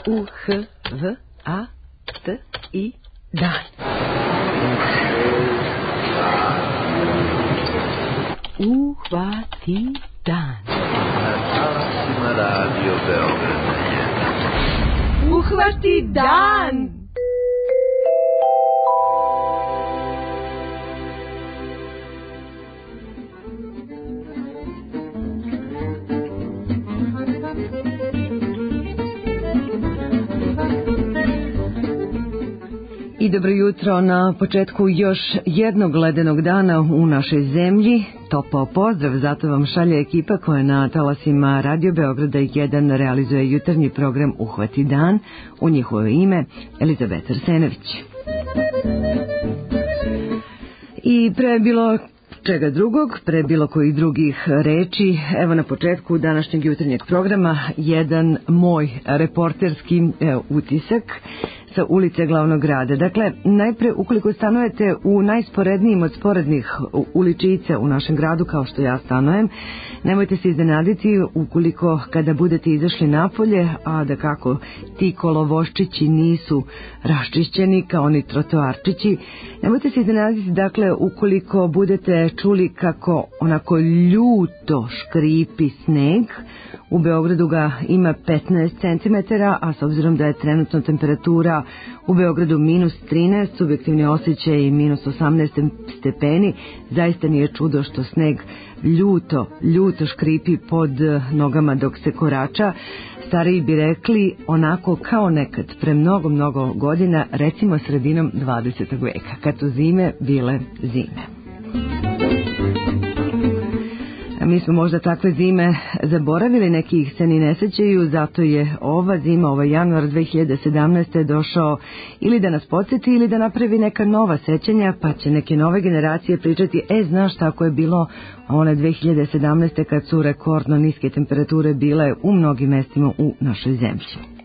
U-H-V-A-T-I dan. Uhvati dan. Talasima Radio Beograd. Uhvati dan. I dobro jutro na početku još jednog ledenog dana u našoj zemlji. Topao pozdrav, zato vam šalje ekipa koja na talasima Radio Beograda 1 realizuje jutarnji program Uhvati dan. U njihovo ime Elizabeta Arsenović. I pre bilo čega drugog, pre bilo kojih drugih reči, evo na početku današnjeg jutarnjeg programa jedan moj reporterski utisak sa ulice glavnog grada. Dakle, najpre ukoliko stanujete u najsporednijim od sporednih uličica u našem gradu, kao što ja stanujem, nemojte se iznenaditi ukoliko kada budete izašli napolje, a da kako ti kolovoščići nisu raščišćeni kao ni trotoarčići, nemojte se iznenaditi, dakle, ukoliko budete čuli kako onako ljuto škripi sneg. U Beogradu ga ima 15 cm, a s obzirom da je trenutno temperatura u Beogradu minus 13, subjektivni osjećaj i minus 18 stepeni, zaista nije čudo što sneg ljuto škripi pod nogama dok se korača. Stariji bi rekli onako kao nekad, pre mnogo godina, recimo sredinom 20. veka, kad su zime bile zime. Mi smo možda takve zime zaboravili, neki ih se ni ne sećaju, zato je ova zima, ovaj januar 2017. došao ili da nas podsjeti ili da napravi neka nova sećanja, pa će neke nove generacije pričati, znaš tako je bilo one 2017. kad su rekordno niske temperature bile u mnogim mestima u našoj zemlji.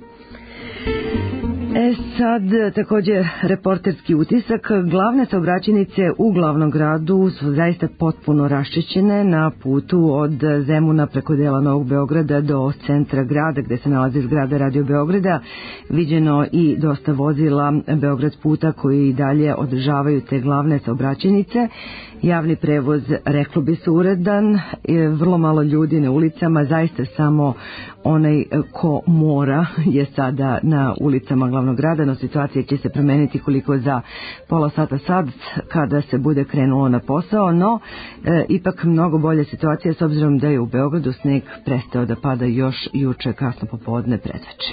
Sad također reporterski utisak. Glavne saobraćajnice u glavnom gradu su zaista potpuno raščišćene na putu od Zemuna preko dela Novog Beograda do centra grada gde se nalazi zgrada Radio Beograda. Viđeno i dosta vozila Beograd puta koji dalje održavaju te glavne saobraćajnice. Javni prevoz, reklo bi se, uredan, vrlo malo ljudi na ulicama, zaista samo onaj ko mora je sada na ulicama glavnog grada, no situacija će se promeniti koliko za pola sata sad kada se bude krenulo na posao, no ipak mnogo bolja situacija s obzirom da je u Beogradu sneg prestao da pada još juče kasno popodne predveče.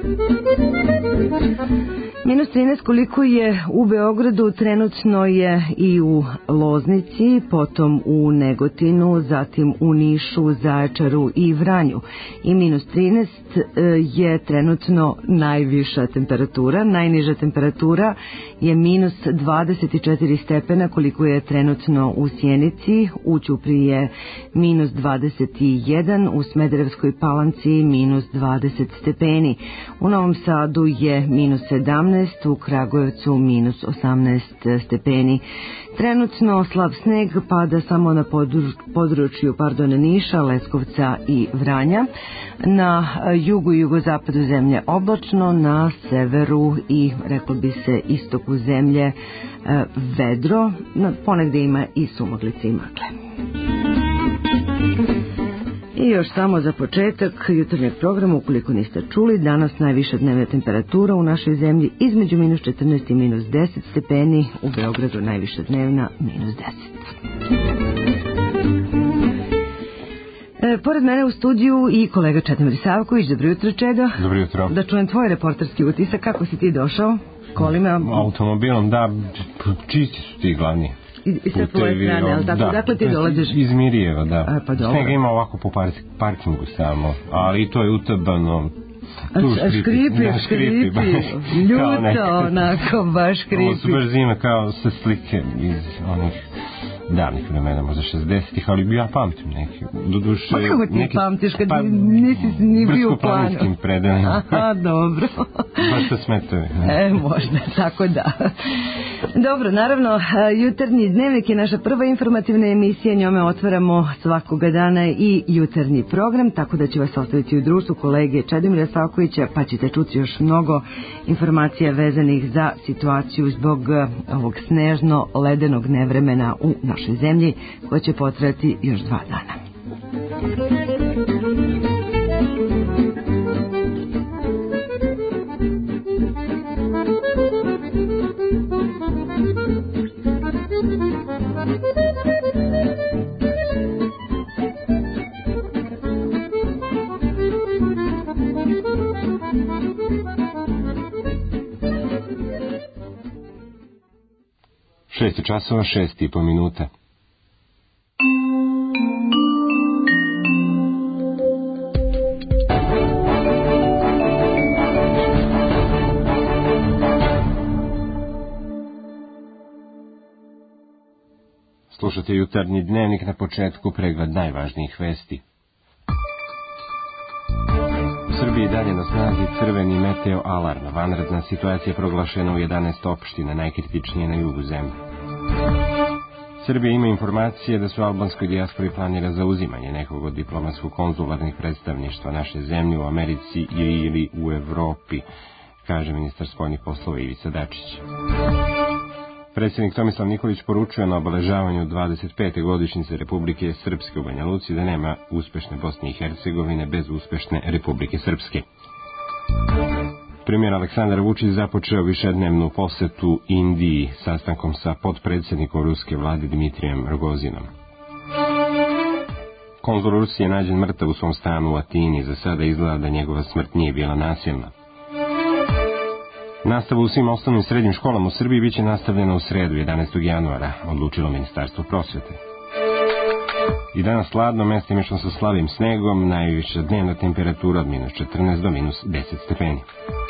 Minus 13 koliko je u Beogradu, trenutno je i u Loznici, potom u Negotinu, zatim u Nišu, Zaječaru i Vranju. I minus 13 je trenutno najviša temperatura, najniža temperatura je minus 24 stepena koliko je trenutno u Sjenici, u Ćupriji je minus 21, u Smederevskoj Palanci minus 20 stepeni. U Novom Sadu je minus 17, u Kragujevcu minus 18 stepeni. Trenutno slab sneg pada samo na području Niša, Leskovca i Vranja. Na jugu i jugozapadu zemlje oblačno, na severu i reklo bi se istoku zemlje vedro, ponegde ima i sumaglice i magle. I još samo za početak jutarnjeg programa, ukoliko niste čuli, danas najviša dnevna temperatura u našoj zemlji između minus 14 i minus 10 stepeni, u Beogradu najviša dnevna minus 10. Pored mene u studiju i kolega Čedomir Savković. Dobro jutro, Čedo. Dobro jutro. Da čujem tvoj reporterski utisak, kako si ti došao? Kolima? Automobilom, da, čisti su ti glavni. I sa tvoje strane, ali tako, dakle ti dolaziš? Iz Mirijeva, da. Pa dobro. Snega ima ovako po parkingu samo, ali i to je utabano. Škripi, ljuto, onako, baš škripi. Ovo su baš zime kao sa slike iz onih davnih vremena, možda 60-ih, ali ja pamtim neki. Doduše, Pa kako ti pamtiš kad nisi ni bio u planu? Brdsko-planinskim predelima. Aha, dobro. Baš sa smetovi. Možda, tako da. Dobro, naravno, Jutarnji dnevnik je naša prva informativna emisija, njome otvaramo svakoga dana i jutarnji program, tako da će vas ostaviti u društvu kolege Čedomira Stavkovića, pa ćete čuti još mnogo informacija vezanih za situaciju zbog ovog snežno-ledenog nevremena u našoj zemlji, koja će potrajati još 2 dana. Šest časova, 6,5 minuta. Slušate Jutarnji dnevnik, na početku pregled najvažnijih vesti. U Srbiji dalje na snazi crveni meteo alarm. Vanredna situacija proglašena u 11 opština, najkritičnije na jugu zemlje. Srbija ima informacije da su albanskoj dijaspori planira zauzimanje nekog od diplomatsko-konzularnih predstavništva naše zemlje u Americi ili u Evropi, kaže ministar spoljnih poslova Ivica Dačić. Predsjednik Tomislav Nikolić poručuje na obeležavanju 25. godišnjice Republike Srpske u Banja Luci da nema uspešne Bosne i Hercegovine bez uspešne Republike Srpske. Premijer Aleksandar Vučić započeo višednevnu posetu Indiji sastankom sa potpredsjednikom ruske vlade Dmitrijem Rogozinom. Konzul Rusije je nađen mrtav u svom stanu u Atini, za sada izgleda da njegova smrt nije bila nasilna. Nastava u svim osnovnim i srednjim školama u Srbiji biće nastavljena u sredu 11. januara, odlučilo Ministarstvo prosvete. I danas hladno, mestimično sa slabim snegom, najviša dnevna temperatura od -14 do -10 stepeni.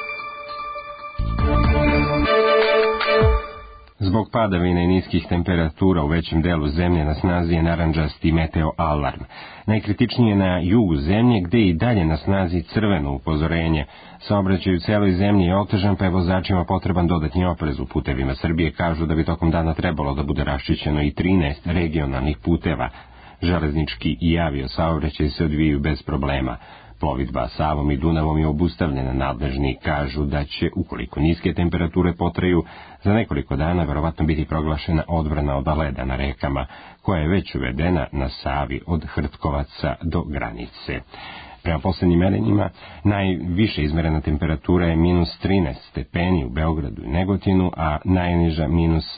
Zbog padavina i niskih temperatura u većem delu zemlje na snazi je narandžasti meteo alarm. Najkritičnije na jugu zemlje, gde i dalje na snazi crveno upozorenje. Saobraćaj u celoj zemlji je otežan, pa je vozačima potreban dodatni oprez. U putevima Srbije kažu da bi tokom dana trebalo da bude raščišćeno i 13 regionalnih puteva. Železnički i avio saobraćaj se odvijaju bez problema. Plovidba Savom i Dunavom je obustavljena. Nadležni kažu da će, ukoliko niske temperature potraju, za nekoliko dana verovatno biti proglašena odbrana od leda na rekama, koja je već uvedena na Savi od Hrtkovaca do granice. Prema poslednjim merenjima, najviše izmerena temperatura je -13 stepeni u Beogradu i Negotinu, a najniža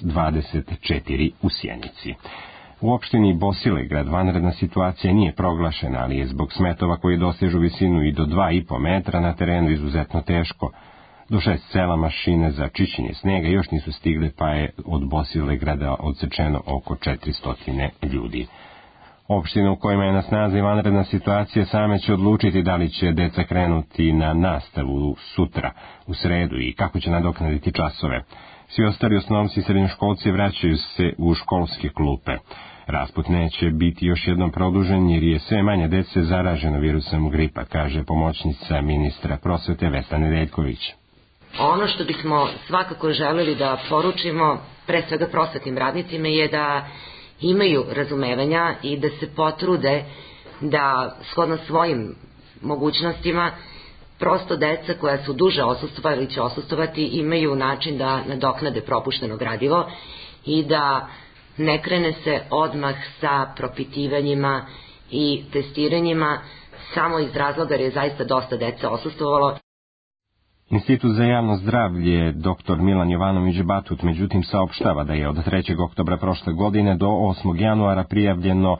-24 u Sjenici. U opštini Bosilegrad vanredna situacija nije proglašena, ali je zbog smetova koji dosežu visinu i do 2,5 metra na terenu izuzetno teško. Do 6 sela mašine za čišćenje snega još nisu stigle, pa je od Bosilegrada odsečeno oko 400 ljudi. Opštine u kojima je na snazi vanredna situacija same će odlučiti da li će deca krenuti na nastavu sutra, u sredu, i kako će nadoknaditi časove. Svi ostali osnovci i srednjoškolci vraćaju se u školske klupe. Rasput neće biti još jednom produžen jer je sve manje dece zaraženo virusom gripa, kaže pomoćnica ministra prosvete Vesna Nedeljković. Ono što bismo svakako želeli da poručimo, pre svega prosvetnim radnicima, je da imaju razumevanja i da se potrude da shodno svojim mogućnostima prosto deca koja su duže odsustva ili će odsustvovati imaju način da nadoknade propušteno gradivo i da ne krene se odmah sa propitivanjima i testiranjima samo iz razloga jer je zaista dosta deca odsustvovalo. Institut za javno zdravlje dr. Milan Jovanović Batut međutim saopštava da je od 3. oktobra prošle godine do 8. januara prijavljeno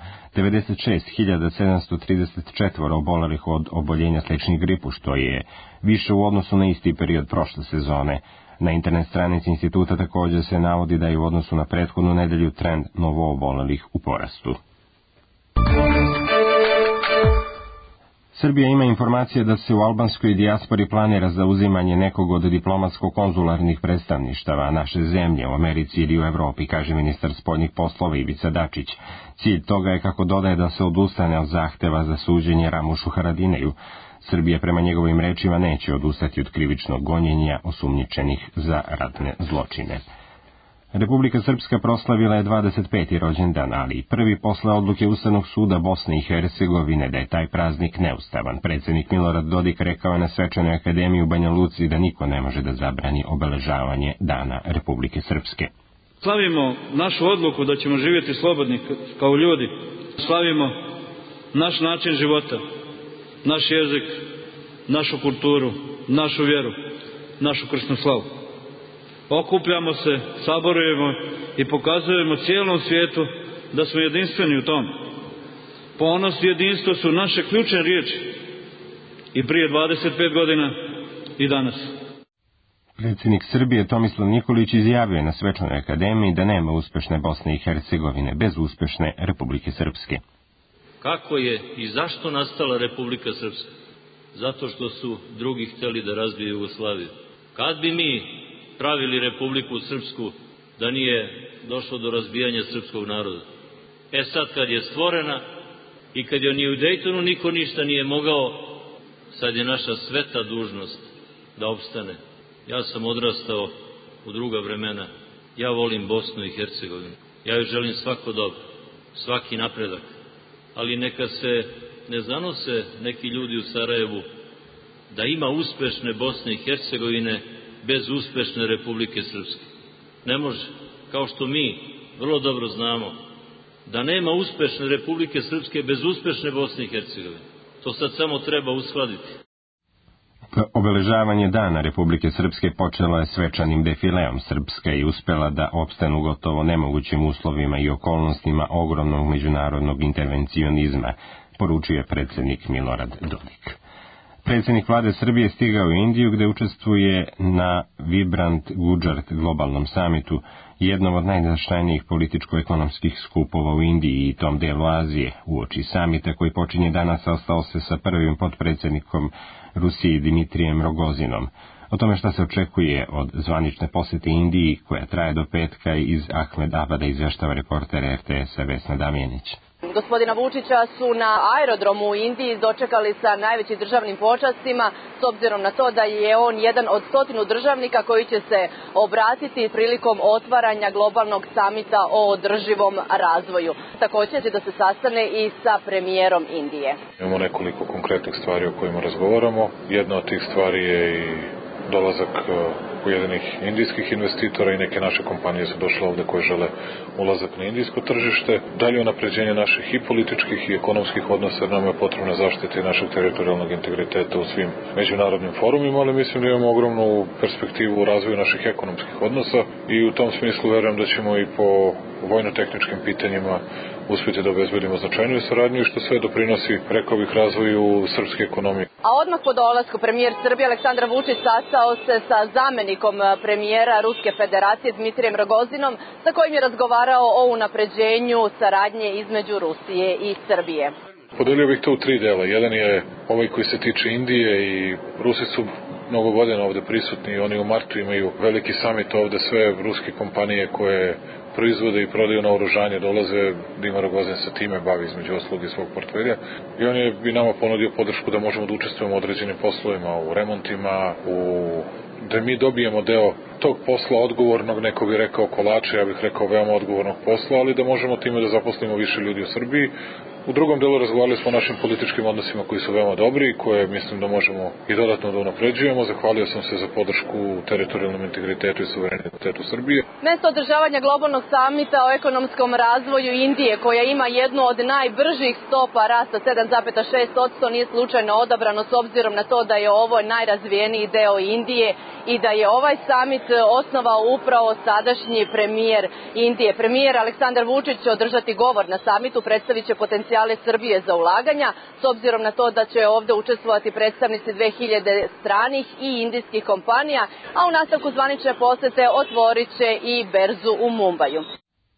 96.734 obolelih od oboljenja sličnih gripu, što je više u odnosu na isti period prošle sezone. Na internet stranici instituta također se navodi da je u odnosu na prethodnu nedelju trend novoobolelih u porastu. Srbija ima informacije da se u albanskoj dijaspori planira zauzimanje nekog od diplomatsko-konzularnih predstavništava naše zemlje u Americi ili u Evropi, kaže ministar spoljnih poslova Ivica Dačić. Cilj toga je, kako dodaje, da se odustane od zahteva za suđenje Ramušu Haradinaju. Srbija, prema njegovim rečima, neće odustati od krivičnog gonjenja osumnjičenih za ratne zločine. Republika Srpska proslavila je 25. rođendan, ali prvi posle odluke Ustavnog suda Bosne i Hercegovine da je taj praznik neustavan. Predsjednik Milorad Dodik rekao je na Svečanoj akademiji u Banja Luci da niko ne može da zabrani obeležavanje Dana Republike Srpske. Slavimo našu odluku da ćemo živjeti slobodni kao ljudi. Slavimo naš način života, naš jezik, našu kulturu, našu vjeru, našu kršnu slavu. Okupljamo se, saborujemo i pokazujemo cijelom svijetu da smo jedinstveni u tom. Ponos i jedinstvo su naše ključne riječi i prije 25 godina i danas. Predsjednik Srbije Tomislav Nikolić izjavio je na Svečanoj akademiji da nema uspešne Bosne i Hercegovine bez uspešne Republike Srpske. Kako je i zašto nastala Republika Srpska? Zato što su drugi htjeli da razbiju Jugoslaviju. Kad bi mi pravili Republiku Srpsku da nije došlo do razbijanja srpskog naroda? Sad kad je stvorena i kad je ni u Dejtonu niko ništa nije mogao, sad je naša sveta dužnost da opstane. Ja sam odrastao u druga vremena. Ja volim Bosnu i Hercegovinu. Ja joj želim svako dobro, svaki napredak. Ali neka se ne zanose neki ljudi u Sarajevu da ima uspešne Bosne i Hercegovine bez uspešne Republike Srpske. Ne može. Kao što mi vrlo dobro znamo da nema uspešne Republike Srpske bez uspešne Bosne i Hercegovine. To sad samo treba uskladiti. Obeležavanje Dana Republike Srpske počela je svečanim defileom. Srpska je uspela da opstanu gotovo nemogućim uslovima i okolnostima ogromnog međunarodnog intervencionizma, poručuje predsjednik Milorad Dodik. Predsjednik vlade Srbije stigao u Indiju, gde učestvuje na Vibrant Gujarat globalnom samitu, jednom od najznačajnijih političko-ekonomskih skupova u Indiji i tom delu Azije. Uoči samita koji počinje danas sastao se sa prvim potpredsjednikom Rusiji Dimitrijem Rogozinom. O tome šta se očekuje od zvanične posjete Indiji, koja traje do petka, iz Ahmedabada izveštava reporter RTS-a Vesna Damjanić. Gospodina Vučića su na aerodromu u Indiji dočekali sa najvećim državnim počastima, s obzirom na to da je on jedan od 100 državnika koji će se obratiti prilikom otvaranja globalnog samita o održivom razvoju. Također će da se sastane i sa premijerom Indije. Imamo nekoliko konkretnih stvari o kojima razgovaramo. Jedna od tih stvari je i dolazak pojedinih indijskih investitora i neke naše kompanije su došle ovde koje žele ulazak na indijsko tržište. Dalje unapređenje naših i političkih i ekonomskih odnosa, jer nam je potrebna zaštita našeg teritorijalnog integriteta u svim međunarodnim forumima, ali mislim da imamo ogromnu perspektivu u razvoju naših ekonomskih odnosa i u tom smislu verujem da ćemo i po vojno-tehničkim pitanjima uspjeti da obezbedimo značajniju saradnju i što sve doprinosi, rekao bih, razvoju srpske ekonomije. A odmah po dolasku premijer Srbije Aleksandar Vučić sastao se sa zamenikom premijera Ruske federacije Dmitrijem Rogozinom, sa kojim je razgovarao o unapređenju saradnje između Rusije i Srbije. Podelio bih to u 3 dela. Jedan je ovaj koji se tiče Indije i Rusi su mnogo godina ovde prisutni i oni u martu imaju veliki samit ovde, sve ruske kompanije koje proizvode i prodaju naoružanje dolaze, Dima Rogozin se time bavi između osluge svog portfelja i on je i nama ponudio podršku da možemo da učestvujemo u određenim poslovima, u remontima, da mi dobijemo deo tog posla odgovornog, neko bi rekao kolača, ja bih rekao veoma odgovornog posla, ali da možemo time da zaposlimo više ljudi u Srbiji. U drugom delu razgovarali smo o našim političkim odnosima koji su veoma dobri i koje mislim da možemo i dodatno da unapređujemo. Zahvalio sam se za podršku teritorijalnom integritetu i suverenitetu Srbije. Mesto održavanja globalnog samita o ekonomskom razvoju Indije, koja ima jednu od najbržih stopa rasta 7,6%, nije slučajno odabrano s obzirom na to da je ovo najrazvijeniji deo Indije i da je ovaj samit osnovao upravo sadašnji premijer Indije. Premijer Aleksandar Vučić će održati govor na samitu, predstavit će potencijale Srbije za ulaganja, s obzirom na to da će ovde učestvovati predstavnici 2000 stranih i indijskih kompanija, a u nastavku zvanične posete otvorit će i berzu u Mumbaju.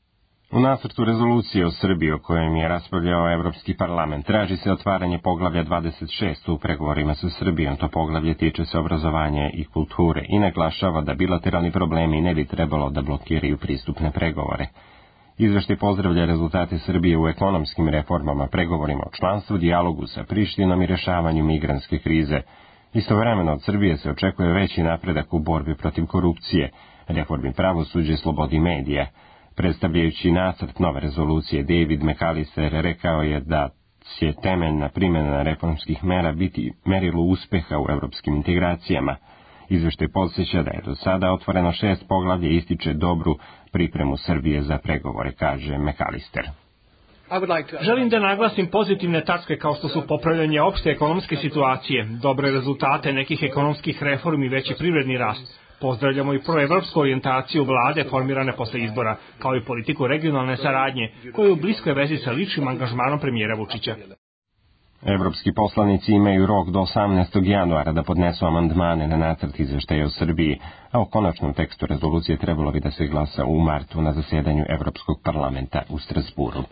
U nacrtu rezolucije o Srbiji o kojem je raspravljao Evropski parlament traži se otvaranje poglavlja 26 u pregovorima sa Srbijom. To poglavlje tiče se obrazovanja i kulture i naglašava da bilateralni problemi ne bi trebalo da blokiraju pristupne pregovore. Izveštaj pozdravlja rezultate Srbije u ekonomskim reformama, pregovorima o članstvu, dijalogu sa Prištinom i rešavanju migrantske krize. Istovremeno od Srbije se očekuje veći napredak u borbi protiv korupcije, reformi pravosuđa i slobodi medija. Predstavljajući nacrt nove rezolucije, David McAllister rekao je da će temeljna primjena reformskih mera biti merilo uspeha u evropskim integracijama. Izveštaj podsjeća da je do sada otvoreno 6 poglavlja i ističe dobru pripremu Srbije za pregovore, kaže McAllister. Želim da naglasim pozitivne tačke kao što su popravljanje opšte ekonomske situacije, dobre rezultate nekih ekonomskih reformi i veći privredni rast. Pozdravljamo i proevropsku orijentaciju vlade formirane posle izbora, kao i politiku regionalne saradnje, koja je u bliskoj vezi sa ličnim angažmanom premijera Vučića. Evropski poslanici imaju rok do 18. januara da podnesu amandmane na nacrt izveštaja o Srbiji, a o konačnom tekstu rezolucije trebalo bi da se glasa u martu na zasedanju Evropskog parlamenta u Strasburu.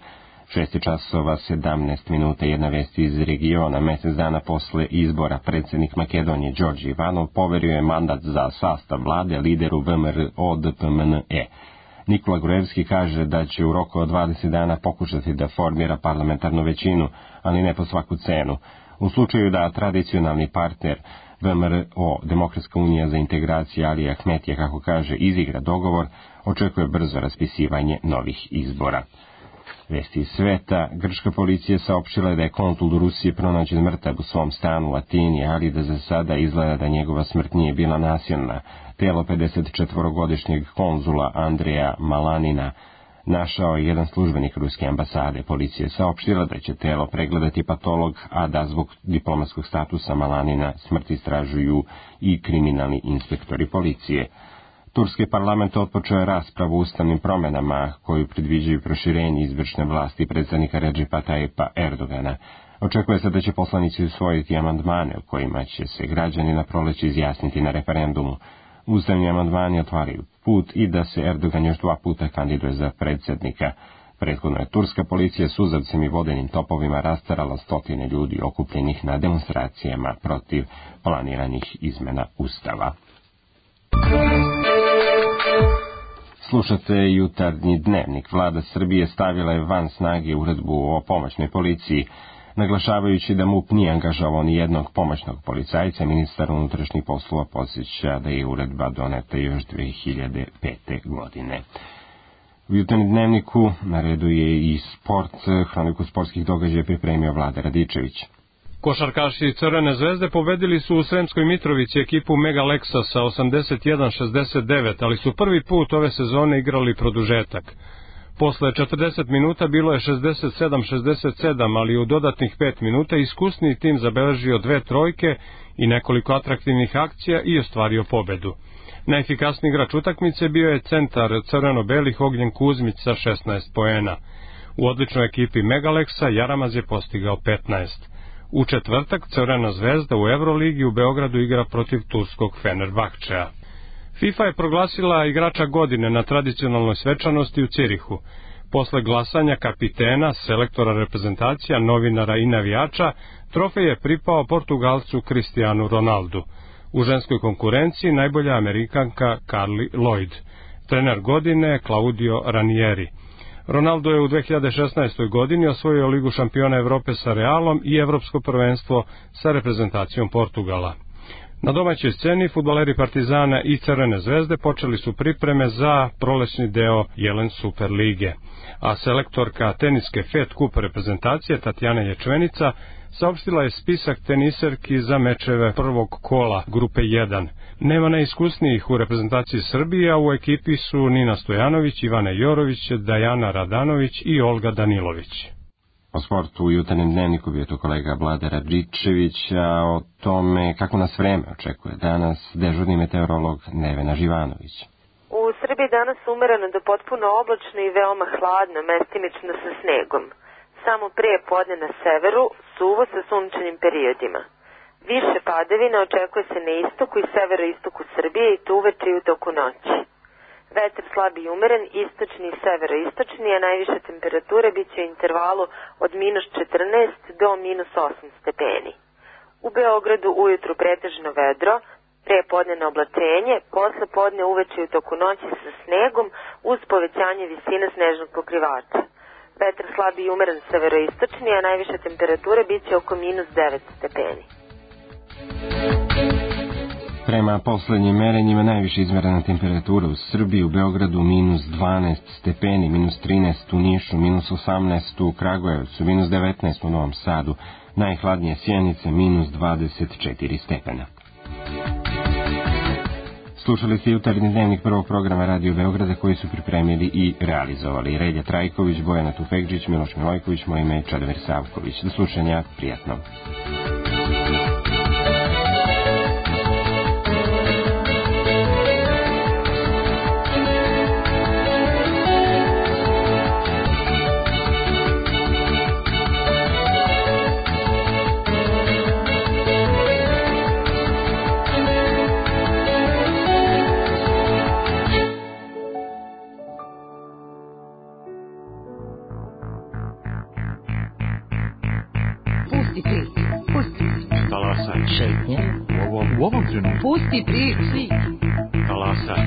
6:17 jedna vest iz regiona. Mesec dana posle izbora predsjednik Makedonije Đorđe Ivanov poverio je mandat za sastav vlade lideru VMRO DPMNE. Nikola Gruevski kaže da će u roku od 20 dana pokušati da formira parlamentarnu većinu, ali ne po svaku cenu. U slučaju da tradicionalni partner VMRO, Demokratska unija za integraciju Alija Ahmetija, kako kaže, izigra dogovor, očekuje brzo raspisivanje novih izbora. Vesti iz sveta. Grčka policija saopštila je da je konsul Rusije pronađen mrtav u svom stanu u Atini, ali da za sada izgleda da njegova smrt nije bila nasilna. Telo 54-godišnjeg konzula Andreja Malanina našao je jedan službenik ruske ambasade. Policija je saopštila da će telo pregledati patolog, a da zbog diplomatskog statusa Malanina smrt istražuju i kriminalni inspektori policije. Turski parlament otpočeo je raspravu o ustavnim promenama koju predviđaju proširenje izvršne vlasti predsjednika Redžepa Tajipa Erdogana. Očekuje se da će poslanici usvojiti amandmane u kojima će se građani na proleće izjasniti na referendumu. Ustavni amandmani otvaraju put i da se Erdogan još 2 puta kandiduje za predsjednika. Prethodno je turska policija suzavcem i vodenim topovima rastarala stotine ljudi okupljenih na demonstracijama protiv planiranih izmena Ustava. Slušate Jutarnji dnevnik. Vlada Srbije stavila je van snage uredbu o pomoćnoj policiji, naglašavajući da MUP nije angažovao ni jednog pomoćnog policajca. Ministar unutrašnjih poslova podsjeća da je uredba doneta još 2005. godine. U Jutarnjem dnevniku na redu je i sport. Hroniku sportskih događaja pripremio Vlada Radičević. Košarkaši Crvene zvezde pobedili su u Sremskoj Mitrovici ekipu Mega Leksa sa 81-69, ali su prvi put ove sezone igrali produžetak. Posle 40 minuta bilo je 67-67, ali u dodatnih 5 minuta iskusniji tim zabeležio 2 trojke i nekoliko atraktivnih akcija i ostvario pobedu. Najefikasniji igrač utakmice bio je centar crveno-belih Ognjen Kuzmić sa 16 poena. U odličnoj ekipi Mega Leksa Jaramaz je postigao 15. U četvrtak Crvena zvezda u Evroligi u Beogradu igra protiv turskog Fenerbahčea. FIFA je proglasila igrača godine na tradicionalnoj svečanosti u Cirihu. Posle glasanja kapitena, selektora reprezentacija, novinara i navijača, trofej je pripao Portugalcu Cristianu Ronaldu. U ženskoj konkurenciji najbolja Amerikanka Carli Lloyd. Trener godine Claudio Ranieri. Ronaldo je u 2016. godini osvojio Ligu šampiona Evrope sa Realom i Evropsko prvenstvo sa reprezentacijom Portugala. Na domaćoj sceni fudbaleri Partizana i Crvene zvezde počeli su pripreme za prolećni deo Jelen Super lige, a selektorka teniske Fed Cup reprezentacije Tatjana Ječvenica saopštila je spisak teniserki za mečeve prvog kola grupe 1. Nema najiskusnijih u reprezentaciji Srbije, a u ekipi su Nina Stojanović, Ivana Jorović, Dajana Radanović i Olga Danilović. O sportu u Jutarnjem dnevniku bio to kolega Vlada Radičević, a o tome kako nas vreme očekuje danas dežurni meteorolog Nevena Živanović. U Srbiji danas umereno do potpuno oblačno i veoma hladno, mestimično sa snegom. Samo prije podne na severu, suvo sa sunčanim periodima. Više padavina očekuje se na istoku i severoistoku Srbije i to uveče i u toku noći. Vetar slab i umeren, istočni i severoistočni, a najviša temperatura bit će u intervalu od minus 14 do minus 8 stepeni. U Beogradu ujutru pretežno vedro, pre podne oblačenje, posle podne uveče i u toku noći sa snegom uz povećanje visine snežnog pokrivača. Vetar slab i umeren severoistočni, a najviša temperatura bit će oko minus 9 stepeni. Prema poslednjim merenjima najviše izmerena temperatura u Srbiji, u Beogradu minus 12 stepeni, minus 13 u Nišu, minus 18 u Kragujevcu, minus 19 u Novom Sadu, najhladnije Sjenice minus 24 stepena. Slušali ste jutarnji dnevnik prvog programa Radio Beograda koji su pripremili i realizovali Relja Trajković, Bojana Tufekđić, Miloš Milojković, moje ime je Čedomir Savković. Do slušanja, prijatno. U ovom trenutku. Pusti priči. Talasaj.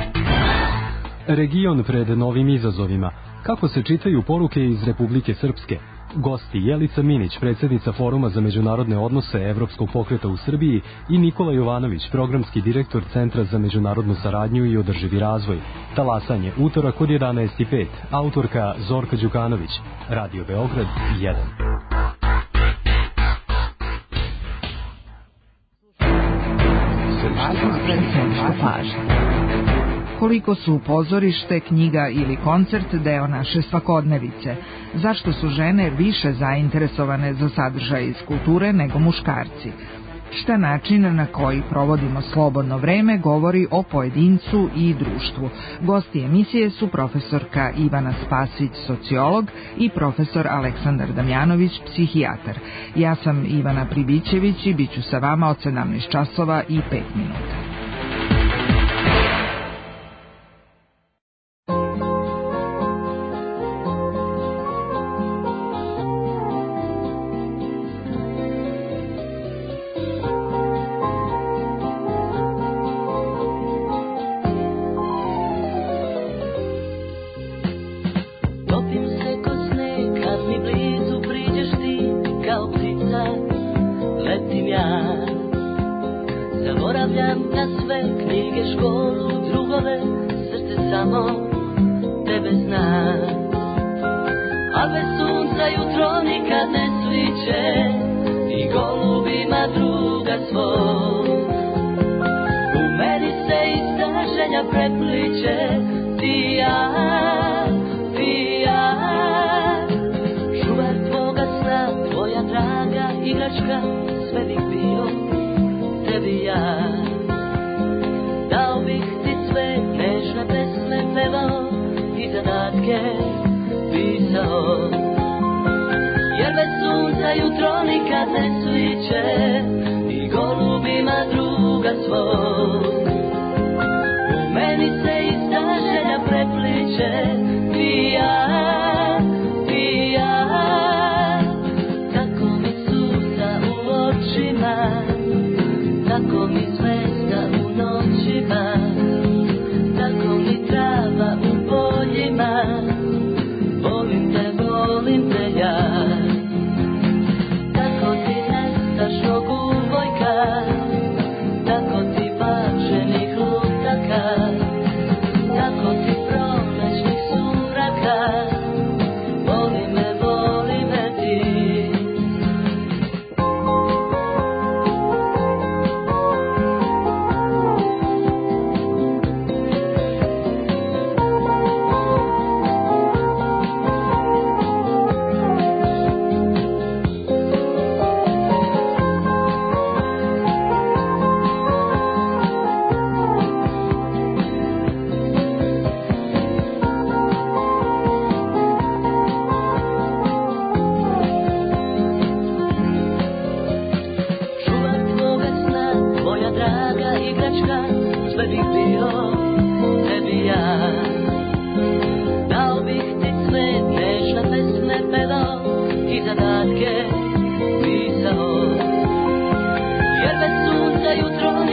Region pred novim izazovima. Kako se čitaju poruke iz Republike Srpske? Gosti Jelica Minić, predsjednica Foruma za međunarodne odnose Evropskog pokreta u Srbiji i Nikola Jovanović, programski direktor Centra za međunarodnu saradnju i održivi razvoj. Talasanje, utorak od 11:05. Autorka Zorka Đukanović. Radio Beograd 1. Koliko su pozorište, knjiga ili koncert deo naše svakodnevice? Zašto su žene više zainteresovane za sadržaj iz kulture nego muškarci? Šta način na koji provodimo slobodno vreme govori o pojedincu i društvu. Gosti emisije su profesorka Ivana Spasić, sociolog, i profesor Aleksandar Damjanović, psihijatar. Ja sam Ivana Pribićević i bit ću sa vama od 17 časova i 5 minuta.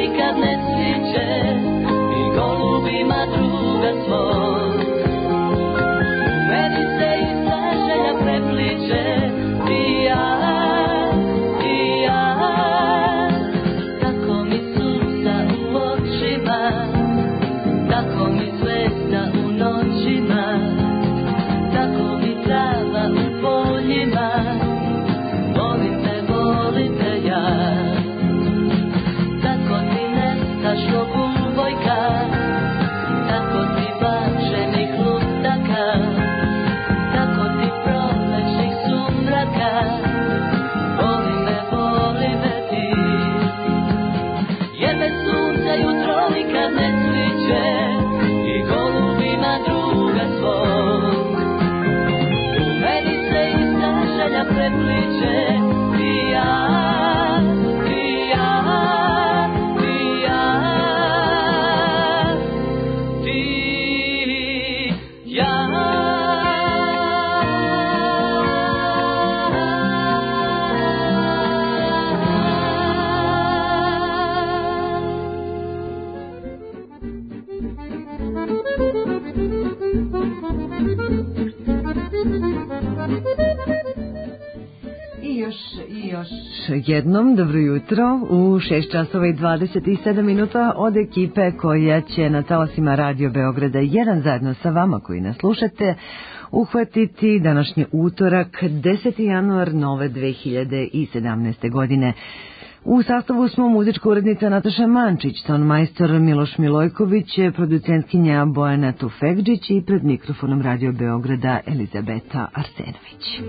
nikad ne sviće i golubima druga svog. Meni se ista želja prepliče i ja, tako mi sunca u očima, tako mi zvezda u noćima, tako mi trava u poljima, volim te ja, tako ti nestašno bubojka, tako ti bačenih lutaka, tako ti prolečnih sumraka, voli me ti, jer me sunce jutro nikad ne sviće i golubima druga svog. U meni se ista želja prepliče i ja. Jednom dobro jutro u 6 časova i 27 minuta od ekipe koja će na talasima Radio Beograda 1 zajedno sa vama koji nas slušate uhvatiti današnji utorak 10. januar nove 2017. godine. U sastavu smo muzička urednica Nataša Mančić, tonmajstor Miloš Milojković, producentkinja Bojana Tufegđić i pred mikrofonom Radio Beograda Elizabeta Arsenović.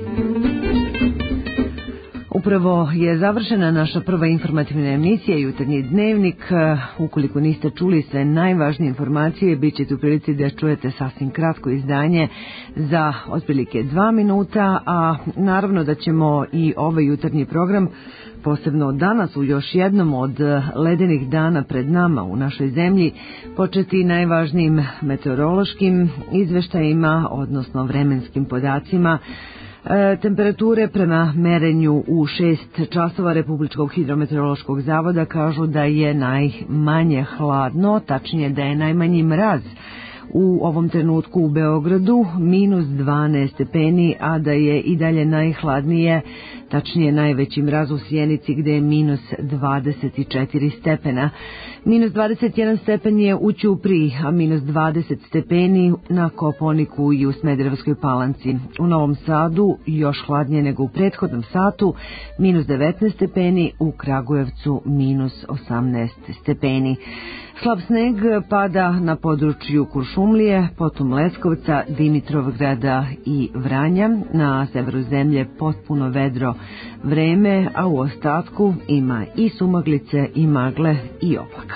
Upravo je završena naša prva informativna emisija Jutarnji dnevnik. Ukoliko niste čuli sve najvažnije informacije, bit ćete u prilici da čujete sasvim kratko izdanje za otprilike 2 minuta, a naravno da ćemo i ovaj jutarnji program, posebno danas u još jednom od ledenih dana pred nama u našoj zemlji, početi najvažnijim meteorološkim izveštajima, odnosno vremenskim podacima. Temperature prema merenju u 6 časova Republičkog hidrometeorološkog zavoda kažu da je najmanje hladno, tačnije da je najmanji mraz u ovom trenutku u Beogradu minus 12 stepeni, a da je i dalje najhladnije, tačnije najveći mraz u Sjenici gde je minus 24 stepena. Minus 21 stepen je u Ćupriji, a minus 20 stepeni na Kopaoniku i u Smederevskoj Palanci. U Novom Sadu još hladnije nego u prethodnom satu, minus 19 stepeni, u Kragujevcu minus 18 stepeni. Slab sneg pada na području Kuršumlije, potom Leskovca, Dimitrovgrada i Vranja. Na severu zemlje potpuno vedro vreme, a u ostatku ima i sumaglice i magle i oblaka.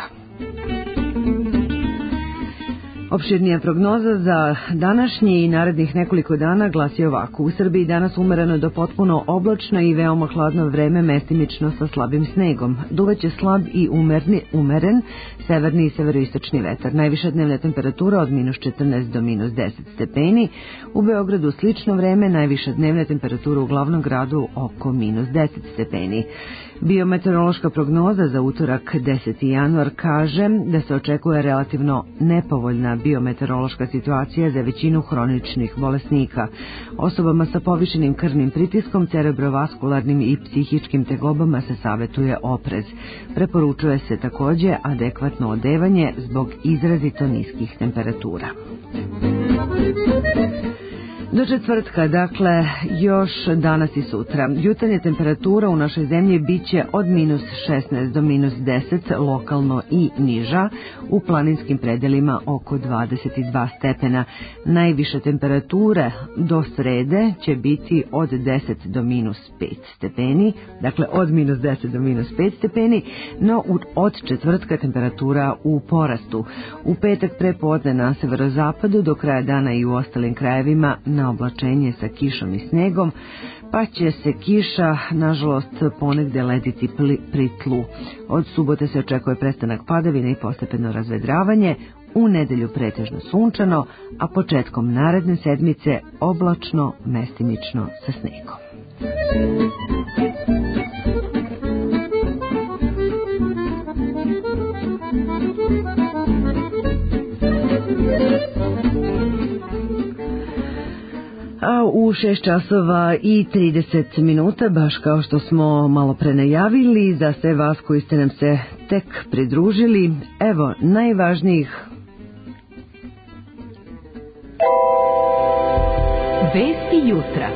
Opširnija prognoza za današnji i narednih nekoliko dana glasi ovako. U Srbiji danas umereno do potpuno oblačno i veoma hladno vreme, mestimično sa slabim snegom. Duvaće slab i umeren severni i severoistočni vetar. Najviša dnevna temperatura od minus 14 do minus 10 stepeni. U Beogradu slično vreme, najviša dnevna temperatura u glavnom gradu oko minus 10 stepeni. Biometeorološka prognoza za utorak 10. januar kaže da se očekuje relativno nepovoljna biometeorološka situacija za većinu hroničnih bolesnika. Osobama sa povišenim krvnim pritiskom, cerebrovaskularnim i psihičkim tegobama se savetuje oprez. Preporučuje se takođe adekvatno odevanje zbog izrazito niskih temperatura. Do četvrtka, dakle, još danas i sutra. Jutarnja temperatura u našoj zemlji biće od minus 16 do minus 10, lokalno i niža, u planinskim predelima oko 22 stepena. Najviše temperature do srede će biti od 10 do minus 5 stepeni, dakle od minus 10 do minus 5 stepeni, no od četvrtka temperatura u porastu. U petak prepodne na severozapadu, do kraja dana i u ostalim krajevima na oblačenje sa kišom i snegom, pa će se kiša, nažalost, ponegde lediti pri tlu. Od subote se očekuje prestanak padavina i postepeno razvedravanje, u nedelju pretežno sunčano, a početkom naredne sedmice oblačno, mestimično sa snegom. Evo u 6 časova i 30 minuta, baš kao što smo malo pre najavili, za sve vas koji ste nam se tek pridružili, evo najvažnijih vesti jutra.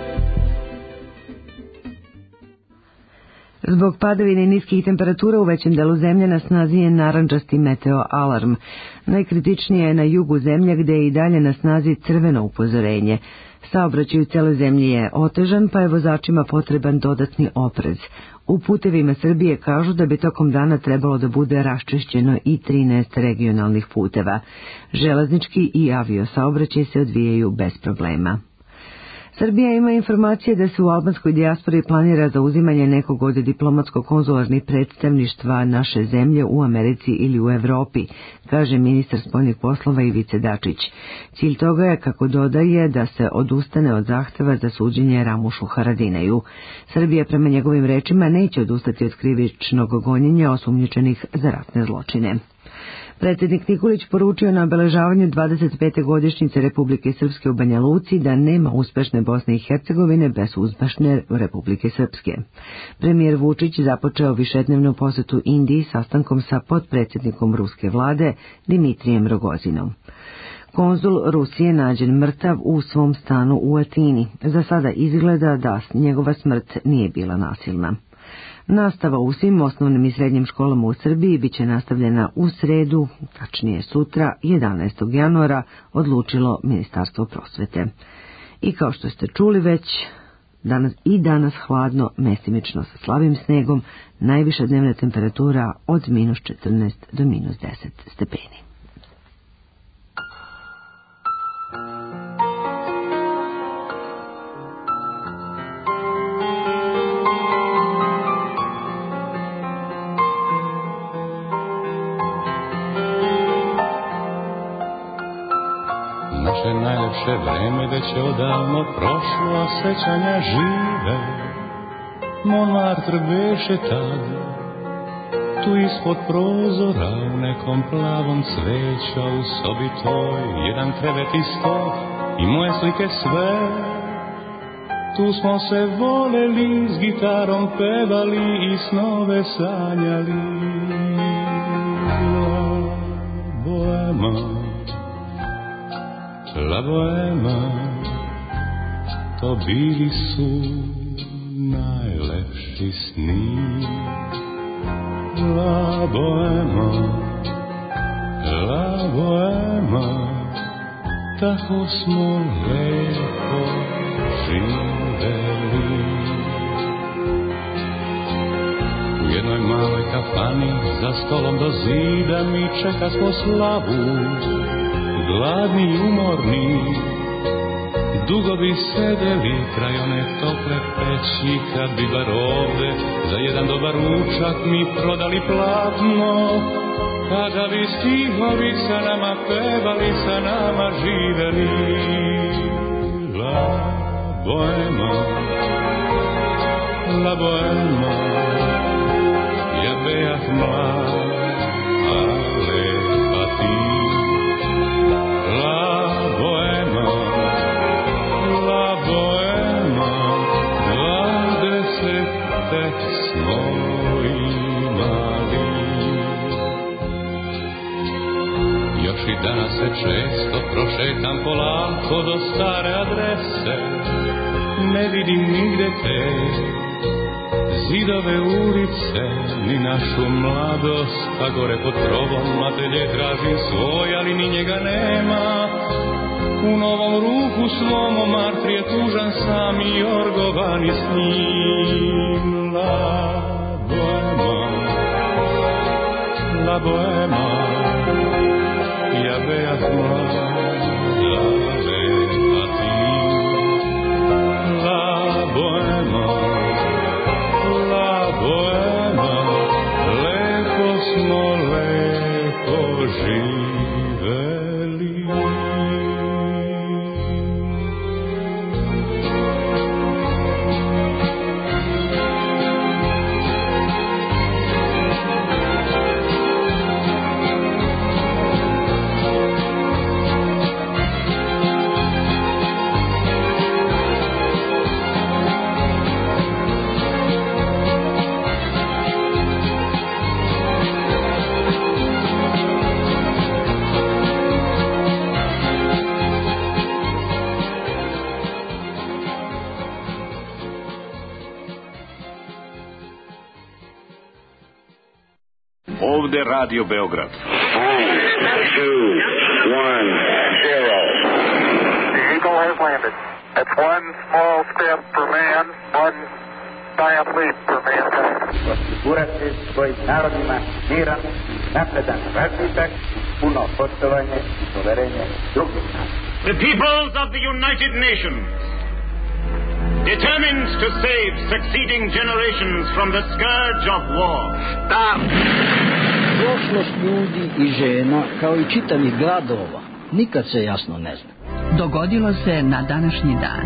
Zbog padavine i niskih temperatura u većem delu zemlje na snazi je narandžasti meteo alarm. Najkritičnije je na jugu zemlje gde je i dalje na snazi crveno upozorenje. Saobraćaj u celoj zemlji je otežan, pa je vozačima potreban dodatni oprez. U putevima Srbije kažu da bi tokom dana trebalo da bude raščišćeno i 13 regionalnih puteva. Železnički i avio saobraćaj se odvijaju bez problema. Srbija ima informacije da se u albanskoj dijaspori planira zauzimanje nekog od diplomatsko-konzularnih predstavništva naše zemlje u Americi ili u Evropi, kaže ministar spoljnih poslova Ivica Dačić. Cilj toga je, kako dodaje, da se odustane od zahteva za suđenje Ramušu Haradinaju. Srbija, prema njegovim rečima, neće odustati od krivičnog gonjenja osumnjičenih za ratne zločine. Predsjednik Nikolić poručio na obeležavanju 25. godišnjice Republike Srpske u Banja Luci da nema uspešne Bosne i Hercegovine bez uspešne Republike Srpske. Premijer Vučić započeo višednevnu posetu Indiji sastankom sa potpredsjednikom ruske vlade Dimitrijem Rogozinom. Konzul Rusije nađen mrtav u svom stanu u Atini. Za sada izgleda da njegova smrt nije bila nasilna. Nastava u svim osnovnim i srednjim školama u Srbiji biće nastavljena u sredu, tačnije sutra, 11. januara, odlučilo Ministarstvo prosvete. I kao što ste čuli već, danas hladno, mestimično sa slabim snegom, najviša dnevna temperatura od -14 do -10 stepeni. Naše najlepše vreme već je odavno prošlo, a sećanja žive. Montmartre beše tad, tu ispod prozora u nekom plavom cveća, u sobi toj jedan krevet i sto i moje slike sve. Tu smo se voleli, s gitarom pevali i snove sanjali. La bohema, to bili su najlepši sni. La bohema, tako smo lepo živeli. U jednoj maloj kafani, za stolom do zida, mi čeka smo slavu. Gladni i umorni, dugo bi sedeli kraj one tople peći, kad bi bar ovde za jedan dobar ručak mi prodali platno, kada bi stihovi sa nama pevali, sa nama živeli. La bohema, ja bejah mlad, ale pa ti. Danas se često prošetam polako do stare adrese, ne vidim nigde te zidove ulice, ni našu mladost, a gore pod krovom atelje tražim svoj, ali ni njega nema. U novom ruhu svom Montmartre je tužan sam i orgovan je s njim. La bohema, ja bejah mlad, ale pa ti. La bohema, lepo smo, lepo živeli. ovde Radio Beograd. 3, 2, 1, 0. The Eagle has landed. That's one small step for man, one giant leap for mankind. Osigurati svojim narodima miran, napredan razvitak, puno poštovanje i poverenje drugih naroda. The peoples of the United Nations, determined to save succeeding generations from the scourge of war. Prošlost ljudi i žena, kao i čitavih gradova, nikad se jasno ne zna. Dogodilo se na današnji dan.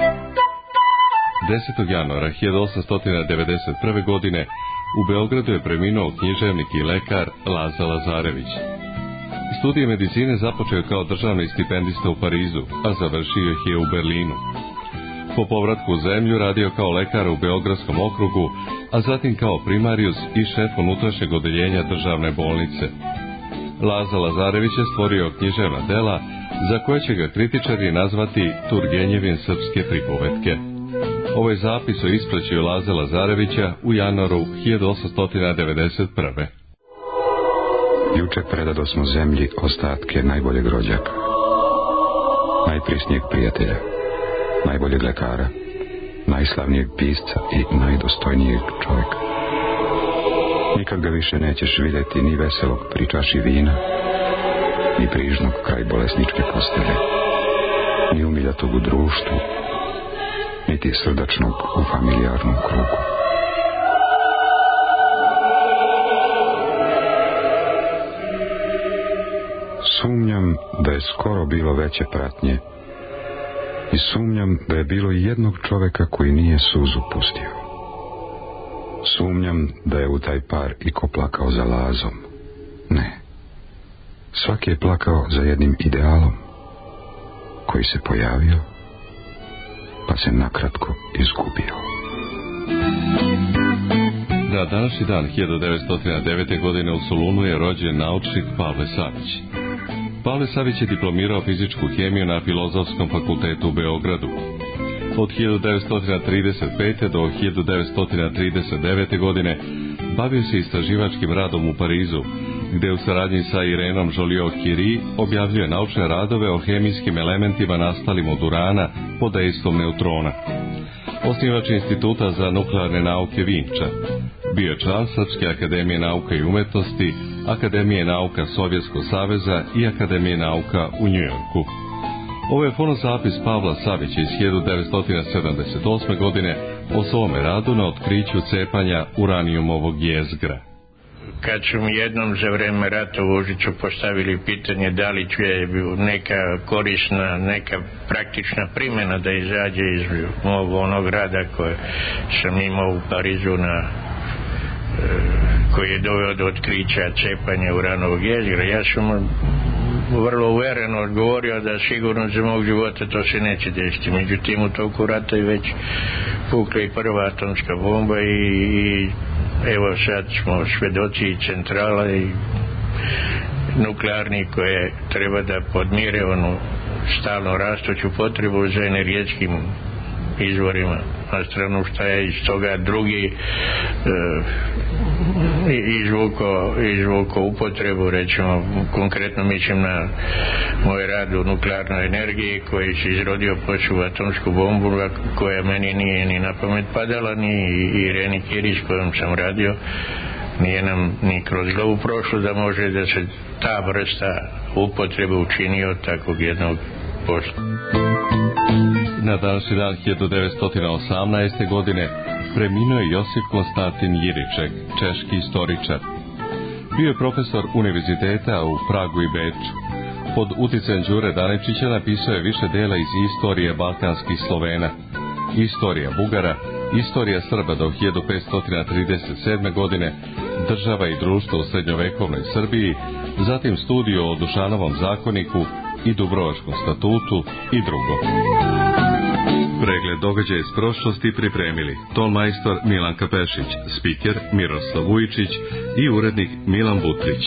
10. januara 1891. godine u Beogradu je preminuo književnik i lekar Laza Lazarević. Studije medicine započeo je kao državni stipendista u Parizu, a završio ih je u Berlinu. Po povratku u zemlju radio kao lekar u Beogradskom okrugu, a zatim kao primarijus i šef unutrašnjeg odeljenja državne bolnice. Laza Lazarević je stvorio književna dela za koje će ga kritičari nazvati Turgenjevim srpske pripovetke. Ovaj zapis o ispraćaju Laze Lazarevića u januaru 1891. Juče predado smo zemlji ostatke najboljeg rođaka, najprisnijeg prijatelja, najboljeg lekara, najslavnijeg pisca i najdostojnijeg čovjeka. Nikad ga više nećeš vidjeti ni veselog pri čaši vina, ni prižnog kraj bolesničke postelje, ni umiljatog u društvu, niti srdačnog u familijarnom krugu. Sumnjam da je skoro bilo veće pratnje i sumnjam da je bilo i jednog čoveka koji nije suzu pustio. Sumnjam da je u taj par iko plakao za Lazom. Ne. Svaki je plakao za jednim idealom koji se pojavio pa se nakratko izgubio. Na današnji dan 1909. godine u Solunu je rođen naučnik Pavle Savić. Pavle Savić je diplomirao fizičku hemiju na Filozofskom fakultetu u Beogradu. Od 1935. do 1939. godine bavio se istraživačkim radom u Parizu, gde u saradnji sa Irenom Joliot-Curie objavljuje naučne radove o hemijskim elementima nastalim od urana pod dejstvom neutrona. Osnivač Instituta za nuklearne nauke Vinča. Bio je član Srpske akademije nauka i umetnosti, Akademije nauka Sovjetskog saveza i Akademije nauka u Njujorku. Ovo je fonozapis Pavla Savića iz 1978. godine o svome radu na otkriću cepanja uranijumovog jezgra. Kad su mi jednom za vreme rata u Užicu postavili pitanje da li će neka korisna, neka praktična primjena da izađe iz mog onog rada koje sam imao u Parizu koji je doveo do otkrića cepanja uranovog jezgra, ja sam vrlo uvereno odgovorio da sigurno za mog života to se neće desiti. Međutim, u toku rata je već pukla i prva atomska bomba i evo sad smo svedoci i centrala i nuklearni koje treba da podmire onu stalno rastuću potrebu za energetskim izvorima, na stranu šta je iz toga drugi izvuko upotrebu, recimo konkretno mislim na moj rad u nuklearnoj energiji koji se izrodio poslije atomsku bombu koja meni nije ni na pamet padala, ni Ireni Curie s kojom sam radio, nije nam ni kroz glavu prošlo da može da se ta vrsta upotrebe učini od takvog jednog posla. Na današnji dan 1918. godine preminuo je Josip Konstantin Jiriček, češki istoričar. Bio je profesor univerziteta u Pragu i Beču. Pod uticajem Đure Daničića napisao je više dela iz istorije balkanskih Slovena, istorija Bugara, istorija Srba do 1537. godine, država i društvo u srednjovekovnoj Srbiji, zatim studiju o Dušanovom zakoniku i Dubrovačkom statutu i drugo. Pregled događaja iz prošlosti pripremili tonmajstor Milan Kapešić, spiker Miroslav Vujičić i urednik Milan Butrić.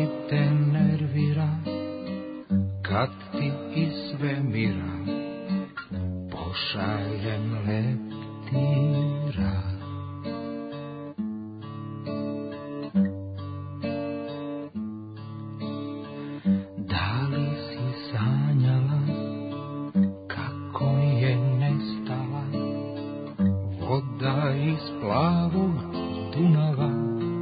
te nervira kad ti iz svemira pošaljem leptira. Da li si sanjala kako je nestala voda iz plavog Dunava?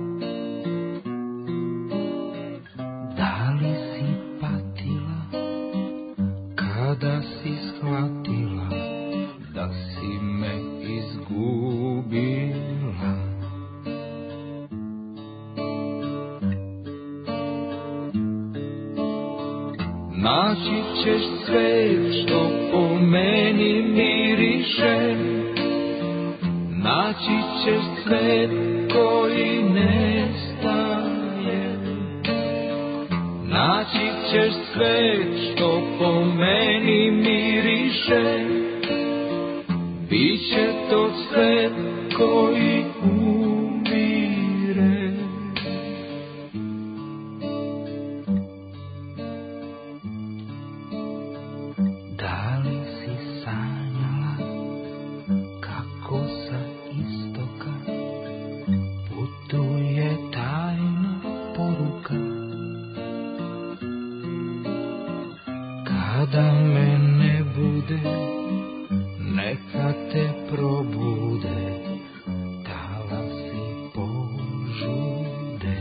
Da li si patila kada si shvatila da si me izgubila? Naći ćeš sve što po meni miriše, naći ćeš svet koji nestaje, naći ćeš svet što po meni miriše, biće to svet koji umire. Da li si sanjala kako sa istoka putuje tajna poruka? Kada me ne bude, neka te probude talasi požude.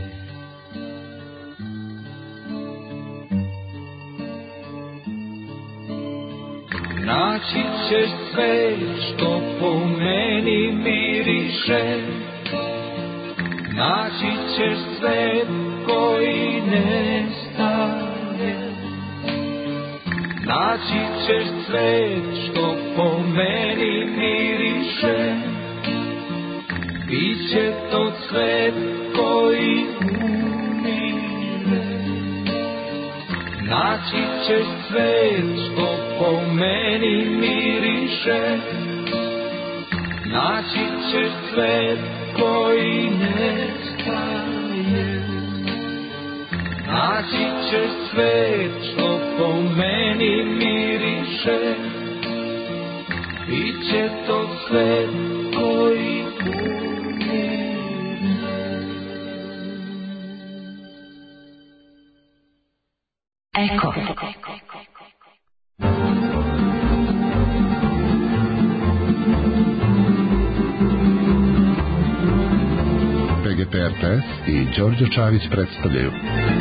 Naći ćeš sve što po meni miriše, naći ćeš sve koji nestaje, naći ćeš sve što po meni miriše, biće to svet koji umire. Naći ćeš sve što po meni miriše, naći ćeš svet koji nestaje, naći ćeš svet što po meni miriše, biće to svet koji umire. Eko. PGP RTS i Đorđe Čavić predstavljaju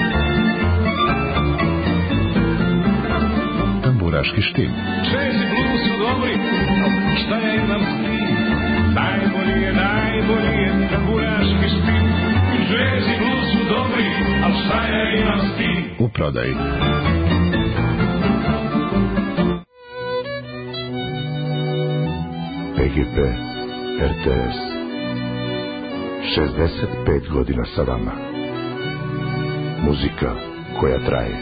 Tamburaški štim. Čezi blues su dobri, šta ja imam s tim? Najbolji je tamburaški štim. Čezi blues su dobri, al šta ja imam s tim? U prodaji. PGP RTS 65 godina sa vama. Muzika koja traje.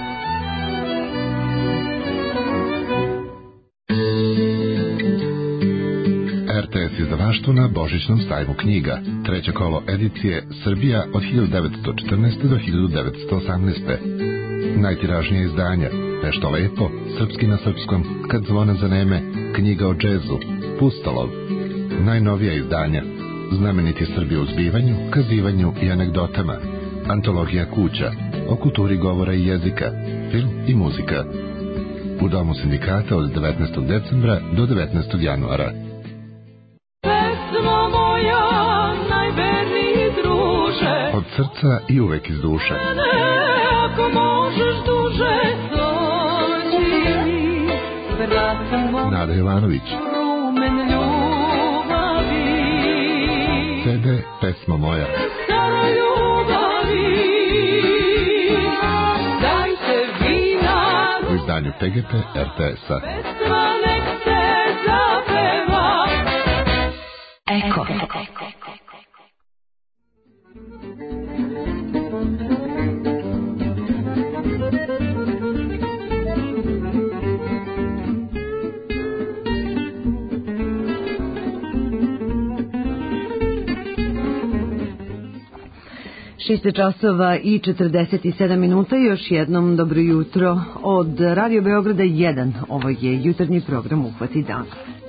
RTS izdavaštvo na božićnom sajmu knjiga. Treće kolo edicije Srbija od 1914. do 1918. Najtiražnije izdanja. Nešto lepo, srpski na srpskom, kad zvona zaneme, knjiga o džezu, Pustolov. Najnovija izdanja. Znameniti Srbi u zbivanju, kazivanju i anegdotama. Antologija kuća, o kulturi govora i jezika, film i muzika. U Domu sindikata od 19. decembra do 19. januara. Pesmo moja, najverniji druže, od srca i uvek iz duše. Ako možeš duže dođi mi, vratimo Nada Jovanović. rumen ljubavi. CD Pesma moja. Staro ljubavi, dajte vina. U izdanju PGP RTS-a. Pesma nek se zapeva. Eko. 6 časova i 47 minuta. Još jednom dobro jutro od Radio Beograda 1. Ovo je jutarnji program Uhvati dan.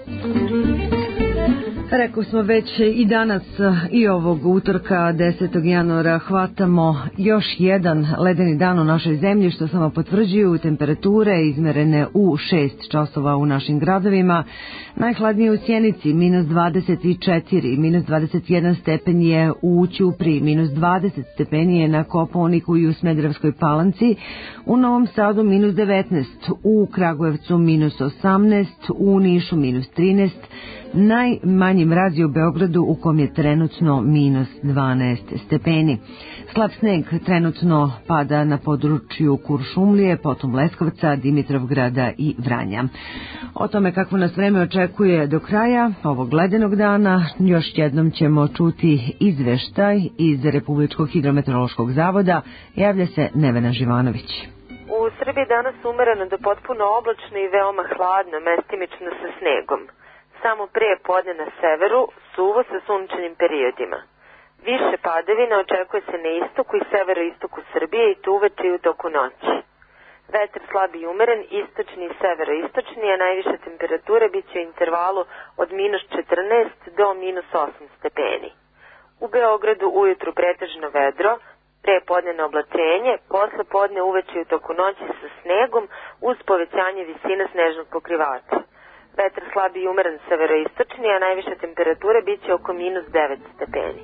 Rekao smo već i danas i ovog utorka 10. januara hvatamo još jedan ledeni dan u našoj zemlji, što samo potvrđuju temperature izmerene u 6 časova u našim gradovima. Najhladnije u Sjenici minus 24, minus 21 stepen je u Ćupriji, minus 20 stepeni je na Kopaoniku i u Smederevskoj Palanci, u Novom Sadu minus 19, u Kragujevcu minus 18, u Nišu minus 13, najmanji mraz je u Beogradu u kom je trenutno minus 12 stepeni. Slab sneg trenutno pada na području Kuršumlije, potom Leskovca, Dimitrovgrada i Vranja. O tome kako nas vreme očekuje do kraja ovog ledenog dana još jednom ćemo čuti izveštaj iz Republičkog hidrometeorološkog zavoda. Javlja se Nevena Živanović. U Srbiji danas umereno do potpuno oblačno i veoma hladno, mestimično sa snegom. Samo prije podne na severu, suvo sa sunčanim periodima. Više padavina očekuje se na istoku i severoistoku Srbije i to uveče i u toku noći. Vetar slab i umeren, istočni i severoistočni, a najviše temperature bit će u intervalu od minus 14 do minus 8 stepeni. U Beogradu ujutru pretežno vedro, prije podne oblačenje, posle podne uveče i u toku noći sa snegom uz povećanje visine snežnog pokrivača. Vetar slab i umeren severoistočni, a najviše temperature bit će oko minus 9 stepeni.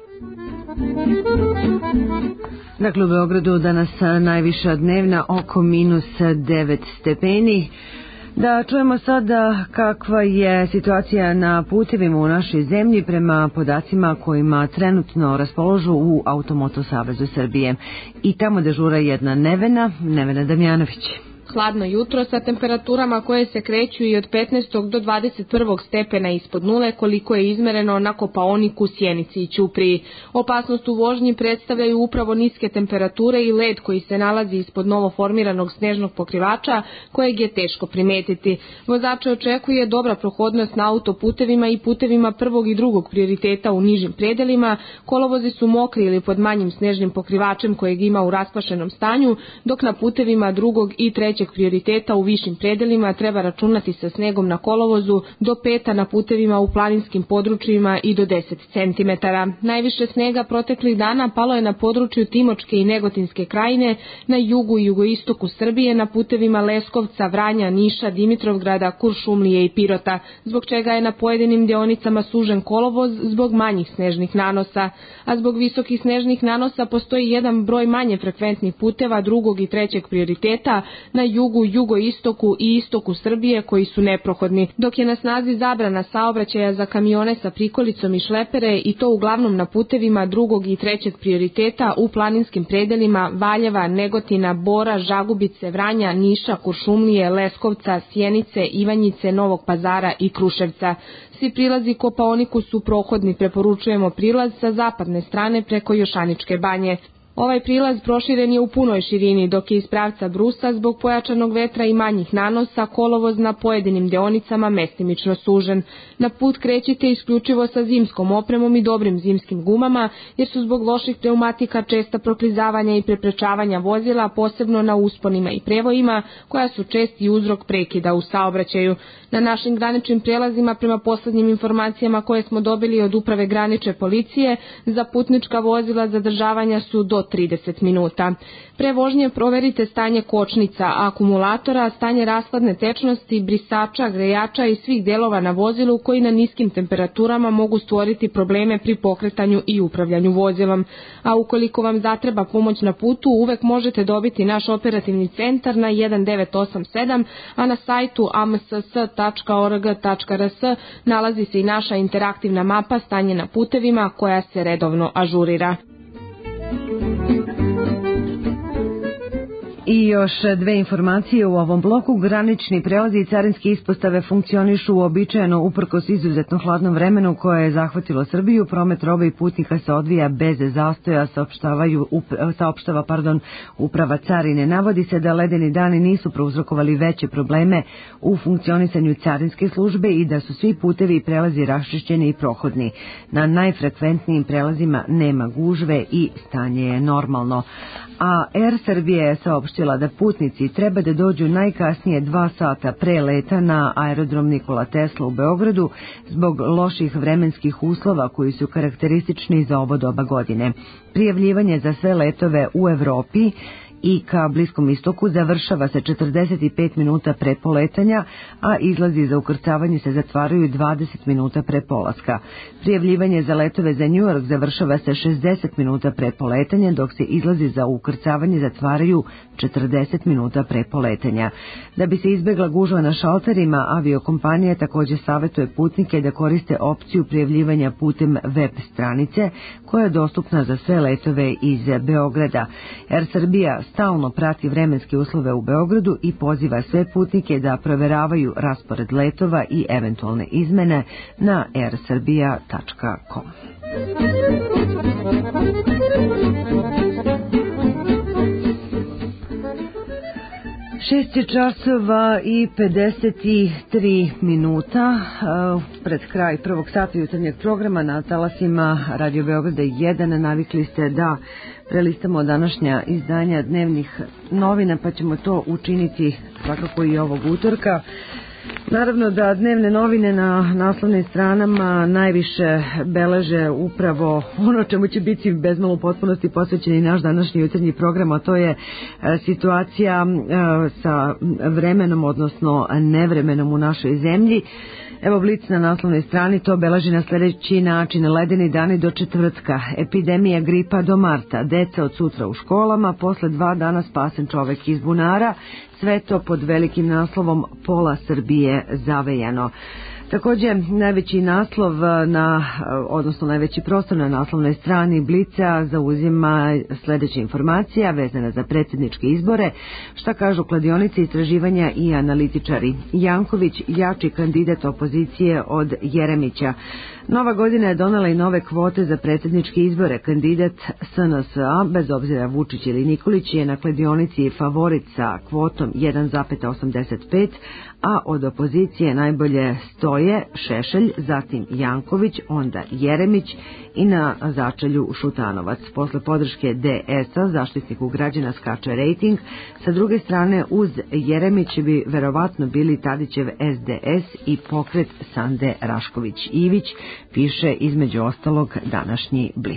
Dakle, u Beogradu danas najviša dnevna oko minus 9 stepeni. Da čujemo sada kakva je situacija na putevima u našoj zemlji prema podacima kojima trenutno raspoložu u Automoto Savezu Srbije. I tamo dežura jedna Nevena Damjanović. Hladno jutro sa temperaturama koje se kreću i od 15. do 21. stepena ispod nule, koliko je izmereno na Kopaoniku, Sjenici i Ćupriji. Opasnost u vožnji predstavljaju upravo niske temperature i led koji se nalazi ispod novoformiranog snežnog pokrivača, kojeg je teško primetiti. Vozače očekuje dobra prohodnost na autoputevima i putevima prvog i drugog prioriteta u nižim predelima. Kolovozi su mokri ili pod manjim snežnim pokrivačem kojeg ima u raspašenom stanju, dok na putevima drugog i trećeg prioriteta u višim predelima treba računati sa snegom na kolovozu do peta na putevima u planinskim područjima i do 10 cm. Najviše snega proteklih dana palo je na području Timočke i Negotinske krajine, na jugu i jugoistoku Srbije, na putevima Leskovca, Vranja, Niša, Dimitrovgrada, Kuršumlije i Pirota, zbog čega je na pojedinim deonicama sužen kolovoz zbog manjih snežnih nanosa. A zbog visokih snežnih nanosa postoji jedan broj manje frekventnih puteva drugog i trećeg prioriteta na jugu, jugoistoku i istoku Srbije koji su neprohodni, dok je na snazi zabrana saobraćaja za kamione sa prikolicom i šlepere i to uglavnom na putevima drugog i trećeg prioriteta u planinskim predelima Valjeva, Negotina, Bora, Žagubice, Vranja, Niša, Kuršumlije, Leskovca, Sjenice, Ivanjice, Novog Pazara i Kruševca. Svi prilazi Kopaoniku su prohodni, preporučujemo prilaz sa zapadne strane preko Jošaničke banje. Ovaj prilaz proširen je u punoj širini, dok je iz pravca Brusa zbog pojačanog vetra i manjih nanosa kolovoz na pojedinim deonicama mestimično sužen. Na put krećite isključivo sa zimskom opremom i dobrim zimskim gumama, jer su zbog loših pneumatika česta proklizavanja i preprečavanja vozila, posebno na usponima i prevojima, koja su česti uzrok prekida u saobraćaju. Na našim graničnim prelazima, prema poslednjim informacijama koje smo dobili od Uprave granične policije, za putnička vozila zadržavanja su do 30 minuta. Pre vožnje proverite stanje kočnica, akumulatora, stanje rashladne tečnosti, brisača, grejača i svih delova na vozilu koji na niskim temperaturama mogu stvoriti probleme pri pokretanju i upravljanju vozilom. A ukoliko vam zatreba pomoć na putu, uvek možete dobiti naš operativni centar na 1987, a na sajtu amss.org.rs nalazi se i naša interaktivna mapa stanje na putevima koja se redovno ažurira. I još dve informacije u ovom bloku. Granični prelazi i carinske ispostave funkcionišu uobičajeno uprkos izuzetno hladnom vremenu koje je zahvatilo Srbiju. Promet robe i putnika se odvija bez zastoja, saopštava Uprava carine. Navodi se da ledeni dani nisu prouzrokovali veće probleme u funkcionisanju carinske službe i da su svi putevi i prelazi raščišćeni i prohodni. Na najfrekventnijim prelazima nema gužve i stanje je normalno. A Air Srbija je saopštila da putnici treba da dođu najkasnije 2 sata pre leta na aerodrom Nikola Tesla u Beogradu zbog loših vremenskih uslova koji su karakteristični za ovo doba godine. Prijavljivanje za sve letove u Evropi i ka Bliskom istoku završava se 45 minuta pre poletanja, a izlazi za ukrcavanje se zatvaraju 20 minuta pre polaska. Prijavljivanje za letove za New York završava se 60 minuta pre poletanja, dok se izlazi za ukrcavanje zatvaraju 40 minuta pre poletanja. Da bi se izbjegla gužva na šalterima, aviokompanija također savjetuje putnike da koriste opciju prijavljivanja putem web stranice, koja je dostupna za sve letove iz Beograda. Air Srbija stalno prati vremenske uslove u Beogradu i poziva sve putnike da proveravaju raspored letova i eventualne izmene na airsrbia.com. 6:53 pred kraj prvog sata jutarnjeg programa na talasima Radio Beograda 1. Navikli ste da prelistamo današnja izdanja dnevnih novina, pa ćemo to učiniti svakako i ovog utorka. Naravno da dnevne novine na naslovnim stranama najviše beleže upravo ono čemu će biti bezmalo u potpunosti posvećen i naš današnji jutarnji program, a to je situacija sa vremenom, odnosno nevremenom u našoj zemlji. Evo Blic na naslovnoj strani to beleži na sljedeći način: ledeni dani do četvrtka, epidemija gripa do marta, deca od sutra u školama, posle 2 dana spasen čovek iz bunara, sve to pod velikim naslovom pola Srbije zavejano. Također najveći naslov odnosno najveći prostor na naslovnoj strani Blica zauzima sljedeća informacija vezana za predsjedničke izbore. Šta kažu kladionice, istraživanja i analitičari? Janković jači kandidat opozicije od Jeremića. Nova godina je donela i nove kvote za predsjedničke izbore. Kandidat SNS-a, bez obzira Vučić ili Nikolić, je na kladionici favorit sa kvotom 1,85, a od opozicije najbolje stoje Šešelj, zatim Janković, onda Jeremić i na začelju Šutanovac. Posle podrške DS-a zaštitniku građana skače rejting. Sa druge strane, uz Jeremić bi verovatno bili Tadićev SDS i pokret Sande Rašković-Ivić, piše između ostalog današnji Blic.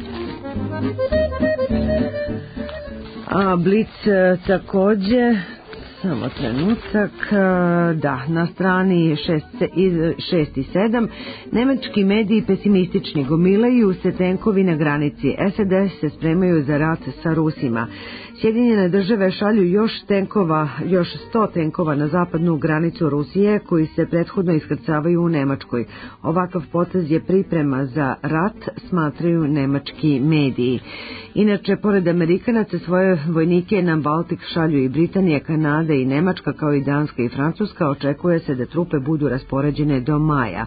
A Blic također, samo trenutak, na strani 6 i 7, nemački mediji pesimistični, gomilaju se tenkovi na granici, SAD se spremaju za rat sa Rusima. Sjedinjene države šalju još 100 tenkova na zapadnu granicu Rusije, koji se prethodno iskrcavaju u Nemačkoj. Ovakav potez je priprema za rat, smatraju nemački mediji. Inače, pored Amerikanaca, svoje vojnike na Baltik šalju i Britanija, Kanada i Nemačka, kao i Danska i Francuska. Očekuje se da trupe budu raspoređene do maja.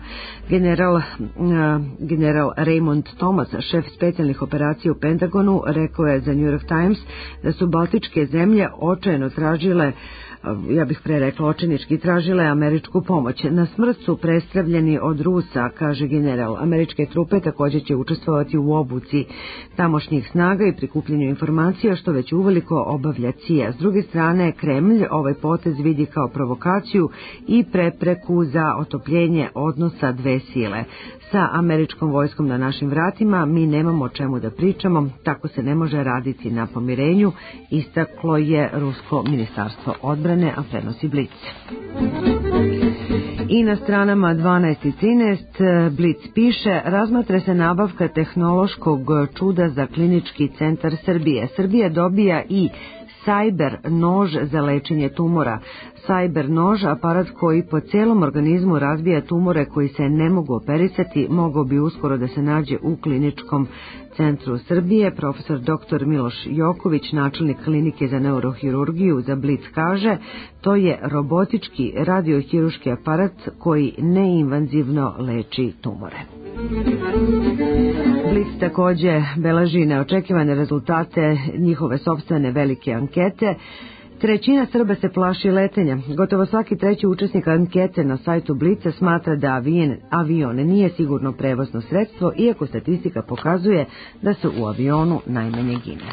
General Raymond Thomas, šef specijalnih operacija u Pentagonu, rekao je za New York Times da su baltičke zemlje očajno tražile, ja bih pre rekla očajnički tražile američku pomoć. Na smrt su prestravljeni od Rusa, kaže general. Američke trupe također će učestvovati u obuci tamošnjih snaga i prikupljenju informacija, što već uveliko obavlja CIA. S druge strane, Kremlj ovaj potez vidi kao provokaciju i prepreku za otopljenje odnosa dve sile. Sa američkom vojskom na našim vratima mi nemamo o čemu da pričamo, tako se ne može raditi na pomirenju, istaklo je rusko ministarstvo odbrane, a prenosi Blic. I na stranama 12 i 13 Blic piše: razmatra se nabavka tehnološkog čuda za klinički centar Srbije. Srbija dobija i Cyber nož za lečenje tumora. Cyber nož, aparat koji po celom organizmu razbija tumore koji se ne mogu operisati, mogao bi uskoro da se nađe u kliničkom centru Srbije. Profesor dr. Miloš Joković, načelnik klinike za neurohirurgiju za Blic, kaže, to je robotički radiohiruški aparat koji neinvazivno leči tumore. Blic takođe beleži neočekivane rezultate njihove sopstvene velike ankete. Trećina Srba se plaši letenja. Gotovo svaki treći učesnik ankete na sajtu Blica smatra da avion nije sigurno prevozno sredstvo, iako statistika pokazuje da se u avionu najmanje gine.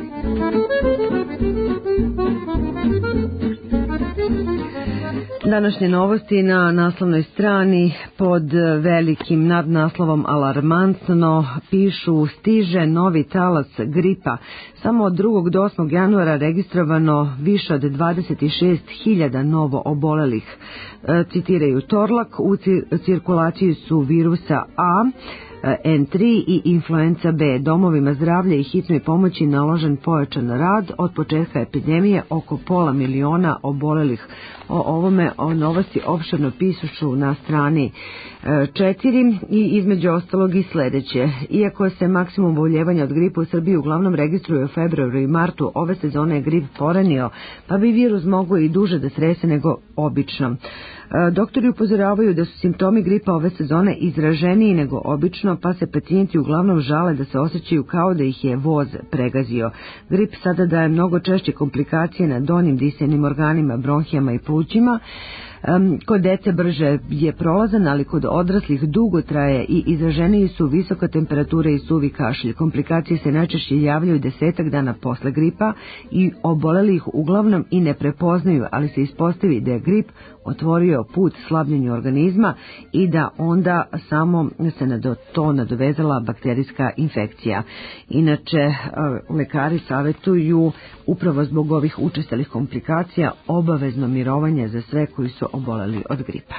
Današnje novosti na naslovnoj strani pod velikim nadnaslovom alarmantno pišu: stiže novi talas gripa. Samo od 2. do 8. januara registrovano više od 26.000 novo obolelih. Citiraju Torlak, u cirkulaciji su virusa A, N3 i influenza B. Domovima zdravlja i hitnoj pomoći naložen pojačan rad. Od početka epidemije oko 500.000 obolelih. O ovome novosti opširno pišu na strani 4 i između ostalog i sledeće. Iako se maksimum oboljevanja od gripa u Srbiji uglavnom registruje u februaru i martu, ove sezone je grip poranio, pa bi virus mogao i duže da strese nego obično. Doktori upozoravaju da su simptomi gripa ove sezone izraženiji nego obično, pa se pacijenti uglavnom žale da se osjećaju kao da ih je voz pregazio. Grip sada daje mnogo češće komplikacije na donjim disajnim organima, bronhijama i plućima. Kod dece brže je prolazan, ali kod odraslih dugo traje i izraženiji su visoka temperatura i suvi kašalj. Komplikacije se najčešće javljaju 10 dana posle gripa i oboleli ih uglavnom i ne prepoznaju, ali se ispostavi da je grip otvorio put slabljenju organizma i da onda samo se na to nadovezala bakterijska infekcija. Inače, lekari savjetuju upravo zbog ovih učestalih komplikacija obavezno mirovanje za sve koji su oboleli od gripa.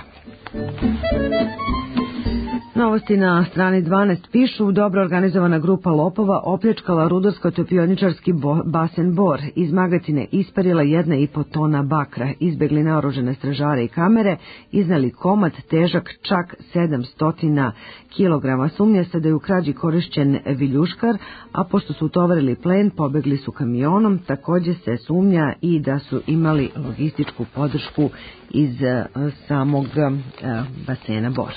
Novosti na strani 12 pišu: dobro organizovana grupa lopova opljačkala rudarsko-topioničarski basen Bor. Iz magacine isparila 1,5 tona bakra, izbegli naoružane stražare i kamere, iznali komad težak čak 700 kg. Sumnja se da je u krađi korišćen viljuškar, a pošto su utovarili plen, pobegli su kamionom. Takođe se sumnja i da su imali logističku podršku iz samog basena Bor.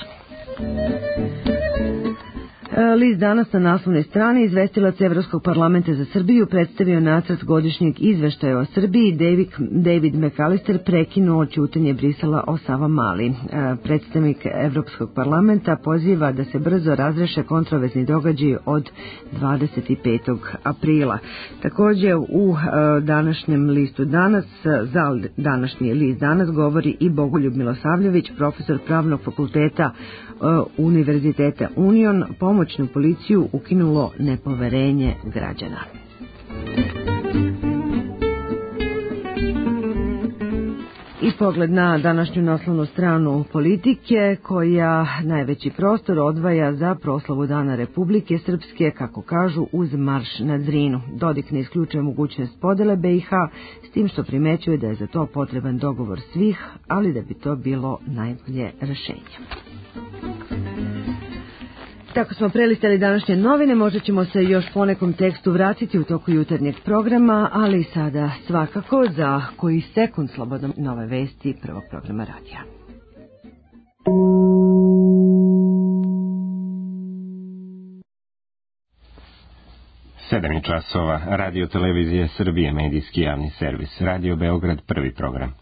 List Danas na naslovnoj strani: izvestilac Evropskog parlamenta za Srbiju predstavio nacrt godišnjeg izveštaja o Srbiji. David McAllister prekinuo ćutanje Brisela o Savamali. Predstavnik Evropskog parlamenta poziva da se brzo razreše kontroverzni događaji od 25. aprila. Takođe u današnjem listu Danas, za današnji list Danas govori i Bogoljub Milosavljević, profesor Pravnog fakulteta Univerziteta Union. Pomoćnu policiju ukinulo nepoverenje građana. I pogled na današnju naslovnu stranu Politike, koja najveći prostor odvaja za proslavu Dana Republike Srpske, kako kažu, uz marš na Drinu. Dodik ne isključuje mogućnost podele BiH, s tim što primećuje da je za to potreban dogovor svih, ali da bi to bilo najbolje rešenje. Tako smo prelistali današnje novine, možda ćemo se još po nekom tekstu vratiti u toku jutarnjeg programa, ali sada svakako za koji sekund slobodno nove vesti prvog programa radija. Sedam časova, Radio Televizije Srbije, medijski javni servis, Radio Beograd, prvi program.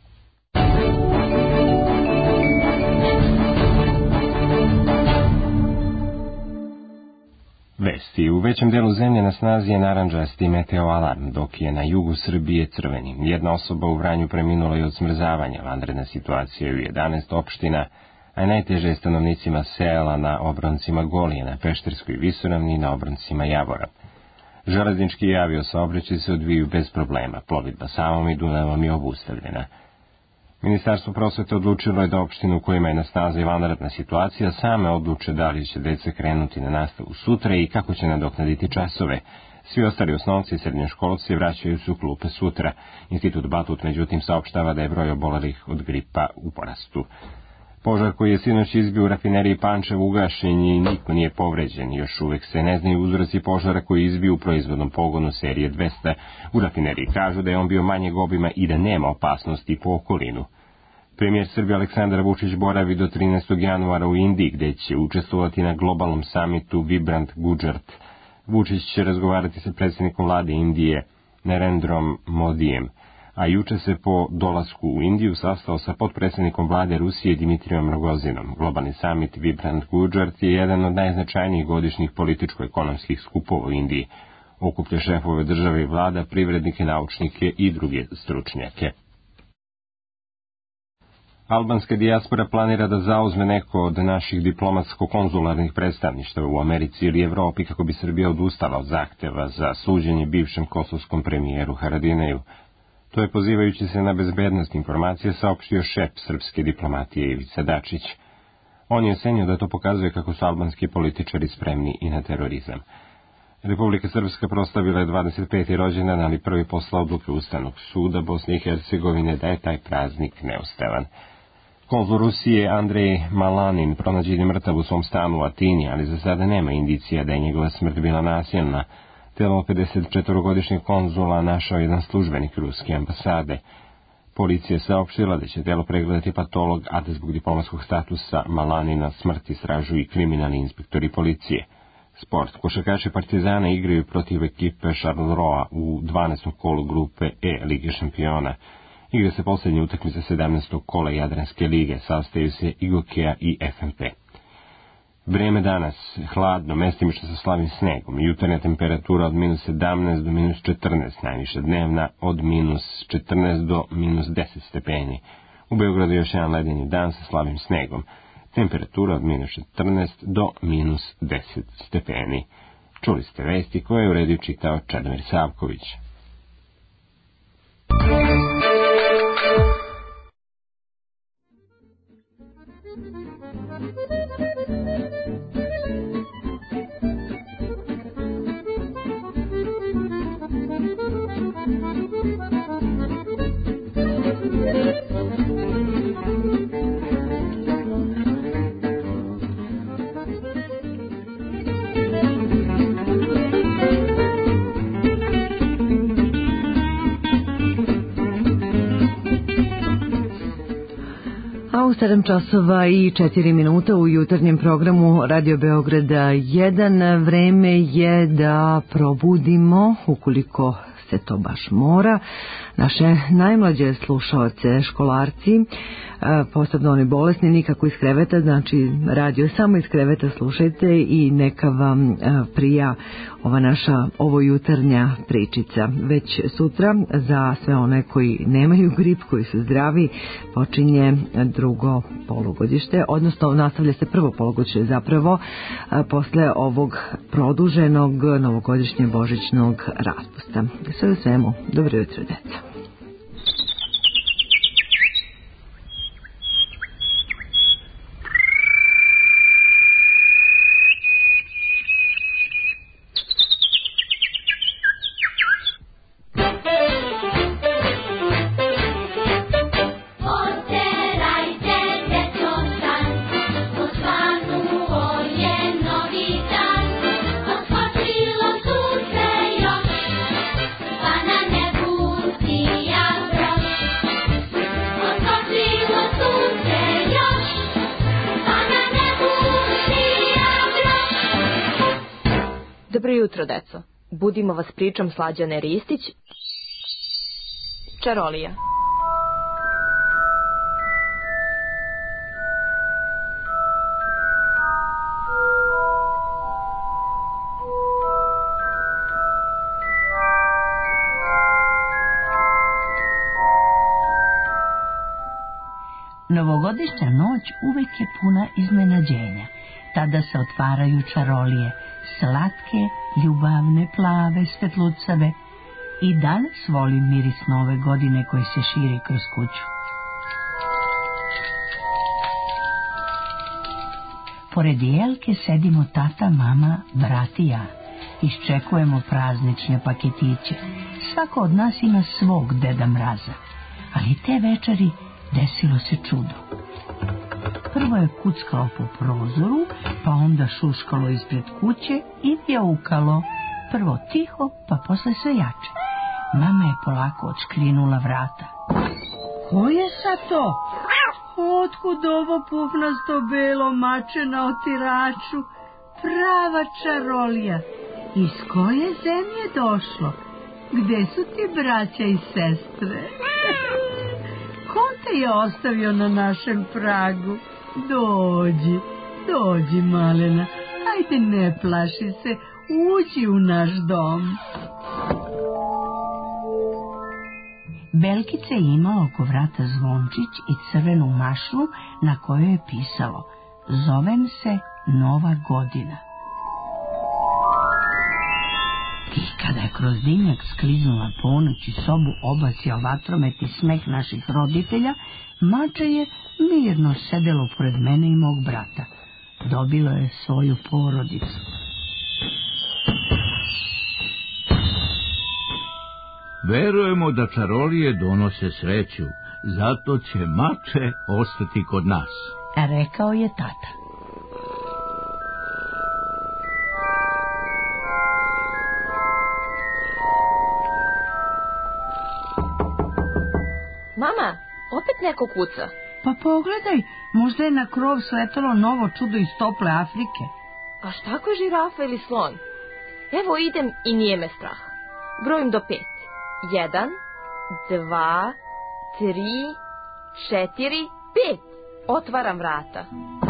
Vesti. U većem delu zemlje na snazi je narandžasti meteo alarm, dok je na jugu Srbije crveni. Jedna osoba u Vranju preminula i od smrzavanja, vanredna situacija u 11 opština, a najteže je stanovnicima sela na obroncima Golije, na Pešterskoj visoravni i na obroncima Javora. Železnički i aviosaobraćaj se odviju bez problema, plovidba Savom i Dunavom je obustavljena. Ministarstvo prosvete odlučilo je da opštine u kojima je na snazi vanredna situacija same odluče da li će deca krenuti na nastavu sutra i kako će nadoknaditi časove. Svi ostali osnovci i srednjoškolci vraćaju se u klupe sutra. Institut Batut međutim saopštava da je broj obolelih od gripa u porastu. Požar koji je sinoć izbio u rafineriji Pančevo ugašen i niko nije povređen. Još uvek se ne znaju uzroci požara koji je izbio u proizvodnom pogonu serije 200. U rafineriji kažu da je on bio manjeg obima i da nema opasnosti po okolinu. Premijer Srbije Aleksandar Vučić boravi do 13. januara u Indiji, gde će učestvovati na globalnom samitu Vibrant Gujarat. Vučić će razgovarati sa predsjednikom vlade Indije Narendrom Modijem, a juče se po dolasku u Indiju sastao sa potpredsjednikom vlade Rusije Dmitrijom Rogozinom. Globalni samit Vibrant Gujarat je jedan od najznačajnijih godišnjih političko-ekonomskih skupova u Indiji. Okuplja šefove države i vlada, privrednike, naučnike i druge stručnjake. Albanska dijaspora planira da zauzme neko od naših diplomatsko-konzularnih predstavništava u Americi ili Evropi kako bi Srbija odustala od zahteva za suđenje bivšem kosovskom premijeru Haradineju. To je pozivajući se na bezbednost informacije saopštio šef srpske diplomatije Ivica Dačić. On je ocenio da to pokazuje kako su albanski političari spremni i na terorizam. Republika Srpska proslavila je 25. rođendan, ali prvi posla odluke Ustavnog suda Bosne i Hercegovine da je taj praznik neustavan. Konzul Rusije Andrej Malanin pronađen je mrtav u svom stanu u Atini, ali za sada nema indicija da je njegova smrt bila nasilna. Telo 54-godišnjeg konzula našao jedan službenik ruske ambasade. Policija je saopštila da će telo pregledati patolog, a da zbog diplomatskog statusa Malanina smrt istražuju i kriminalni inspektori policije. Sport. Košarkaši Partizana igraju protiv ekipe Charleroi u 12. kolu grupe E Lige šampiona. Igra se posljednji utakmica 17. kola Jadranske lige, sastaju se i Gokeja i FNP. Vreme danas, hladno, mestimično sa slabim snegom, jutarnja temperatura od minus 17 do minus 14, najviše dnevna od minus 14 do minus 10 stepeni. U Beogradu još jedan ledeni dan sa slabim snegom, temperatura od minus 14 do minus 10 stepeni. Čuli ste vesti koje je u rediju čitao Čedomir Savković. U 7 časova i 4 minuta u jutarnjem programu Radio Beograda 1 vreme je da probudimo, ukoliko se to baš mora, naše najmlađe slušaoce, školarci, posebno oni bolesni, nikako iz kreveta, znači radio samo iz kreveta slušajte i neka vam prija ova naša jutarnja pričica. Već sutra za sve one koji nemaju grip, koji su zdravi, počinje drugo polugodište, odnosno nastavlja se prvo polugodište zapravo posle ovog produženog novogodišnjeg božićnog raspusta. Sve u svemu, dobro jutro, deca. Dobro jutro, deco. Budimo vas pričom Slađane Ristić. Čarolija. Novogodišnja noć uvek je puna iznenađenja. Tada se otvaraju čarolije, slatke, ljubavne, plave, svetlucave. I danas volim miris nove godine koji se širi kroz kuću. Pored jelke sedimo tata, mama, brat i ja. Iščekujemo praznične paketiće. Svako od nas ima svog Deda Mraza. Ali te večeri desilo se čudo. Prvo je kuckalo po prozoru, pa onda šuškalo ispred kuće i vjaukalo. Prvo tiho, pa posle sve jače. Mama je polako odškrinula vrata. Ko je sa to? Otkud ovo pufnasto belo mače na otiraču? Prava čarolija. Iz koje zemlje došlo? Gde su ti braća i sestre? Ko te je ostavio na našem pragu? Dođi, malena. Ajde, ne plaši se. Uđi u naš dom. Belkica je imala oko vrata zvončić i crvenu mašnu na kojoj je pisalo: zovem se Nova godina. I kada je kroz dimnjak skliznula ponoć i sobu obasjao vatromet i smeh naših roditelja, mače je mirno sedelo pored mene i mog brata. Dobilo je svoju porodicu. Verujemo da čarolije donose sreću, zato će mače ostati kod nas, rekao je tata. Mama, opet neko kuca. Pa pogledaj, možda je na krov sletalo novo čudo iz tople Afrike. A šta ako je žirafa ili slon? Evo idem i nije me strah. Brojim do 5. 1, 2, 3, 4, 5. Otvaram vrata.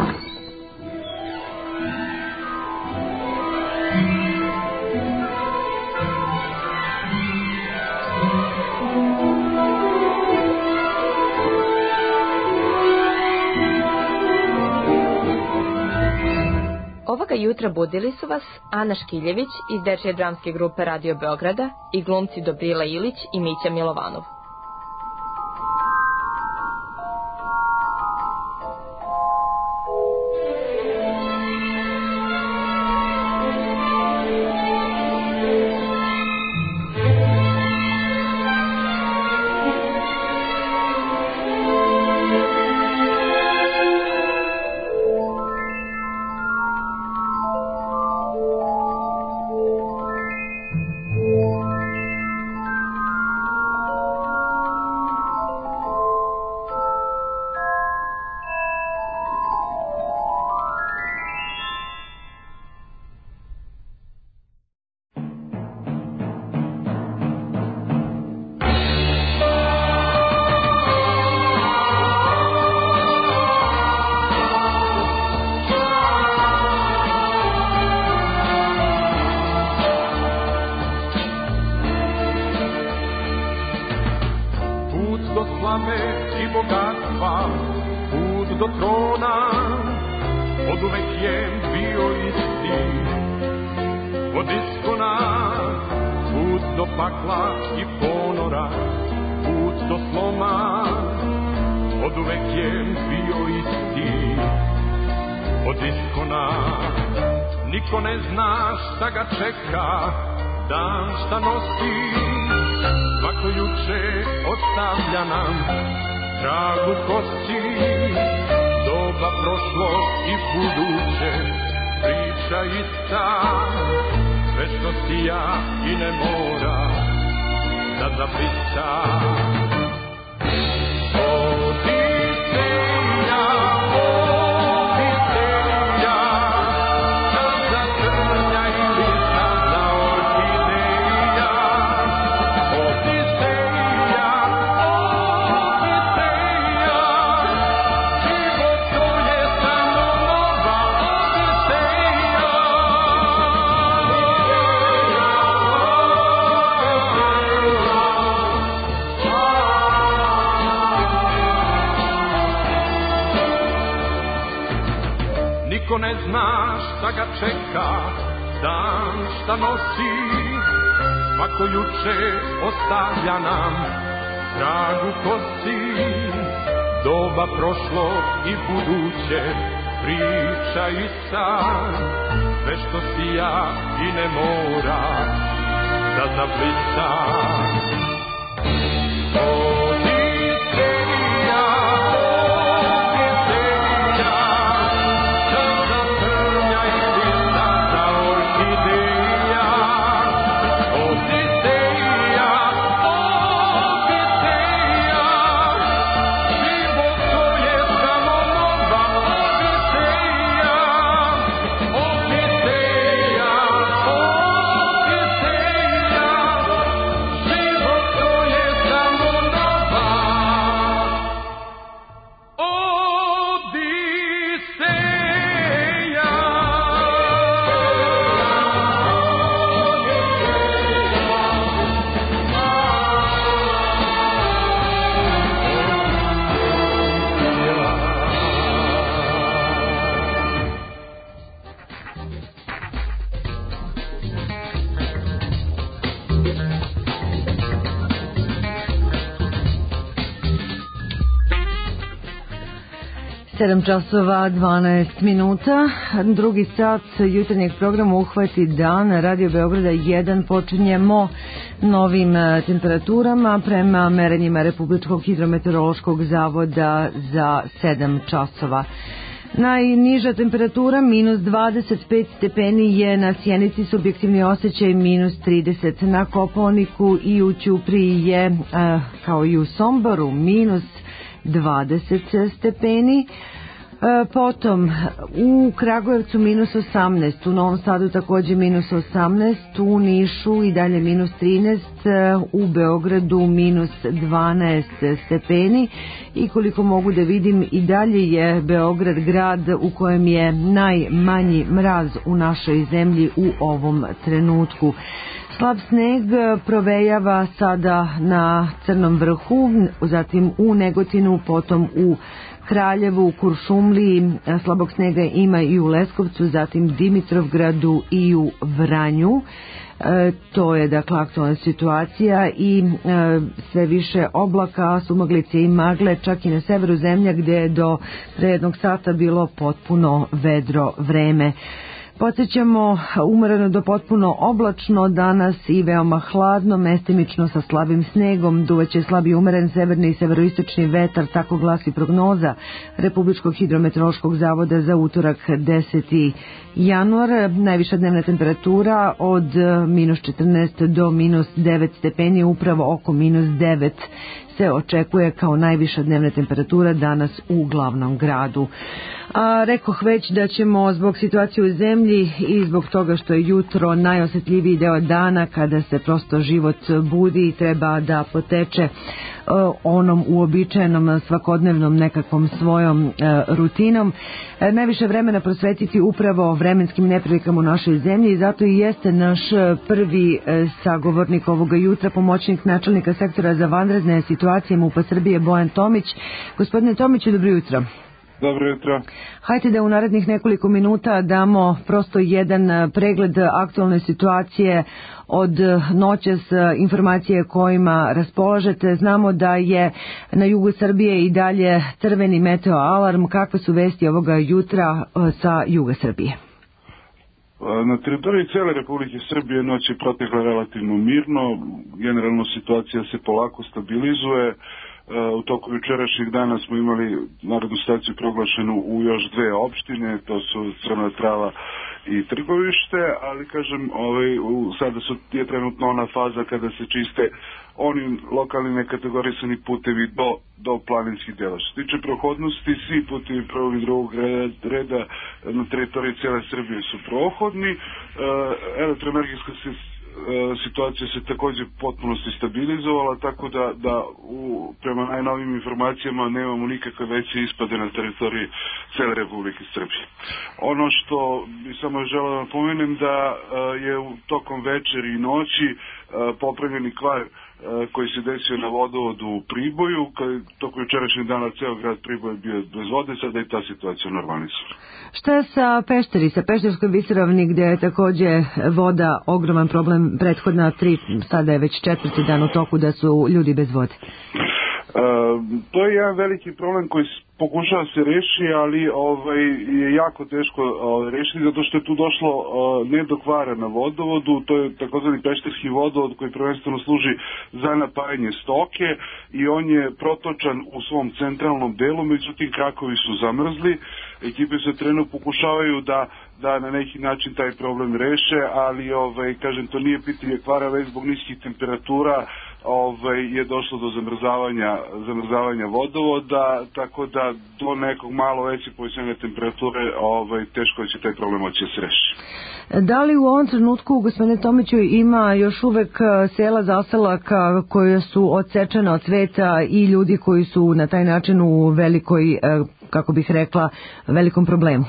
Ovoga jutra budili su vas Ana Škiljević iz dečje dramske grupe Radio Beograda i glumci Dobrila Ilić i Mića Milovanov. ne zna šta ga čeka, dan šta nosi, svako juče ostavlja nam trag u kosi, doba prošlo i buduće, priča i san, sve što si ja i ne mora da zablicam. Sedam časova 12 minuta, drugi sat jutarnjeg programa Uhvati dan, Radio Beograda 1, počinjemo novim temperaturama prema merenjima Republičkog hidrometeorološkog zavoda za 7 časova. Najniža temperatura minus 25 stepeni je na Sjenici, subjektivni osjećaj minus 30, na Kopaoniku i u Ćupriji je, kao i u Somboru, minus 20 stepeni. Potom u Kragujevcu minus 18, u Novom Sadu također minus 18, u Nišu i dalje minus 13, u Beogradu minus 12 stepeni i koliko mogu da vidim i dalje je Beograd grad u kojem je najmanji mraz u našoj zemlji u ovom trenutku. Slab sneg provejava sada na Crnom vrhu, zatim u Negotinu, potom u Kraljevu, Kuršumliji, slabog snega ima i u Leskovcu, zatim Dimitrovgradu i u Vranju. To je dakle aktualna situacija i sve više oblaka, sumaglice i magle, čak i na severu zemlje gdje je do pre jednog sata bilo potpuno vedro vreme. Podsećamo, umoreno do potpuno oblačno danas i veoma hladno, mestimično sa slabim snegom, duvaće slabi umeren severni i severoistočni vetar, tako glasi prognoza Republičkog hidrometeorološkog zavoda za utorak 10. januar. Najviša dnevna temperatura od minus 14 do minus 9 stepeni, upravo oko minus 9 se očekuje kao najviša dnevna temperatura danas u glavnom gradu. Rekoh već da ćemo zbog situacije u zemlji i zbog toga što je jutro najosjetljiviji deo dana kada se prosto život budi i treba da poteče onom uobičajenom svakodnevnom nekakvom svojom rutinom, najviše vremena prosvetiti upravo vremenskim neprilikama u našoj zemlji i zato i jeste naš prvi sagovornik ovoga jutra, pomoćnik načelnika sektora za vanredne situacije MUP-a Srbije Bojan Tomić. Gospodine Tomiću, dobro jutro. Dobro jutro. Hajde da u narednih nekoliko minuta damo prosto jedan pregled aktualne situacije od noćas, informacije kojima raspolažete. Znamo da je na jugu Srbije i dalje crveni meteo alarm. Kakve su vesti ovoga jutra sa juga Srbije? Na teritoriji cijele Republike Srbije noć je protekla relativno mirno. Generalno situacija se polako stabilizuje. U toku jučerašnjeg dana smo imali narodnu staciju proglašenu u još dve opštine, to su Crna Trava i Trgovište, ali kažem, sada je trenutno ona faza kada se čiste oni lokalni nekategorisani putevi do planinskih dela. Što se tiče prohodnosti, svi putevi prvog i drugog reda na teritoriji cijele Srbije su prohodni. Elektroenergetska situacija se također potpuno stabilizovala, tako da prema najnovim informacijama nemamo nikakve veće ispade na teritoriji cijele Republike Srbije. Ono što bi samo želeo da napomenem da je tokom večeri i noći popravljeni kvar koji se desio na vodovodu u Priboju, tokom jučerašnjeg dana ceo grad Priboj bio bez vode, sada je ta situacija normalizovana. Šta je sa Pešteri, sa Pešterskoj visoravni gdje je također voda ogroman problem, prethodna 3, sada je već 4. dan u toku da su ljudi bez vode? To je jedan veliki problem koji pokušava se reši, ali je jako teško rešiti zato što je tu došlo ne do kvara na vodovodu. To je takozvani pešterski vodovod koji prvenstveno služi za napajanje stoke i on je protočan u svom centralnom delu, međutim krakovi su zamrzli. Ekipe se trenutno pokušavaju da na neki način taj problem reše, ali kažem, to nije pitanje kvara, već zbog niskih temperatura je došlo do zamrzavanja vodovoda, tako da do nekog malo veće povećanja temperature teško će taj problem moći se reši. Da li u ovom trenutku, gospodine Tomiću, ima još uvek sela, zaselaka koje su odsečena od sveta i ljudi koji su na taj način u velikoj, kako bih rekla, velikom problemu?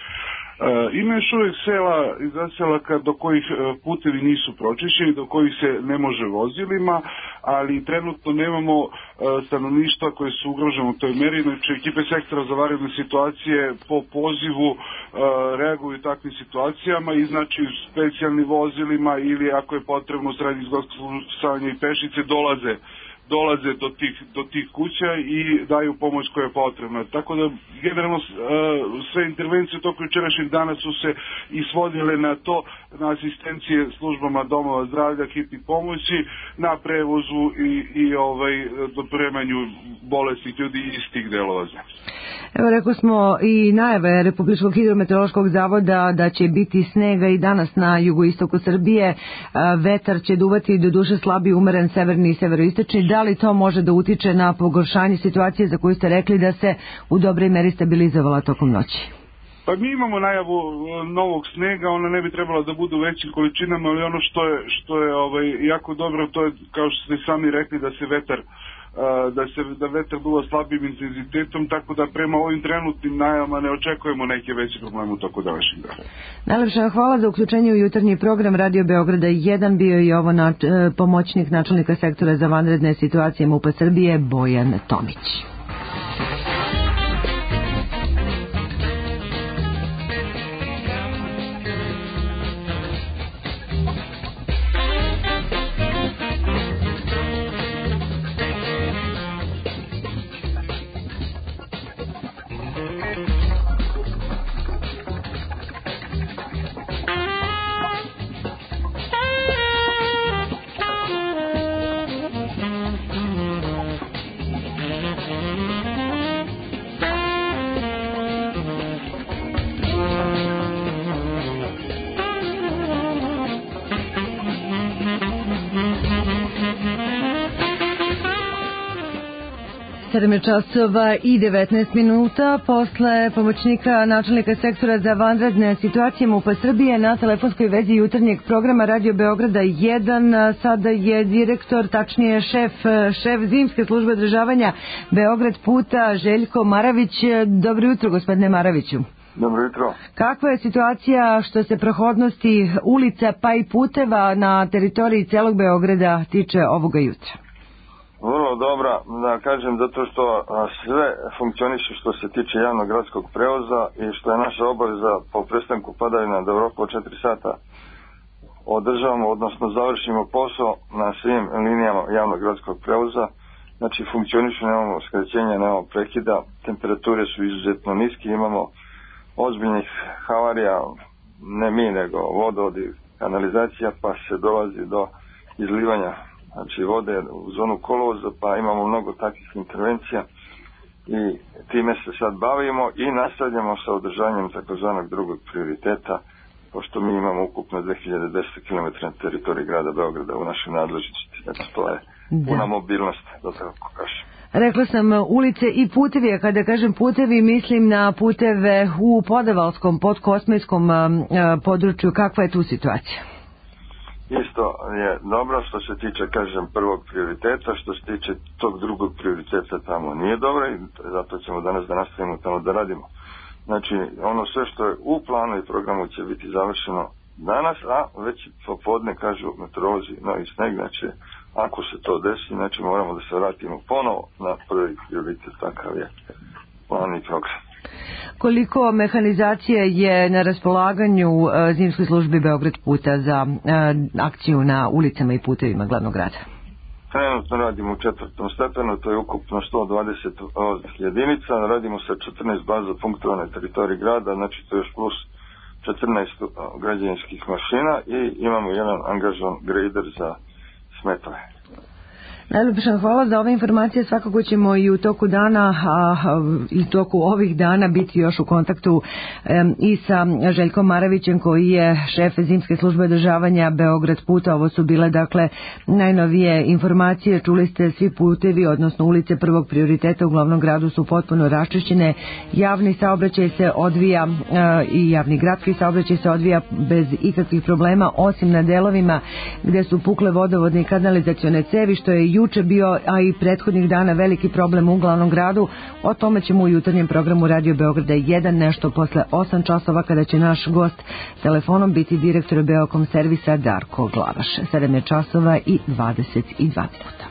Ima još uvijek sela i zaselaka do kojih putevi nisu pročišćeni, do kojih se ne može vozilima, ali trenutno nemamo stanovništva koje su ugroženo u toj meri. Znači, ekipe sektora za vanredne situacije po pozivu reaguju u takvim situacijama i znači specijalnim vozilima ili ako je potrebno sredi izgledskog i pešice dolaze do tih kuća i daju pomoć koja je potrebna. Tako da generalno sve intervencije tokom jučerašnjeg dana su se i svodile na to, na asistencije službama domova zdravlja, hitnih pomoći, na prevozu i dopremanju bolesnih ljudi iz tih delova zemlje. Evo, rekli smo i najave Republičkog hidrometeorološkog zavoda da će biti snega i danas na jugoistoku Srbije. Vetar će duvati do duše slabiji, umeren severni i severoistočni. Da li to može da utiče na pogoršanje situacije za koju ste rekli da se u dobroj meri stabilizovala tokom noći? Pa mi imamo najavu novog snega, ona ne bi trebala da bude u većim količinama, ali ono što je jako dobro, to je, kao što ste sami rekli, da se vetar duva slabim intenzitetom, tako da prema ovim trenutnim najavama ne očekujemo neke veće probleme u toku današnjeg dana. Najlepša hvala za uključenje u jutarnji program Radio Beograda 1. Bio je ovo pomoćnik načelnika sektora za vanredne situacije MUP-a Srbije Bojan Tomić. Časova i 19 minuta posle pomoćnika načelnika sektora za vanredne situacije MUP-a Srbije na telefonskoj vezi jutarnjeg programa Radio Beograda 1. Sada je direktor, tačnije šef zimske službe održavanja Beograd puta Željko Maravić. Dobro jutro, gospodine Maraviću. Dobro jutro. Kakva je situacija što se prohodnosti ulica pa i puteva na teritoriji celog Beograda tiče ovoga jutra? Vrlo dobra, da kažem, zato što sve funkcioniše što se tiče javnog gradskog prevoza i što je naša obaveza po prestanku padavina da u roku od 4 sata održavamo, odnosno završimo posao na svim linijama javnog gradskog prevoza. Znači funkcioniše, nemamo skraćenja, nemamo prekida, temperature su izuzetno niske, imamo ozbiljnih havarija, ne mi nego vodovodi, kanalizacija, pa se dolazi do izlivanja vode u zonu kolovoza, pa imamo mnogo takvih intervencija i time se sad bavimo i nastavljamo sa održanjem takozvanog drugog prioriteta, pošto mi imamo ukupno 2200 km na teritoriji grada Beograda u našoj nadležnosti. Eto, to je puna mobilnost, da tako kažem. Rekla sam ulice i putevi, a kada kažem putevi mislim na puteve u Podavalskom, podkosmejskom području. Kakva je tu situacija? Isto je dobro što se tiče, kažem, prvog prioriteta, što se tiče tog drugog prioriteta tamo nije dobro i zato ćemo danas da nastavimo tamo da radimo. Znači, ono sve što je u planu i programu će biti završeno danas, a već popodne, kažu meteorolozi, novi sneg, znači, ako se to desi, znači moramo da se vratimo ponovo na prvi prioritet, takav je plan i program. Koliko mehanizacije je na raspolaganju zimskoj službi Beograd puta za akciju na ulicama i putevima glavnog grada? Trenutno radimo u 4. stepenu, to je ukupno 120 voznih jedinica, radimo sa 14 baza punktova na teritoriji grada, znači to je još plus 14 građevinskih mašina i imamo jedan angažovan grader za smetove. Najljepša hvala za ove informacije, svakako ćemo i u toku dana i u toku ovih dana biti još u kontaktu i sa Željkom Maravićem koji je šef zimske službe održavanja Beograd puta. Ovo su bile dakle najnovije informacije, čuli ste svi putevi odnosno ulice prvog prioriteta u glavnom gradu su potpuno raščišćene, javni saobraćaj se odvija i javni gradski saobraćaj se odvija bez ikakvih problema osim na delovima gde su pukle vodovodne i kanalizacione cevi što je juče bio, a i prethodnih dana veliki problem u glavnom gradu. O tome ćemo u jutarnjem programu Radio Beograda 1 nešto posle 8 časova kada će naš gost telefonom biti direktor Beokom servisa Darko Glavaš. 7 časova i 22 minuta.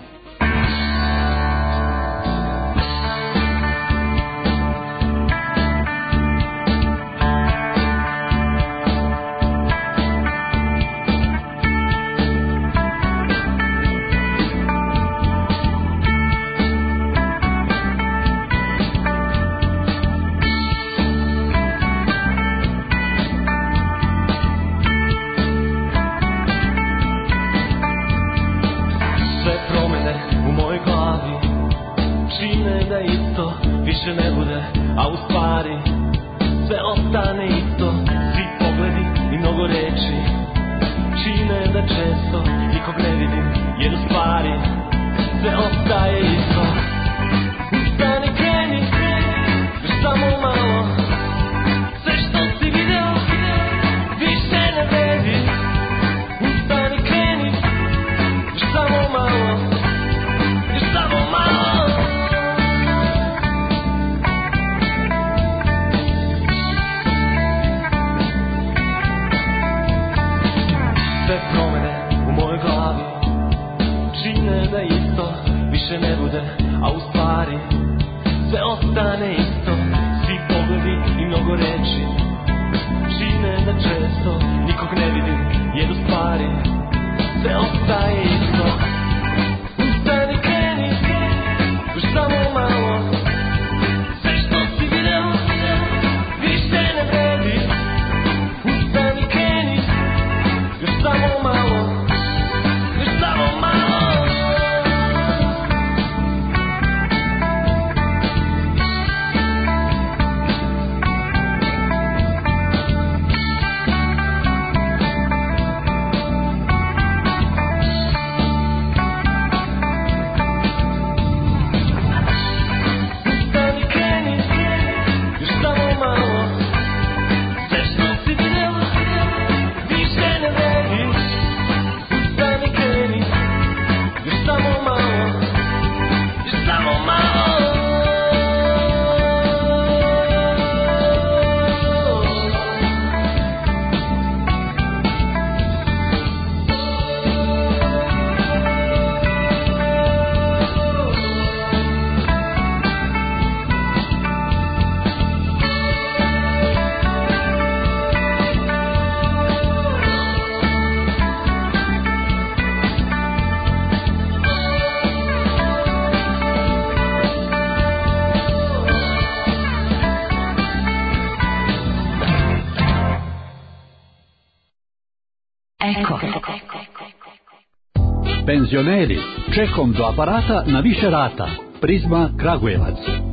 Penzioneri, čekom do aparata na više rata. Prizma Kragujevac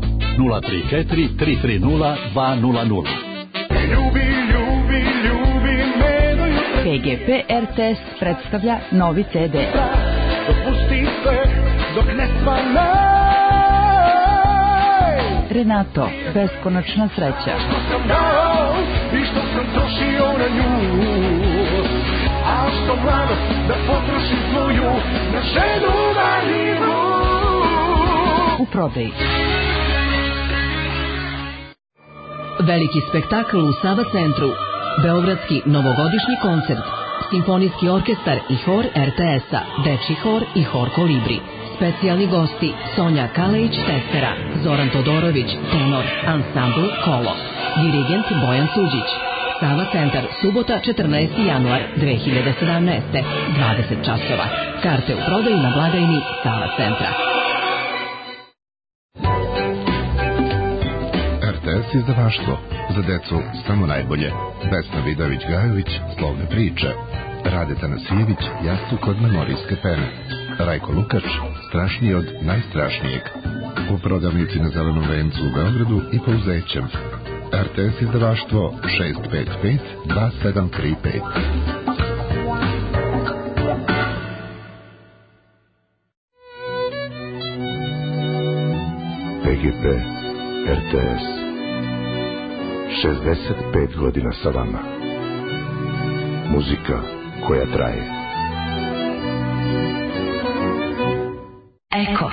034 330 200. PGP RTS predstavlja novi CD. Dopusti sve dok ne svane. Renato, beskonačna sreća. Što sam dao i što sam trošio na nju. A što mladost da potroši svoju na ženu daljivu. U prodaji. Veliki spektakl u Sava centru. Beogradski novogodišnji koncert. Simfonijski orkestar i hor RTS-a, dečji hor i hor Kolibri. Specijalni gosti Sonja Kalejić-Testera, Zoran Todorović, tenor, ansambl Kolo. Dirigent Bojan Suđić. Sava centar, subota 14. januar 2017. 20 časova. Karte u prodaju na blagajni Sava centra. RTS izdavaštvo. Za decu samo najbolje. Vesna Vidović-Gajović, Slovne priče. Rade Tanasijević, Jastuk od memorijske pene. Rajko Lukač, Strašniji od najstrašnijeg. U prodavnici na Zelenom vencu u Beogradu i po Uzećem. RTS izdavaštvo 655 2735. PGP RTS 65 godina sa vama. Muzika koja traje. Eko.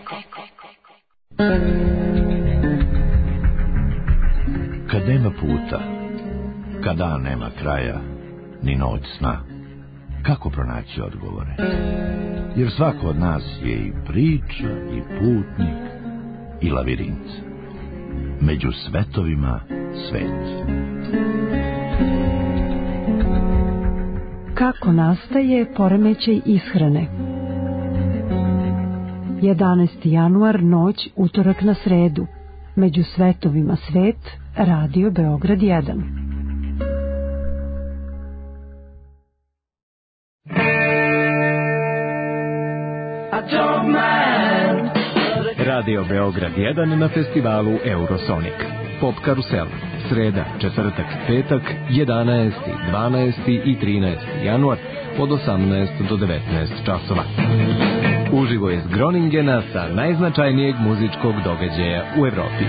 Kad nema puta, kad dan nema kraja, ni noć sna, kako pronaći odgovore? Jer svako od nas je i priča, i putnik, i lavirint. Među svetovima svet. Kako nastaje poremećaj ishrane? 11. januar, noć, utorak na sredu. Među svetovima svet, Radio Beograd 1. Radio Beograd 1 na festivalu Eurosonic. Pop Karusel. Sreda, četvrtak, petak, 11., 12. i 13. januar od 18 do 19 časova. Uživo iz Groningena sa najznačajnijeg muzičkog događaja u Evropi.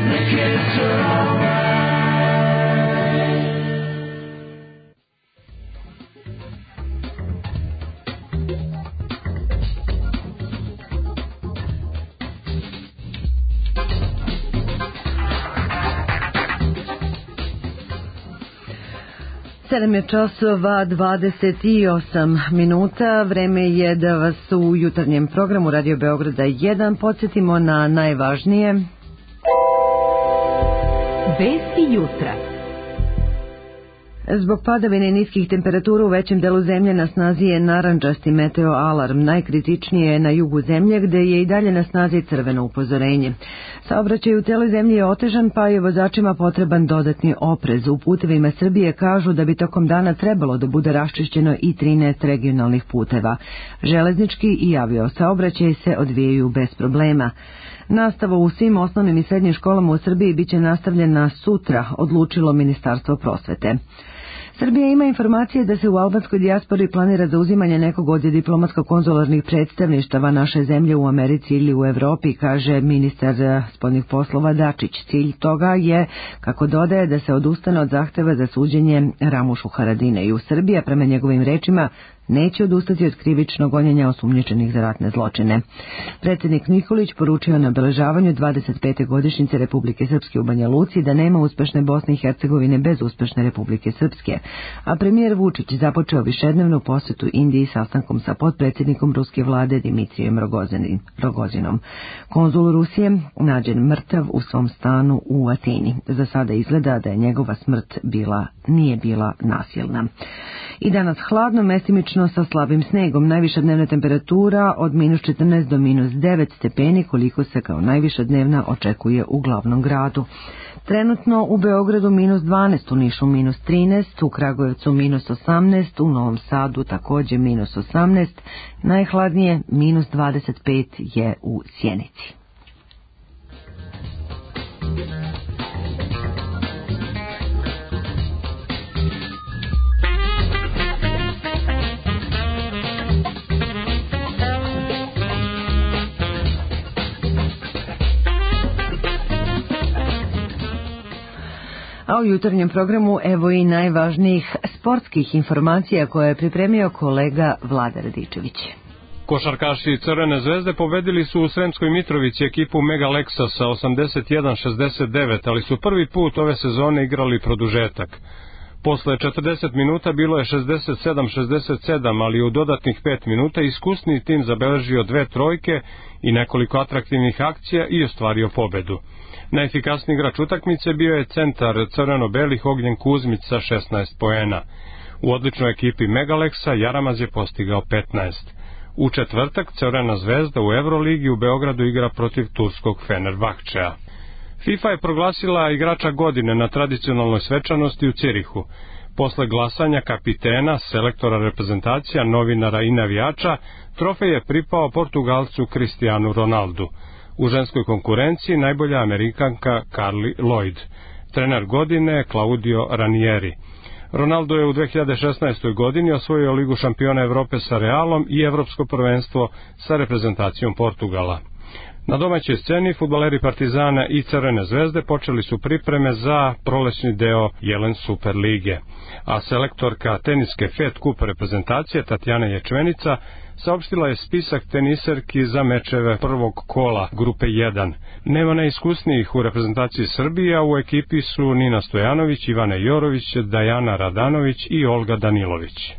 Sedam je časova 28 minuta. Vreme je da vas u jutarnjem programu Radio Beograda 1 podsjetimo na najvažnije vesti jutra. Zbog padavine i niskih temperatura u većem delu zemlje na snazi je narandžasti meteo alarm. Najkritičnije je na jugu zemlje gde je i dalje na snazi crveno upozorenje. Saobraćaj u celoj zemlji je otežan pa je vozačima potreban dodatni oprez. U putevima Srbije kažu da bi tokom dana trebalo da bude raščišćeno i 13 regionalnih puteva. Železnički i avio saobraćaj se odvijaju bez problema. Nastava u svim osnovnim i srednjim školama u Srbiji biće nastavljena sutra, odlučilo Ministarstvo prosvete. Srbija ima informacije da se u albanskoj dijaspori planira zauzimanje nekog od diplomatsko-konzularnih predstavništava naše zemlje u Americi ili u Evropi, kaže ministar spoljnih poslova Dačić. Cilj toga je, kako dodaje, da se odustane od zahteva za suđenje Ramušu Haradinaju. Srbija, prema njegovim rečima, neće odustati od krivičnog gonjenja osumnjičenih za ratne zločine. Predsjednik Nikolić poručio na obeležavanju 25. godišnjice Republike Srpske u Banja Luci da nema uspešne Bosne i Hercegovine bez uspešne Republike Srpske. A premijer Vučić započeo višednevnu posetu Indiji sastankom sa potpredsjednikom ruske vlade Dimitrijem Rogozinom. Konzul Rusije nađen mrtav u svom stanu u Atini. Za sada izgleda da je njegova smrt nije bila nasilna. I danas hladno, mestimično sa slabim snegom. Najviša dnevna temperatura od -14 do -9 stepeni, koliko se kao najviša dnevna očekuje u glavnom gradu. Trenutno u Beogradu -12, u Nišu -13, u Kragujevcu -18, u Novom Sadu također -18, najhladnije -25 je u Sjenici. A u jutarnjem programu evo i najvažnijih sportskih informacija koje je pripremio kolega Vlada Radičević. Košarkaši Crvene zvezde pobedili su u Sremskoj Mitrovici ekipu Mega Leksa sa 81-69, ali su prvi put ove sezone igrali produžetak. Posle 40 minuta bilo je 67-67, ali u dodatnih 5 minuta iskusniji tim zabeležio 2 trojke i nekoliko atraktivnih akcija i ostvario pobedu. Najefikasniji igrač utakmice bio je centar crveno-belih Ognjen Kuzmić sa 16 poena. U odličnoj ekipi Megaleksa Jaramaz je postigao 15. U četvrtak Crvena zvezda u Euroligi u Beogradu igra protiv turskog Fenerbahčea. FIFA je proglasila igrača godine na tradicionalnoj svečanosti u Cirihu. Posle glasanja kapitena, selektora reprezentacija, novinara i navijača, trofej je pripao Portugalcu Cristianu Ronaldu. U ženskoj konkurenciji najbolja Amerikanka Carli Lloyd. Trener godine Claudio Ranieri. Ronaldo je u 2016. godini osvojio Ligu šampiona Evrope sa Realom i Evropsko prvenstvo sa reprezentacijom Portugala. Na domaćoj sceni fudbaleri Partizana i Crvene zvezde počeli su pripreme za prolećni deo Jelen Super lige, a selektorka teniske Fed Cup reprezentacije Tatjana Ječmenica saopštila je spisak teniserki za mečeve prvog kola grupe 1. Nema najiskusnijih u reprezentaciji Srbije, a u ekipi su Nina Stojanović, Ivana Jorović, Dajana Radanović i Olga Danilović.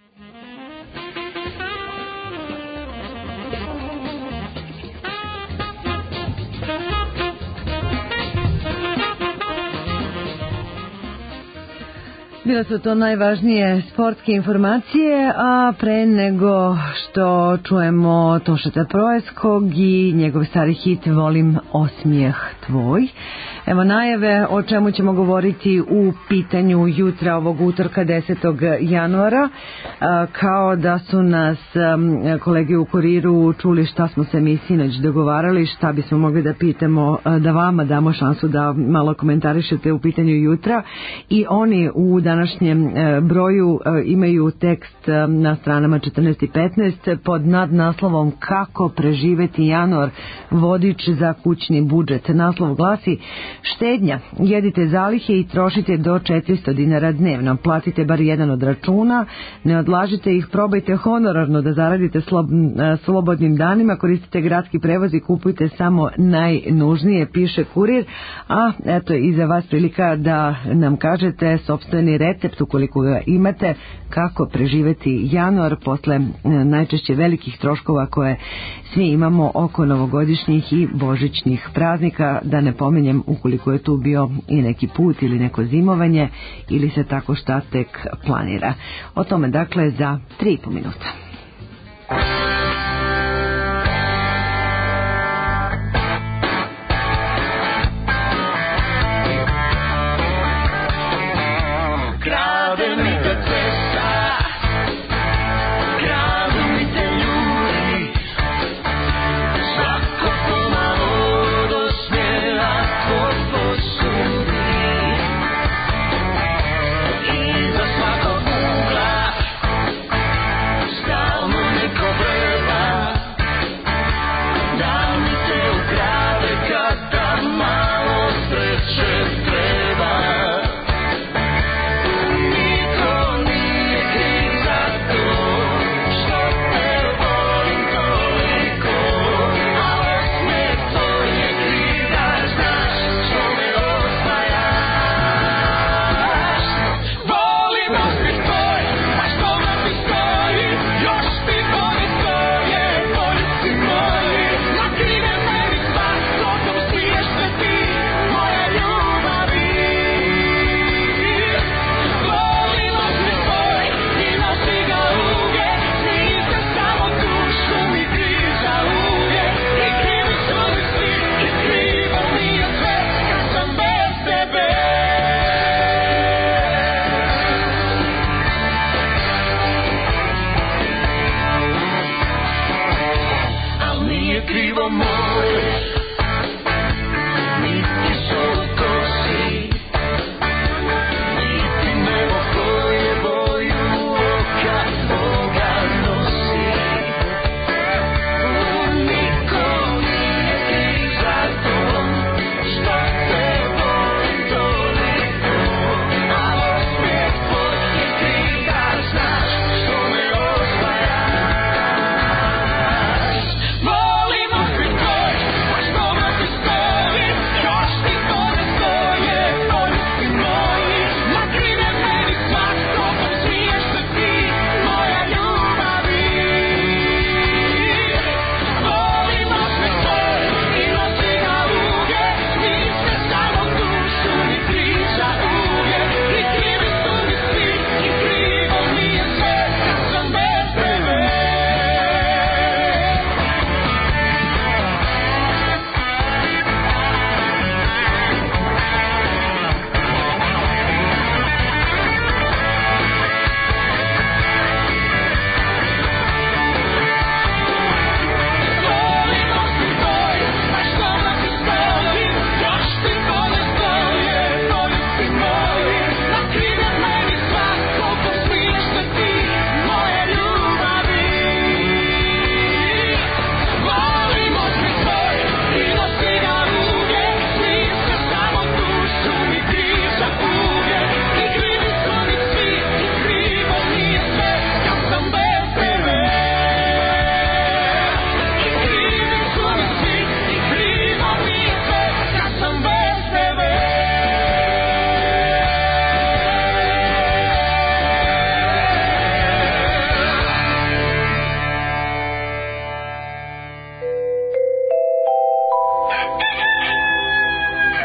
Bile su to najvažnije sportske informacije, a pre nego što čujemo Tošeta Proeskog i njegov stari hit Volim osmijeh tvoj. Evo najave o čemu ćemo govoriti u pitanju jutra ovog utorka 10. januara. Kao da su nas kolege u Kuriru čuli šta smo se mi sinoć dogovarali, šta bismo mogli da pitamo, da vama damo šansu da malo komentarišete u pitanju jutra, i oni u današnjem broju imaju tekst na stranama 14 i 15 pod nadnaslovom Kako preživeti januar, vodič za kućni budžet. Naslov glasi: štednja, jedite zalihe i trošite do 400 dinara dnevno, platite bar jedan od računa, ne odlažite ih, probajte honorarno da zaradite slobodnim danima, koristite gradski prevoz i kupujte samo najnužnije, piše Kurir. A eto i za vas prilika da nam kažete sopstveni recept, ukoliko ga imate, kako preživeti januar posle najčešće velikih troškova koje svi imamo oko novogodišnjih i božićnih praznika, da ne pominjem ukoliko je tu bio i neki put ili neko zimovanje ili se tako šta tek planira. O tome dakle za 3,5 minuta.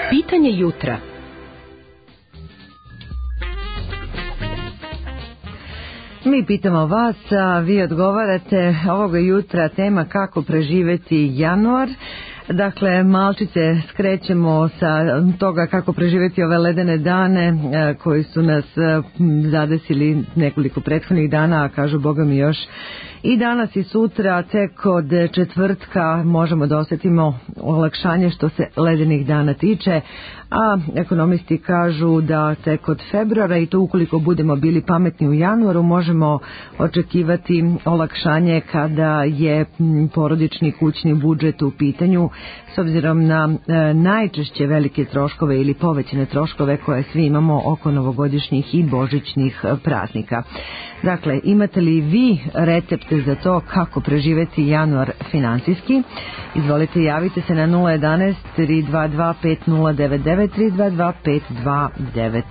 Pitanje jutra. Mi pitamo vas, a vi odgovarate. Ovoga jutra tema kako preživeti januar. Dakle, malčice skrećemo sa toga kako preživjeti ove ledene dane koji su nas zadesili nekoliko prethodnih dana, a kažu Boga mi još i danas i sutra, tek od četvrtka možemo da osjetimo olakšanje što se ledenih dana tiče, a ekonomisti kažu da tek od februara, i to ukoliko budemo bili pametni u januaru, možemo očekivati olakšanje kada je porodični kućni budžet u pitanju, s obzirom na najčešće velike troškove ili povećane troškove koje svi imamo oko novogodišnjih i božićnih praznika. Dakle, imate li vi recepte za to kako preživeti januar finansijski? Izvolite, javite se na 011 322 5099 322 5299.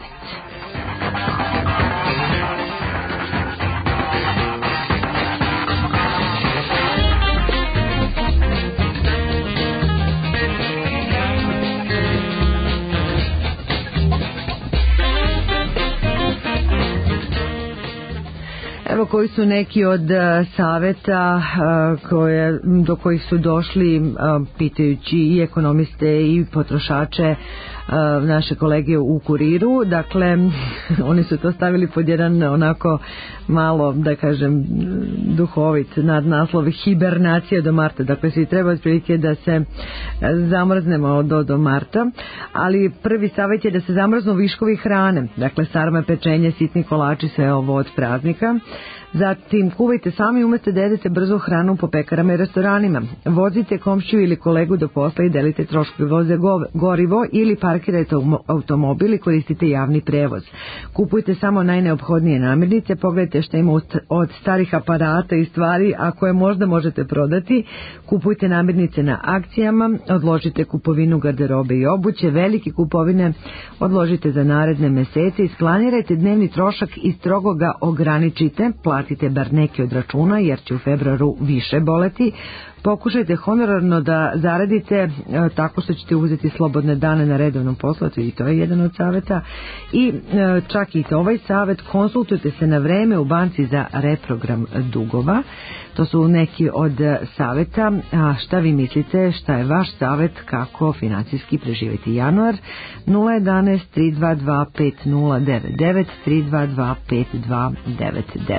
Evo koji su neki od saveta do kojih su došli pitajući i ekonomiste i potrošače naše kolege u Kuriru. Dakle, oni su to stavili pod jedan onako malo, da kažem, duhovit nadnaslov hibernacija do marta. Dakle, svi treba otprilike da se zamrznemo do marta, ali prvi savjet je da se zamrznu viškovi hrane. Dakle, sarme, pečenje, sitni kolači, sve ovo od praznika. Zatim, kuvajte sami umjesto da jedete brzu hranu po pekarama i restoranima. Vozite komšiju ili kolegu do posla i delite troškove voze gorivo ili parkirajte automobil i koristite javni prevoz. Kupujte samo najneophodnije namirnice, pogledajte što ima od starih aparata i stvari, a koje možda možete prodati. Kupujte namirnice na akcijama, odložite kupovinu garderobe i obuće, velike kupovine odložite za naredne mesece, isplanirajte dnevni trošak i strogo ga ograničite, platite bar neki od računa jer će u februaru više boleti. Pokušajte honorarno da zaradite tako što ćete uzeti slobodne dane na redovnom poslu, i to je jedan od savjeta. I čak i ovaj savjet, konsultujte se na vreme u banci za reprogram dugova. To su neki od savjeta. A šta vi mislite, šta je vaš savjet kako financijski preživjeti januar? 011 322 5099 322 5299.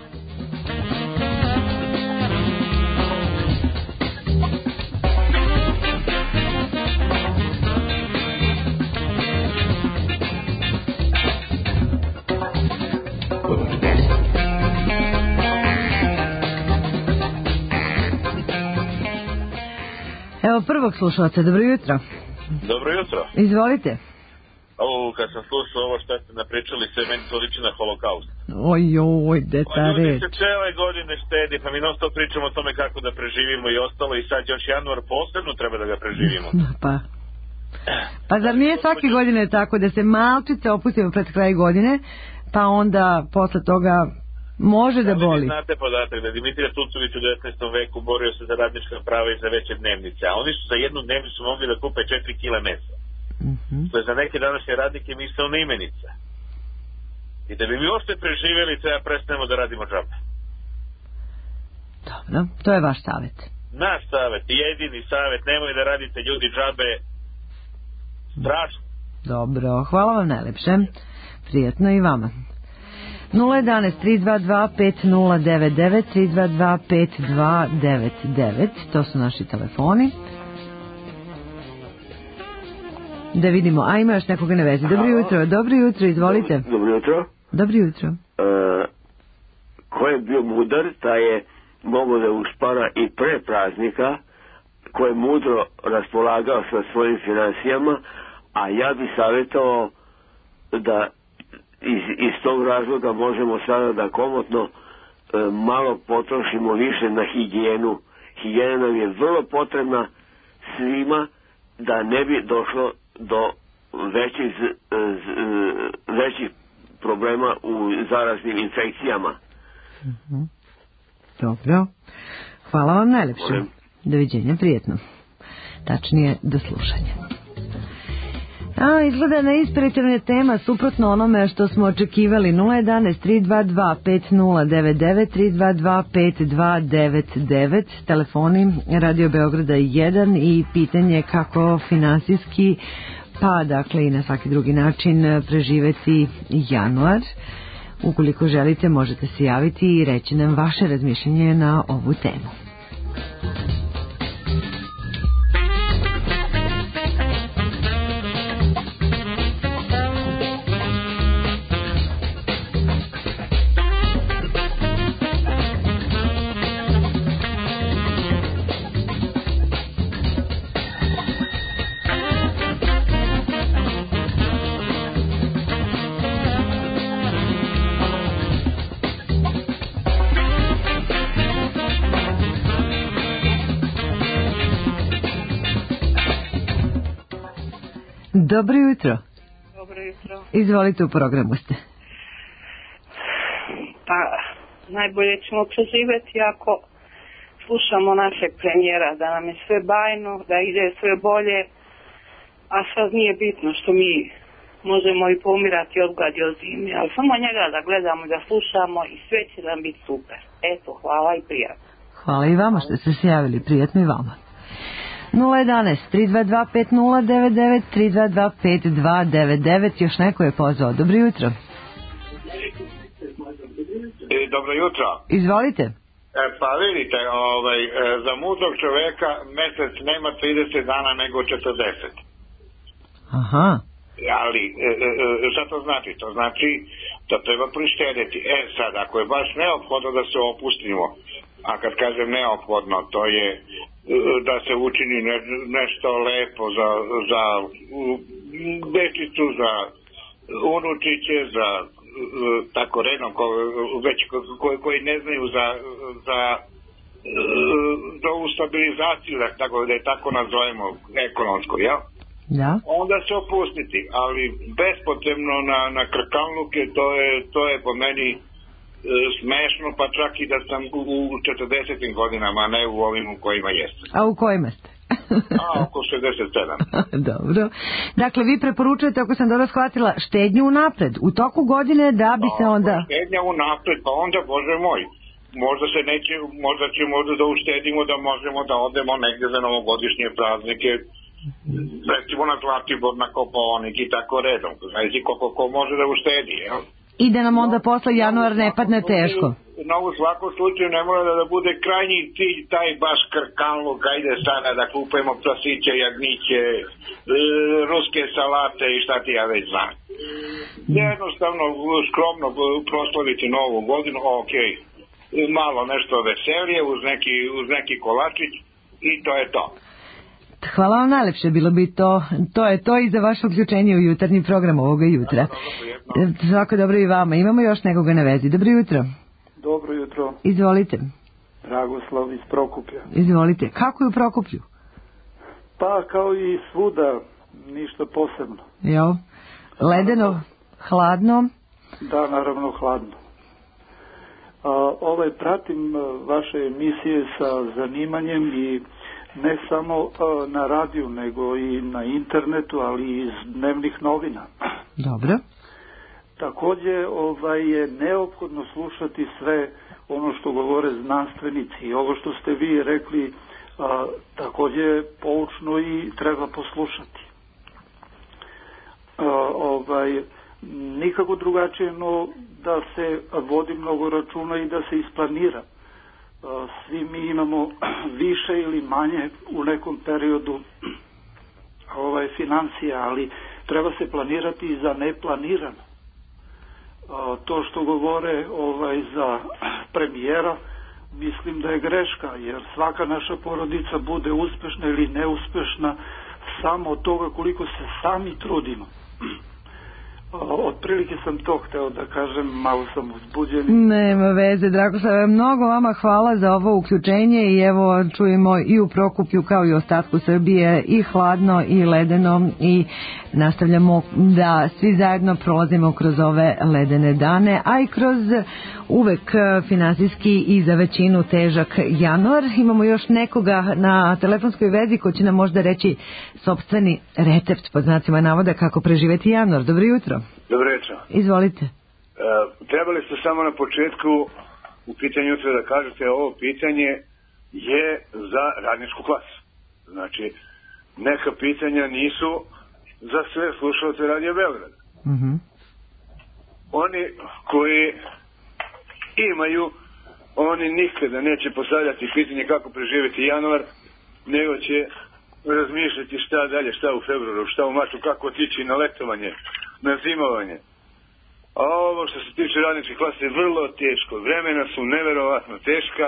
Evo prvog slušalca, dobro jutro. Dobro jutro. Izvolite. Kad sam slušao ovo što ste napričali, sve meni to liči na holokaust. Ojoj, deta reč. Ljudi se cele godine štedi, pa mi non stop pričamo o tome kako da preživimo i ostalo, i sad još januar posebno treba da ga preživimo. Pa zar nije svake godine tako da se malčice opustimo pred kraj godine, pa onda posle toga može da boli? Vi znate podatak da Dimitrije Tucović u 19. veku borio se za radnička prava i za veće dnevnice, a oni su za jednu dnevnicu mogli da kupe 4 kile mesa. To je za neke današnje radnike misaona imenica. I da bi mi uopšte preživjeli, treba prestanemo da radimo džabe. Dobro, to je vaš savjet. Naš savjet, jedini savjet, nemoj da radite ljudi džabe. Strašno. Dobro, hvala vam najlepše. Prijatno i vama. 011 322 5099 322 5299, to su naši telefoni. Da vidimo, a ima još nekoga na vezi. Dobro jutro, izvolite. Dobro jutro. Dobro jutro. Ko je bio mudar, taj je mogao da uspara i pre praznika, ko je mudro raspolagao sa svojim financijama, a ja bi savjetovao da iz tog razloga možemo sada da komotno malo potrošimo više na higijenu. Higijena nam je vrlo potrebna svima da ne bi došlo do većih problema u zaraznim infekcijama. Dobro. Hvala vam najlepše. Doviđenja, prijetno. Tačnije, do slušanja. Izgleda neinspirativna tema, suprotno onome što smo očekivali. 011-322-599, telefoni Radio Beograda 1 i pitanje kako finansijski, pa dakle i na svaki drugi način preživeti januar. Ukoliko želite, možete se javiti i reći nam vaše razmišljanje na ovu temu. Dobro jutro. Dobro jutro. Izvolite, u programu ste. Pa, najbolje ćemo preživjeti ako slušamo našeg premijera, da nam je sve bajno, da ide sve bolje, a sad nije bitno što mi možemo i poumirati od gladi od zime, ali samo njega da gledamo, da slušamo i sve će nam biti super. Eto, hvala i prijatno. Hvala i vama što ste se javili, prijatno i vama. 011-322-5099, 322-5299, još neko je pozvao. Dobro jutro. Dobro jutro. Izvolite. Pa vidite, za mudrog čoveka mesec nema 30 dana nego 40. Aha. Ali, šta to znači? To znači da treba prištediti. Sad, ako je baš neophodno da se opustimo, a kad kažem neophodno, to je da se učini nešto lepo za dečicu, za unučiće, za tako redom, već koji ne znaju za ovu stabilizaciju, da je tako nazovemo ekonomsko, jel? Da. Onda se opustiti, ali bespotrebno na krkalnuke, to je po meni smešno, pa čak i da sam u 40. godinama, a ne u ovim u kojima jeste. A u kojima ste? Oko 67. Dobro. Dakle, vi preporučujete, ako sam dobro shvatila, štednju unapred, u toku godine, da bi se onda... Štednja unapred, pa onda, Bože moj, možda ćemo da uštedimo da možemo da odemo negdje za novogodišnje praznike, recimo na Zlatibor, na Kopaonik i tako redom. Znači, ko može da uštedi, jel? I da nam onda posle januar ne padne teško. U svakom slučaju ne mora da bude krajnji cilj taj baš krkanluk, ajde sada da kupujemo prasiće, jagniće, ruske salate i šta ti ja već znam. Jednostavno, skromno proslaviti novu godinu, okej, malo nešto veselije uz neki kolačić i to je to. Hvala vam najlepše, bilo bi to je to i za vaše uključenje u jutarnji program ovoga jutra. Svako dobro i vama. Imamo još nekoga na vezi. Dobro jutro. Dobro jutro. Izvolite. Dragoslav iz Prokuplja. Izvolite. Kako je u Prokuplju? Pa kao i svuda, ništa posebno. Jo. Ledeno, hladno? Da, naravno hladno. Pratim vaše emisije sa zanimanjem i ne samo na radiju, nego i na internetu, ali i iz dnevnih novina. Dobro. Također je neophodno slušati sve ono što govore znanstvenici. I ovo što ste vi rekli također je poučno i treba poslušati. Nikako drugačije no da se vodi mnogo računa i da se isplanira. Svi mi imamo više ili manje u nekom periodu financija, ali treba se planirati i za neplanirano. To što govore za premijera, mislim da je greška, jer svaka naša porodica bude uspešna ili neuspešna samo od toga koliko se sami trudimo. Otprilike sam to hteo da kažem, malo sam uzbuđen. Nema veze, Dragoslave, mnogo vama hvala za ovo uključenje i evo čujemo i u Prokuplju kao i u ostatku Srbije i hladno i ledeno i nastavljamo da svi zajedno prolazimo kroz ove ledene dane, a i kroz uvek finansijski i za većinu težak januar. Imamo još nekoga na telefonskoj vezi ko će nam možda reći sopstveni recept pod znacima navoda kako preživeti januar. Dobro jutro. Dobro jutro. Izvolite. Trebali ste samo na početku u pitanju jutra da kažete ovo pitanje je za radničku klasu. Znači, neka pitanja nisu za sve slušalce Radio Beograd. Oni koji imaju, oni nikada neće postavljati pitanje kako preživjeti januar, nego će razmišljati šta dalje, šta u februaru, šta u martu, kako otići na letovanje, na zimovanje. A ovo što se tiče radničke klase je vrlo teško. Vremena su neverovatno teška,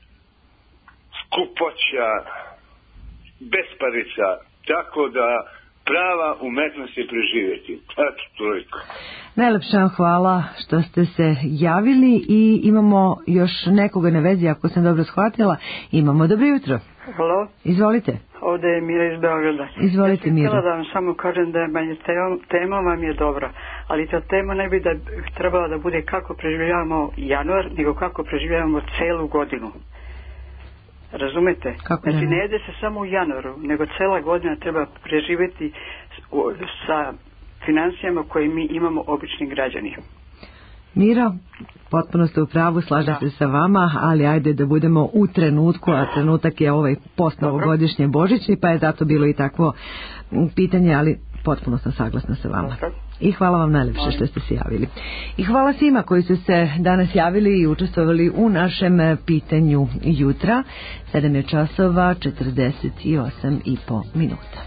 skupoća, besparica, tako da prava umetnost je preživjeti. Eto, toliko. Najlepša vam hvala što ste se javili i imamo još nekoga na vezi, ako sam dobro shvatila. Imamo. Dobro jutro. Halo. Izvolite. Ovdje je Mira iz Beograda. Izvolite, Mira. Htjela da vam samo kažem da je tema vam je dobra, ali ta tema ne bi da trebala da bude kako preživljavamo januar, nego kako preživljavamo celu godinu. Razumete? Znači ne jede se samo u januaru, nego cela godina treba preživjeti sa financijama koje mi imamo obični građani. Mira, potpuno ste u pravu, slažem se sa vama, ali ajde da budemo u trenutku, a trenutak je ovaj postnovogodišnje božićni, pa je zato bilo i takvo pitanje, ali potpuno sam saglasna sa vama. I hvala vam najlepše što ste se javili. I hvala svima koji su se danas javili i učestvovali u našem pitanju jutra. 7 je časova, 48,5 minuta.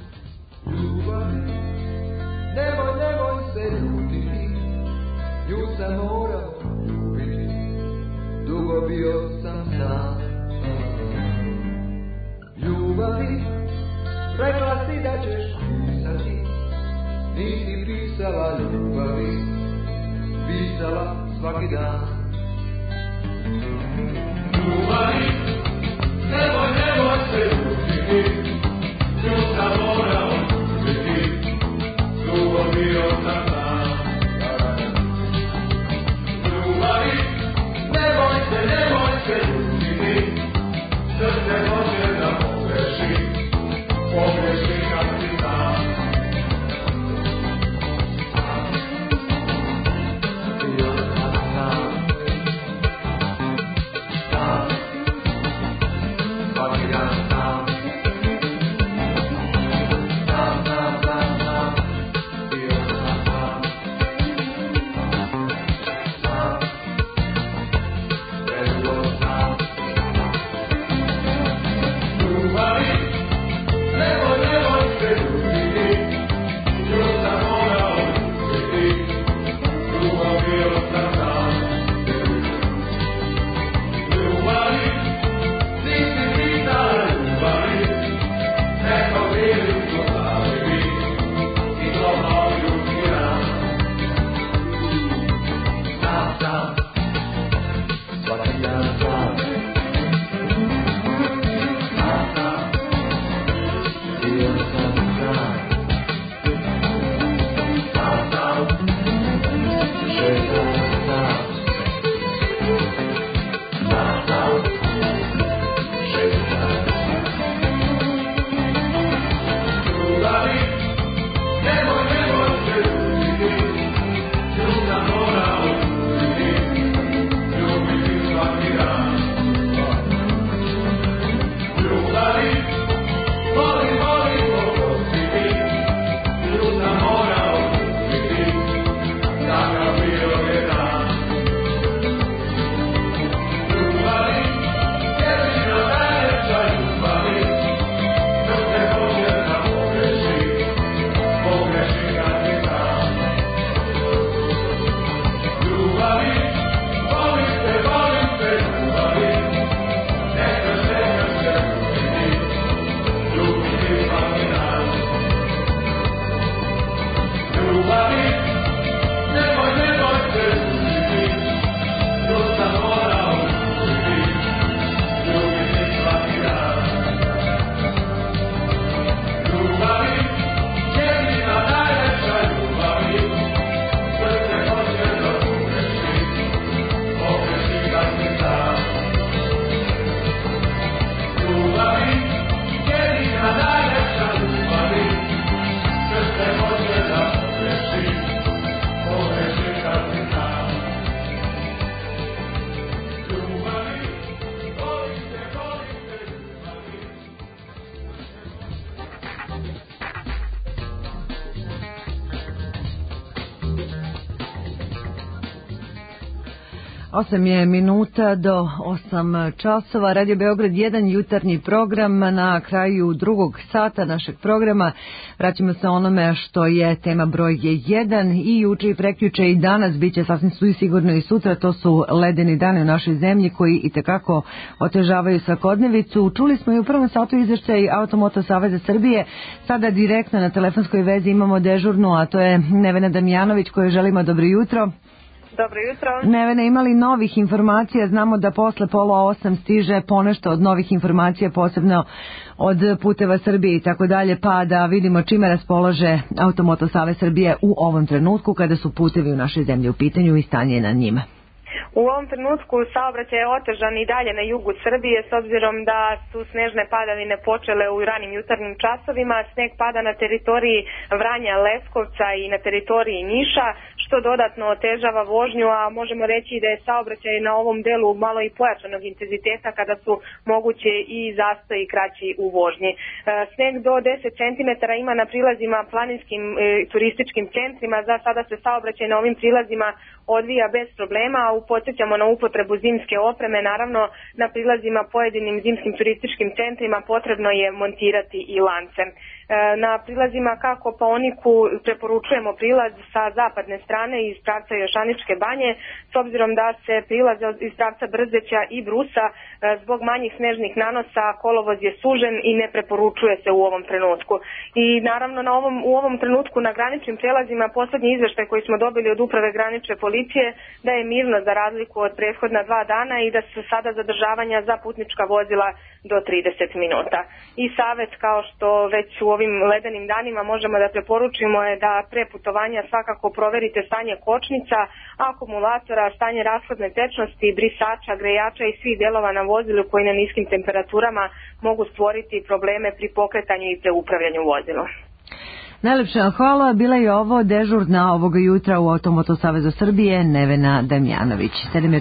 Nemoj se ljutiti, nju sam morao ljubiti, dugo bio sam sam. Ljubavi, rekla si da ćeš pisati, nisi pisala ljubavi, pisala svaki dan. Ljubavi, nemoj se ljutiti, nju sam morao ljubiti, dugo bio sam sam. Ljubavi, nemoj se ljutiti, srce može da pogreši kad si sam. Bio sam sam, svaki dan sam. 8 je minuta do 8 časova. Radio Beograd 1, jutarnji program. Na kraju drugog sata našeg programa vraćamo se onome što je tema broj 1 i juče i prekjuče i danas bit će sasvim sigurno i sutra. To su ledeni dani u našoj zemlji koji itekako otežavaju svakodnevicu. Čuli smo i u prvom satu izveštaj Automoto Saveza Srbije. Sada direktno na telefonskoj vezi imamo dežurnu, a to je Nevena Damjanović kojoj želimo dobro jutro. Dobro jutro. Nevena, imali novih informacija? Znamo da posle 7:30 stiže ponešto od novih informacija, posebno od Puteva Srbije i tako dalje, pa da vidimo čime raspolaže Automoto Savez Srbije u ovom trenutku kada su putevi u našoj zemlji u pitanju i stanje na njima. U ovom trenutku saobraćaj je otežan i dalje na jugu Srbije s obzirom da su snežne padavine počele u ranim jutarnjim časovima. Sneg pada na teritoriji Vranja, Leskovca i na teritoriji Niša, što dodatno otežava vožnju, a možemo reći da je saobraćaj na ovom delu malo i pojačanog intenziteta kada su moguće i zastoji kraći u vožnji. Sneg do 10 cm ima na prilazima planinskim turističkim centrima. Za sada se saobraćaj na ovim prilazima odvija bez problema, a podsjećamo na upotrebu zimske opreme. Naravno, na prilazima pojedinim zimskim turističkim centrima potrebno je montirati i lance. Na prilazima ka Kopaoniku preporučujemo prilaz sa zapadne strane iz pravca Jošaničke banje, s obzirom da se prilaze iz pravca Brzeća i Brusa zbog manjih snežnih nanosa kolovoz je sužen i ne preporučuje se u ovom trenutku. I naravno u ovom trenutku na graničnim prelazima poslednji izveštaj koji smo dobili od Uprave granične policije da je mirno za razliku od prethodna 2 dana i da su sada zadržavanja za putnička vozila do 30 minuta. I savet, kao što već u ovim ledenim danima možemo da preporučimo, je da pre putovanja svakako proverite stanje kočnica, akumulatora, stanje rashodne tečnosti, brisača, grejača i svih delova na vozilu koji na niskim temperaturama mogu stvoriti probleme pri pokretanju i pre upravljanju vozilom. Najlepša hvala, bila je ovo dežurna ovoga jutra u Automoto Savezu Srbije Nevena Damjanović.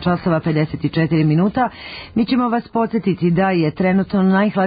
7:54 minuta. Mi ćemo vas podsjetiti da je trenutno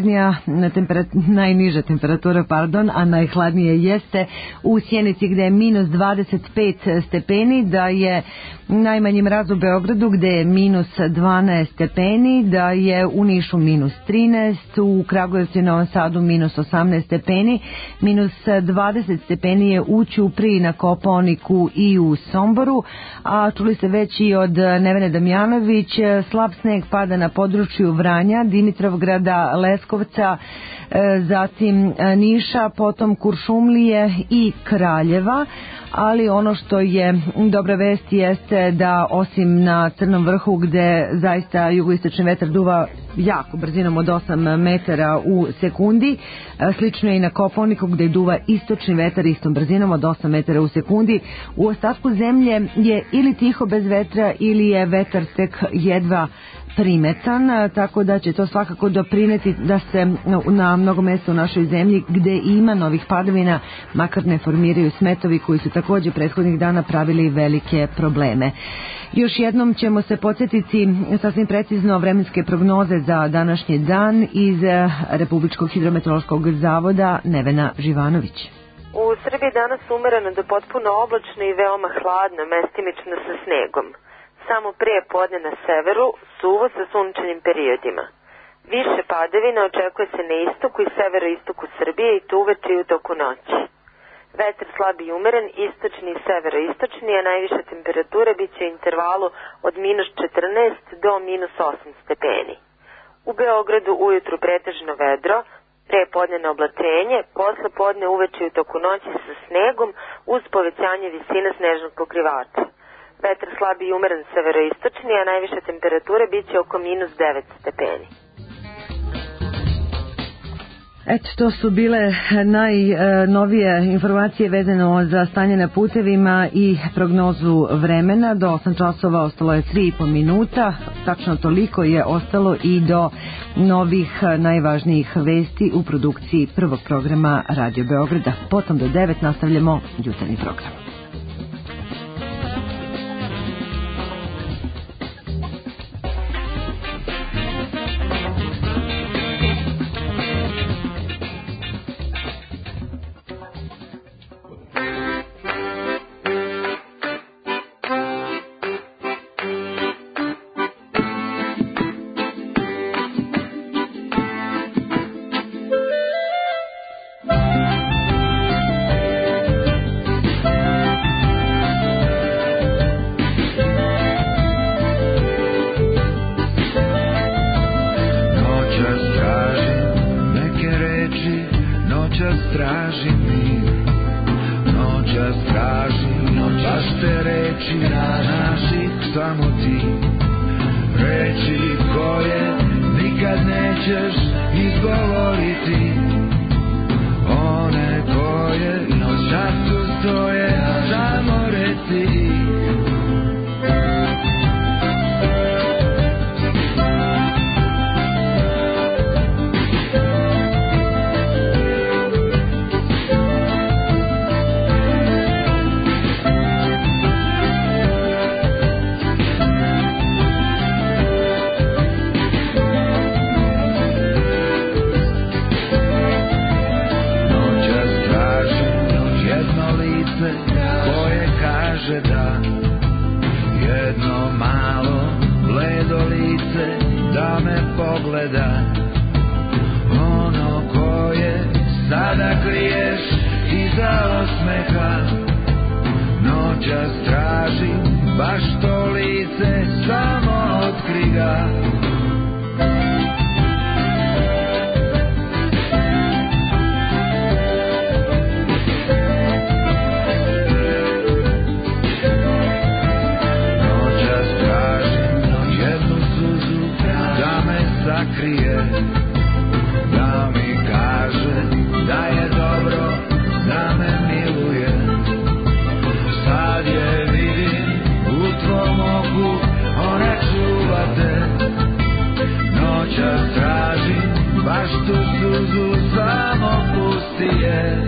najniža temperatura, a najhladnije jeste u Sjenici gde je minus 25 stepeni, da je najmanji mraz u Beogradu gde je minus 12 stepeni, da je u Nišu minus 13, u Kragujevcu i Novom Sadu minus 18 stepeni, minus 20 stepeni je u Ćupriji, na Kopaoniku i u Somboru, a čuli se već i od Nevene Damjanović, slab sneg pada na području Vranja, Dimitrovgrada, Leskovca, zatim Niša, potom Kuršumlije i Kraljeva, ali ono što je dobra vest jeste da osim na Crnom vrhu gde zaista jugoistočni vetar duva jako brzinom od 8 metara u sekundi, slično je i na Kopaoniku gde duva istočni vetar istom brzinom od 8 metara u sekundi. U ostatku zemlje je ili tiho bez vetra ili je vetar tek jedva primetan, tako da će to svakako doprineti da se na mnogo mesta u našoj zemlji gde ima novih padavina makar ne formiraju smetovi koji su takođe prethodnih dana pravili velike probleme. Još jednom ćemo se podsjetiti sasvim precizno vremenske prognoze za današnji dan iz Republičkog hidrometeorološkog zavoda. Nevena Živanović. U Srbiji danas umereno do potpuno oblačno i veoma hladno, mestimično sa snegom. Samo prije podne na severu suvo sa sunčanim periodima. Više padavina očekuje se na istoku i severoistoku Srbije i to uveče i u toku noći. Vetar slab i umeren, istočni i severoistočni, a najviša temperatura bit će u intervalu od minus 14 do minus 8 stepeni. U Beogradu ujutru pretežno vedro, pre podne oblačenje, posle podne uveče i u toku noći sa snegom uz povećanje visine snežnog pokrivača. Vetar slab i umeren severoistočni, a najviša temperatura bit će oko minus 9 stepeni. Eto, to su bile najnovije informacije vezano za stanje na putevima i prognozu vremena. Do 8 časova ostalo je 3,5 minuta, tačno toliko je ostalo i do novih najvažnijih vesti u produkciji prvog programa Radio Beograda. Potom do 9 nastavljamo jutarnji program. noćas tražim mir, noćas tražim, baš te reči naših samo ti, reči koje nikad nećeš izgovoriti, one koje noćas tu stoje, samo reci. Koje kaže da jedno malo bledo lice da me pogleda, ono koje sada kriješ iza osmeha, noćas tražim baš to lice, samo otkri ga. Sakrije, da mi kaže da je dobro, da me miluje. Sad je vidim u tvom oku, ona čuva te. Noćas tražim baš tu suzu, samo pusti je.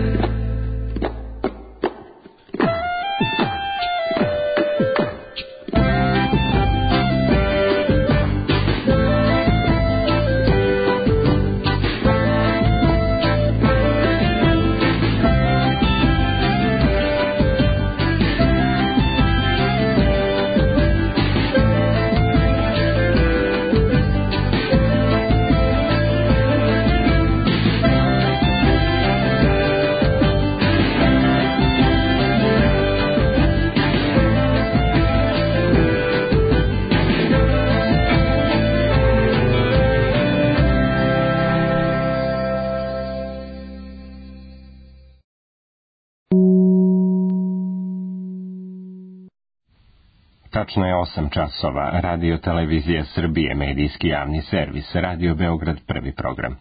Tačno je 8 časova. Radio Televizija Srbije, medijski javni servis, Radio Beograd, prvi program.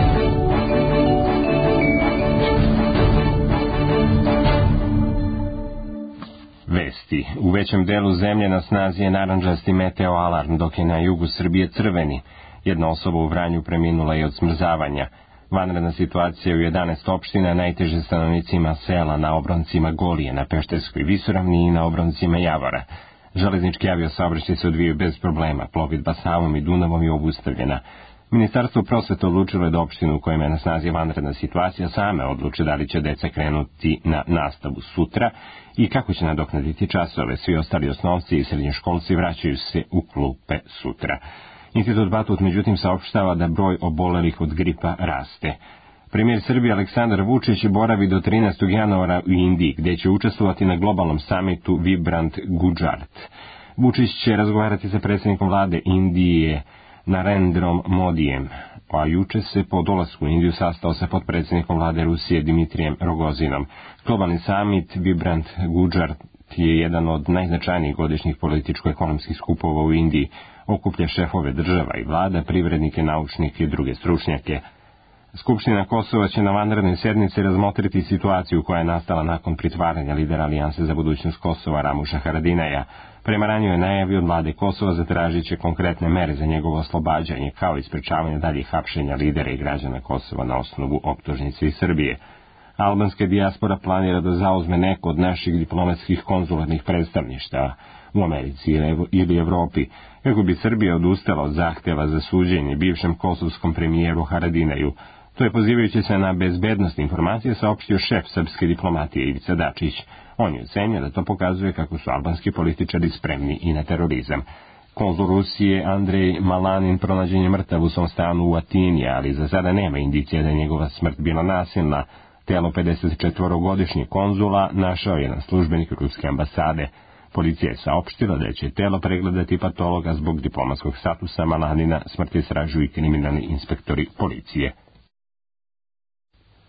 Vesti. U većem delu zemlje na snazi je narandžasti meteo alarm, dok je na jugu Srbije crveni. Jedna osoba u Vranju preminula i od smrzavanja. Vanredna situacija u 11 opština, najteže stanovnicima sela na obroncima Golije, na Pešterskoj visoravni i na obroncima Javora. Železnički aviosaobraćaj se odvijaju bez problema, plovidba Savom i Dunavom je obustavljena. Ministarstvo prosvete odlučilo je da opštinu u kojima je na snazi vanredna situacija same odluče da li će deca krenuti na nastavu sutra i kako će nadoknaditi časove. Svi ostali osnovci i srednjoškolci vraćaju se u klupe sutra. Institut Batut međutim saopštava da broj obolelih od gripa raste. Premijer Srbije Aleksandar Vučić boravi do 13. januara u Indiji, gdje će učestvovati na globalnom samitu Vibrant Gujarat. Vučić će razgovarati sa predsjednikom vlade Indije Narendrom Modijem, a juče se po dolasku u Indiju sastao sa potpredsjednikom vlade Rusije Dimitrijem Rogozinom. Globalni samit Vibrant Gujarat je jedan od najznačajnijih godišnjih političko-ekonomskih skupova u Indiji. Okuplja šefove država i vlada, privrednike, naučnike i druge stručnjake. Skupština Kosova će na vanrednoj sjednici razmotriti situaciju koja je nastala nakon pritvaranja lidera Alijanse za budućnost Kosova Ramuša Haradinaja. Prema ranijoj najavi od vlade Kosova zatražit će konkretne mere za njegovo oslobađanje, kao i sprečavanje daljih hapšenja lidera i građana Kosova na osnovu optužnice iz Srbije. Albanska dijaspora planira da zauzme neko od naših diplomatskih konzularnih predstavništava u Americi ili Evropi, kako bi Srbija odustala od zahtjeva za suđenje bivšem kosovskom premijeru Haradinaju. To je, pozivajući se na bezbednost informacije, saopštio šef srpske diplomatije Ivica Dačić. On je ocenio da to pokazuje kako su albanski političari spremni i na terorizam. Konzul Rusije Andrej Malanin pronađen je mrtav u svom stanu u Atini, ali za sada nema indicija da je njegova smrt bila nasilna. Telo 54-godišnjeg konzula našao je jedan službenik ruske ambasade. Policija je saopštila da će telo pregledati patologa zbog diplomatskog statusa Malanina, smrt istražuju i kriminalni inspektori policije.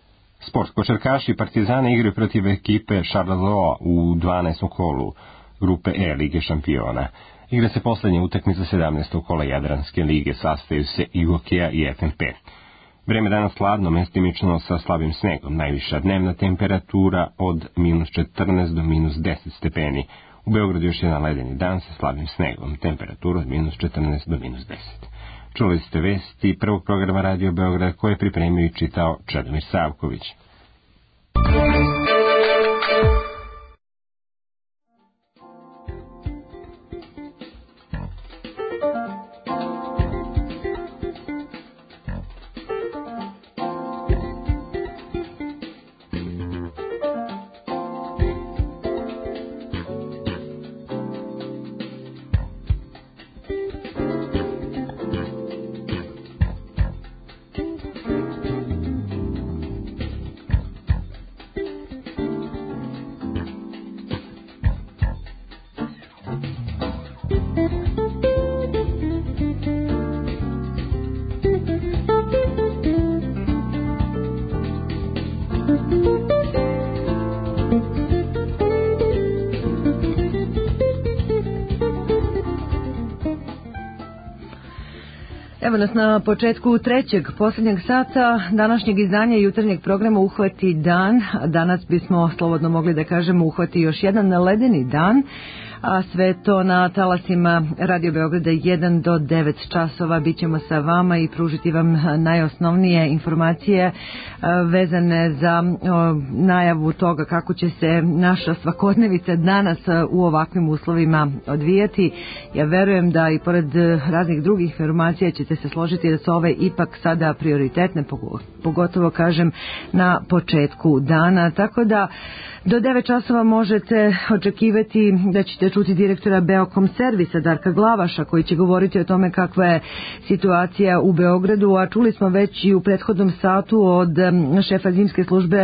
Sport. Košarkaši Partizana igraju protiv ekipe Charleroi u 12. kolu grupe E Lige šampiona. Igra se poslednja utakmica 17. kola Jadranske lige, sastaju se i Gokeja i FNP. Vreme danas hladno, mestimično sa slabim snegom, najviša dnevna temperatura od -14 do -10 stepeni. U Beogradu još jedan ledeni dan sa slabim snegom, temperatura od -14 do -10. Čuli ste vesti prvog programa Radio Beograd koje je pripremio i čitao Čedomir Savković. Evo nas na početku trećeg, posljednjeg sata današnjeg izdanja jutarnjeg programa Uhvati dan. Danas bismo slobodno mogli da kažemo uhvati još jedan ledeni dan, a sve to na talasima Radio Beograda 1 do 9 časova. Bićemo sa vama i pružiti vam najosnovnije informacije vezane za najavu toga kako će se naša svakodnevica danas u ovakvim uslovima odvijati. Ja verujem da i pored raznih drugih informacija ćete se složiti da su ove ipak sada prioritetne, pogotovo kažem na početku dana, tako da do 9 časova možete očekivati da ćete čuti direktora Beokom servisa Darka Glavaša koji će govoriti o tome kakva je situacija u Beogradu, a čuli smo već i u prethodnom satu od šefa zimske službe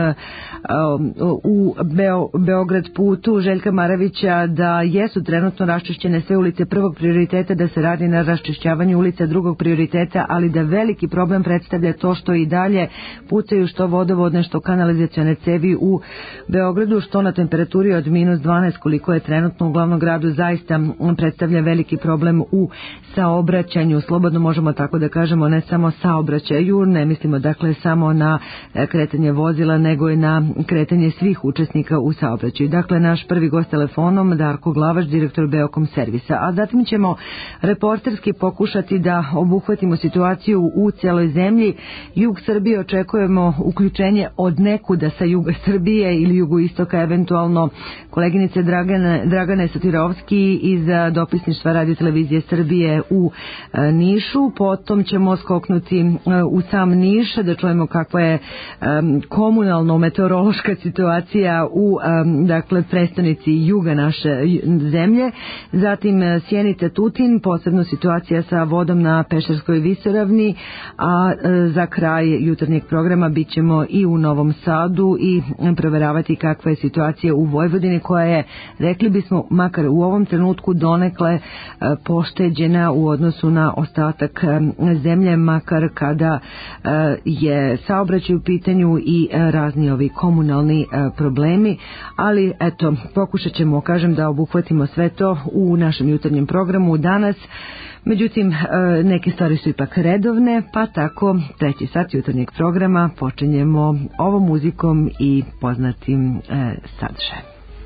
u Beograd putu Željka Maravića da jesu trenutno raščišćene sve ulice prvog prioriteta, da se radi na raščišćavanju ulica drugog prioriteta, ali da veliki problem predstavlja to što i dalje pucaju što vodovodne što kanalizacione cevi u Beogradu, što na temperaturi od -12 koliko je trenutno u glavnom gradu zaista predstavlja veliki problem u saobraćanju. Slobodno možemo tako da kažemo, ne samo saobraćaju, ne mislimo dakle samo na kretanje vozila, nego i na kretanje svih učesnika u saobraćaju. Dakle, naš prvi gost telefonom Darko Glavaš, direktor Beokom servisa. A zatim ćemo reporterski pokušati da obuhvatimo situaciju u cijeloj zemlji. Jug Srbije očekujemo uključenje od nekuda sa juga Srbije ili jugoistoka, eventualno koleginice Dragane Satirovski iz dopisništva Radio televizije Srbije u Nišu. Potom ćemo skoknuti u sam Niš da čujemo kakva je komunalno-meteorološka situacija u dakle prestonici juga naše zemlje. Zatim Sjenica Tutin, posebno situacija sa vodom na Pešterskoj visoravni, a za kraj jutarnjeg programa bit ćemo i u Novom Sadu i proveravati kakva je situacija u Vojvodini koja je, rekli bismo, makar u ovom trenutku donekle pošteđena u odnosu na ostatak zemlje, makar kada je saobraćaj u pitanju i razni ovi komunalni problemi, ali eto, pokušat ćemo, kažem, da obuhvatimo sve to u našem jutarnjem programu danas. Međutim, neke stvari su ipak redovne, pa tako treći sat jutarnjeg programa počinjemo ovom muzikom i poznatim sadržajem.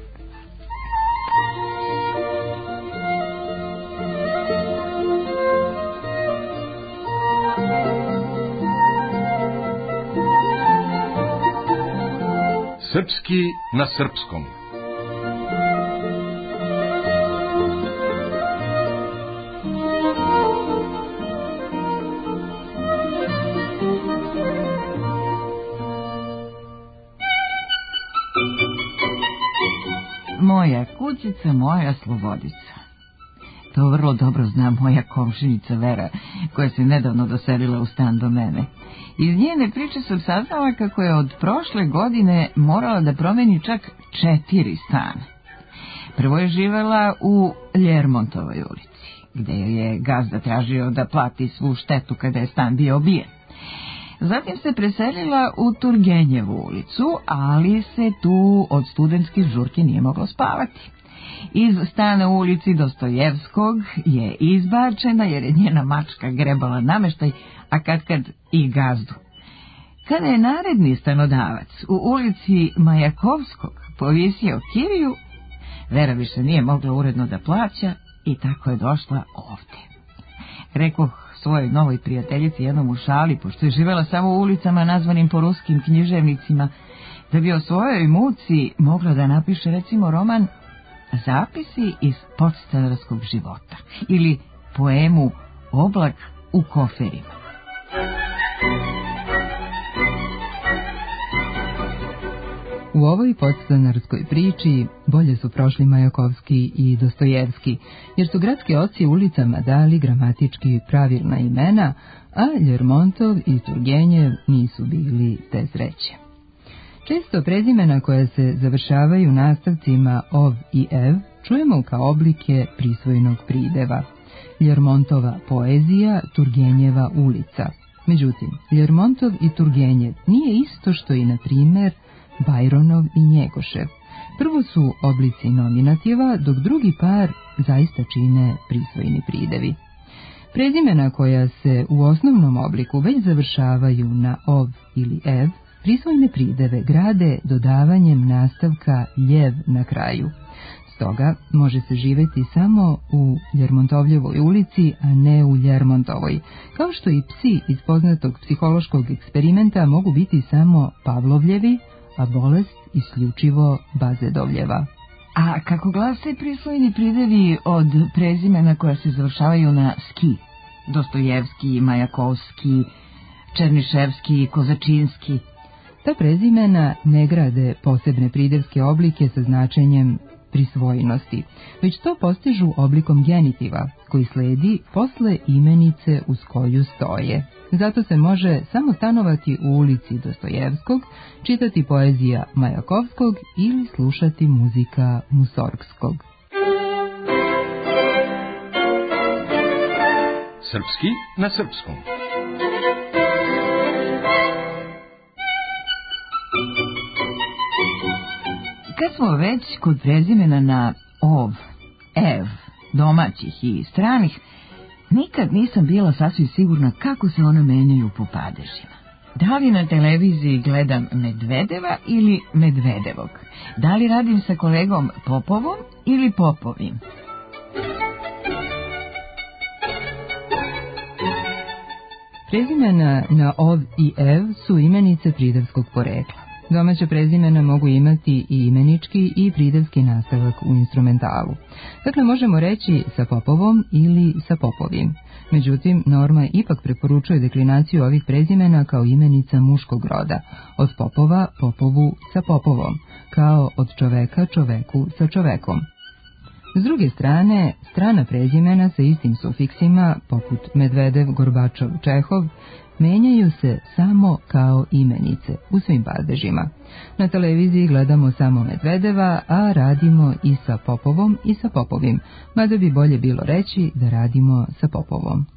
Srpski na srpskom. Moja kućica, moja slobodica. To vrlo dobro zna moja komšinica Vera, koja se nedavno doselila u stan do mene. Iz njene priče sam saznala kako je od prošle godine morala da promeni čak 4 stana. Prvo je živela u Ljermontovoj ulici, gde je gazda tražio da plati svu štetu kada je stan bio obijen. Zatim se preselila u Turgenjevu ulicu, ali se tu od studentskih žurki nije moglo spavati. Iz stana u ulici Dostojevskog je izbačena jer je njena mačka grebala nameštaj, a katkad i gazdu. Kada je naredni stanodavac u ulici Majakovskog povisio kiriju, Vera više nije mogla uredno da plaća i tako je došla ovde. Rekoh svojoj novoj prijateljici jednom u šali, pošto je živela samo u ulicama nazvanim po ruskim književnicima, da bi o svojoj muci mogla da napiše recimo roman Zapisi iz podstanarskog života ili poemu Oblak u koferima. U ovoj podstanarskoj priči bolje su prošli Majakovski i Dostojevski, jer su gradski oci ulicama dali gramatički pravilna imena, a Ljermontov i Turgenjev nisu bili te sreće. Često prezimena koja se završavaju nastavcima ov i ev čujemo kao oblike prisvojnog prideva. Ljermontova poezija, Turgenjeva ulica. Međutim, Ljermontov i Turgenjev nije isto što i, na primjer, Bajronov i Njegošev. Prvo su oblici nominativa, dok drugi par zaista čine prisvojni pridevi. Prezimena koja se u osnovnom obliku već završavaju na ov ili ev, prisvojne prideve grade dodavanjem nastavka ljev na kraju. Stoga može se živeti samo u Ljermontovljevoj ulici, a ne u Ljermontovoj, kao što i psi iz poznatog psihološkog eksperimenta mogu biti samo Pavlovljevi, a bolest isključivo Bazedovljeva. A kako glase prisvojni pridevi od prezimena koja se završavaju na ski? Dostojevski, Majakovski, Černiševski, Kozačinski. Ta prezimena ne grade posebne pridevske oblike sa značenjem prisvojnosti, već to postižu oblikom genitiva, koji sledi posle imenice uz koju stoje. Zato se može samo stanovati u ulici Dostojevskog, čitati poezija Majakovskog ili slušati muzika Musorgskog. Srpski na srpskom. Kad smo već kod prezimena na ov, ev, domaćih i stranih, nikad nisam bila sasvim sigurna kako se ona menjaju po padežima. Da li na televiziji gledam Medvedeva ili Medvedevog? Da li radim sa kolegom Popovom ili Popovim? Prezimena na ov i ev su imenice pridevskog porekla. Domaća prezimena mogu imati i imenički i pridevski nastavak u instrumentalu. Dakle, možemo reći sa Popovom ili sa Popovim. Međutim, norma ipak preporučuje deklinaciju ovih prezimena kao imenica muškog roda, od Popova, Popovu sa Popovom, kao od čoveka, čoveku sa čovekom. S druge strane, strana prezimena sa istim sufiksima, poput Medvedev, Gorbačov, Čehov, menjaju se samo kao imenice u svim padežima. Na televiziji gledamo samo Medvedeva, a radimo i sa Popovom i sa Popovim, mada bi bolje bilo reći da radimo sa Popovom.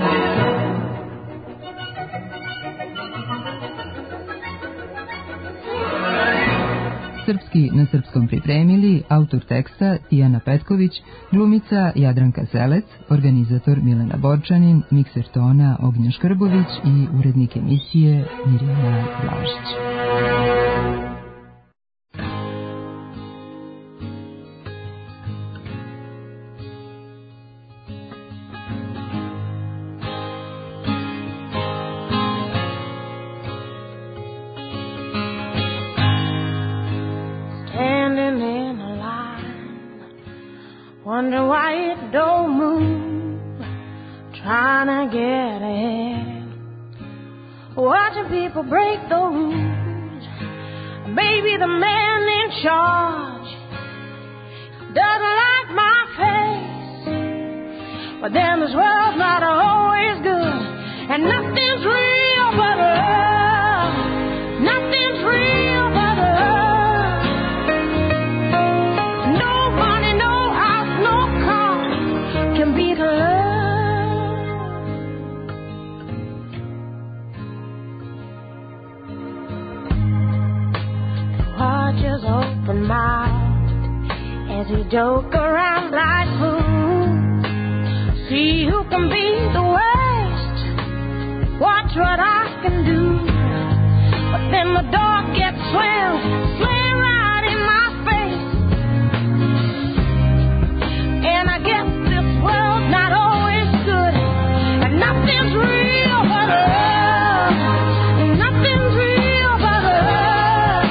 Srpski na srpskom pripremili autor teksta Tijana Petković, glumica Jadranka Selec, organizator Milena Borčanin, mikser tona Ognja Škrbović i urednik emisije Mirjana Blažić. Wonder why it don't move, trying to get ahead, watching people break the rules. Maybe the man in charge doesn't like my face, but then this world's not always good, and nothing's real but love. Nothing's real but love. smile as we joke around like fools. See who can be the worst. Watch what I can do. But then the door gets slammed right in my face. And I guess this world's not always good, and nothing's real but love. Nothing's real but love.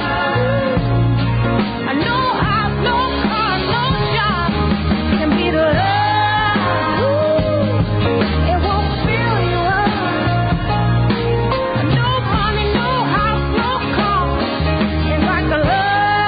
No house, no car, no job can beat love. It won't fill you up. No money, no house, no car. It's like a love.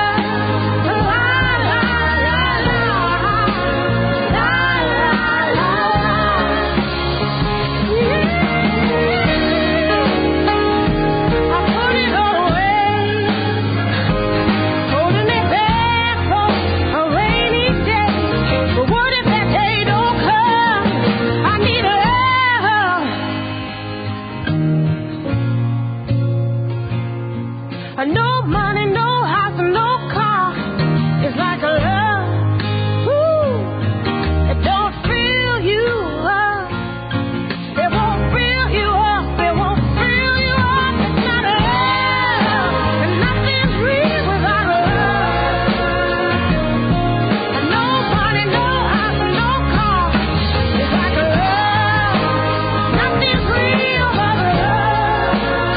No money, no house, no car. It's like a love. Ooh, it don't fill you up. It won't fill you up. It won't fill you up. It's not a love. And nothing's real without a love. No money, no house, no car. It's like a love. Nothing's real but a love.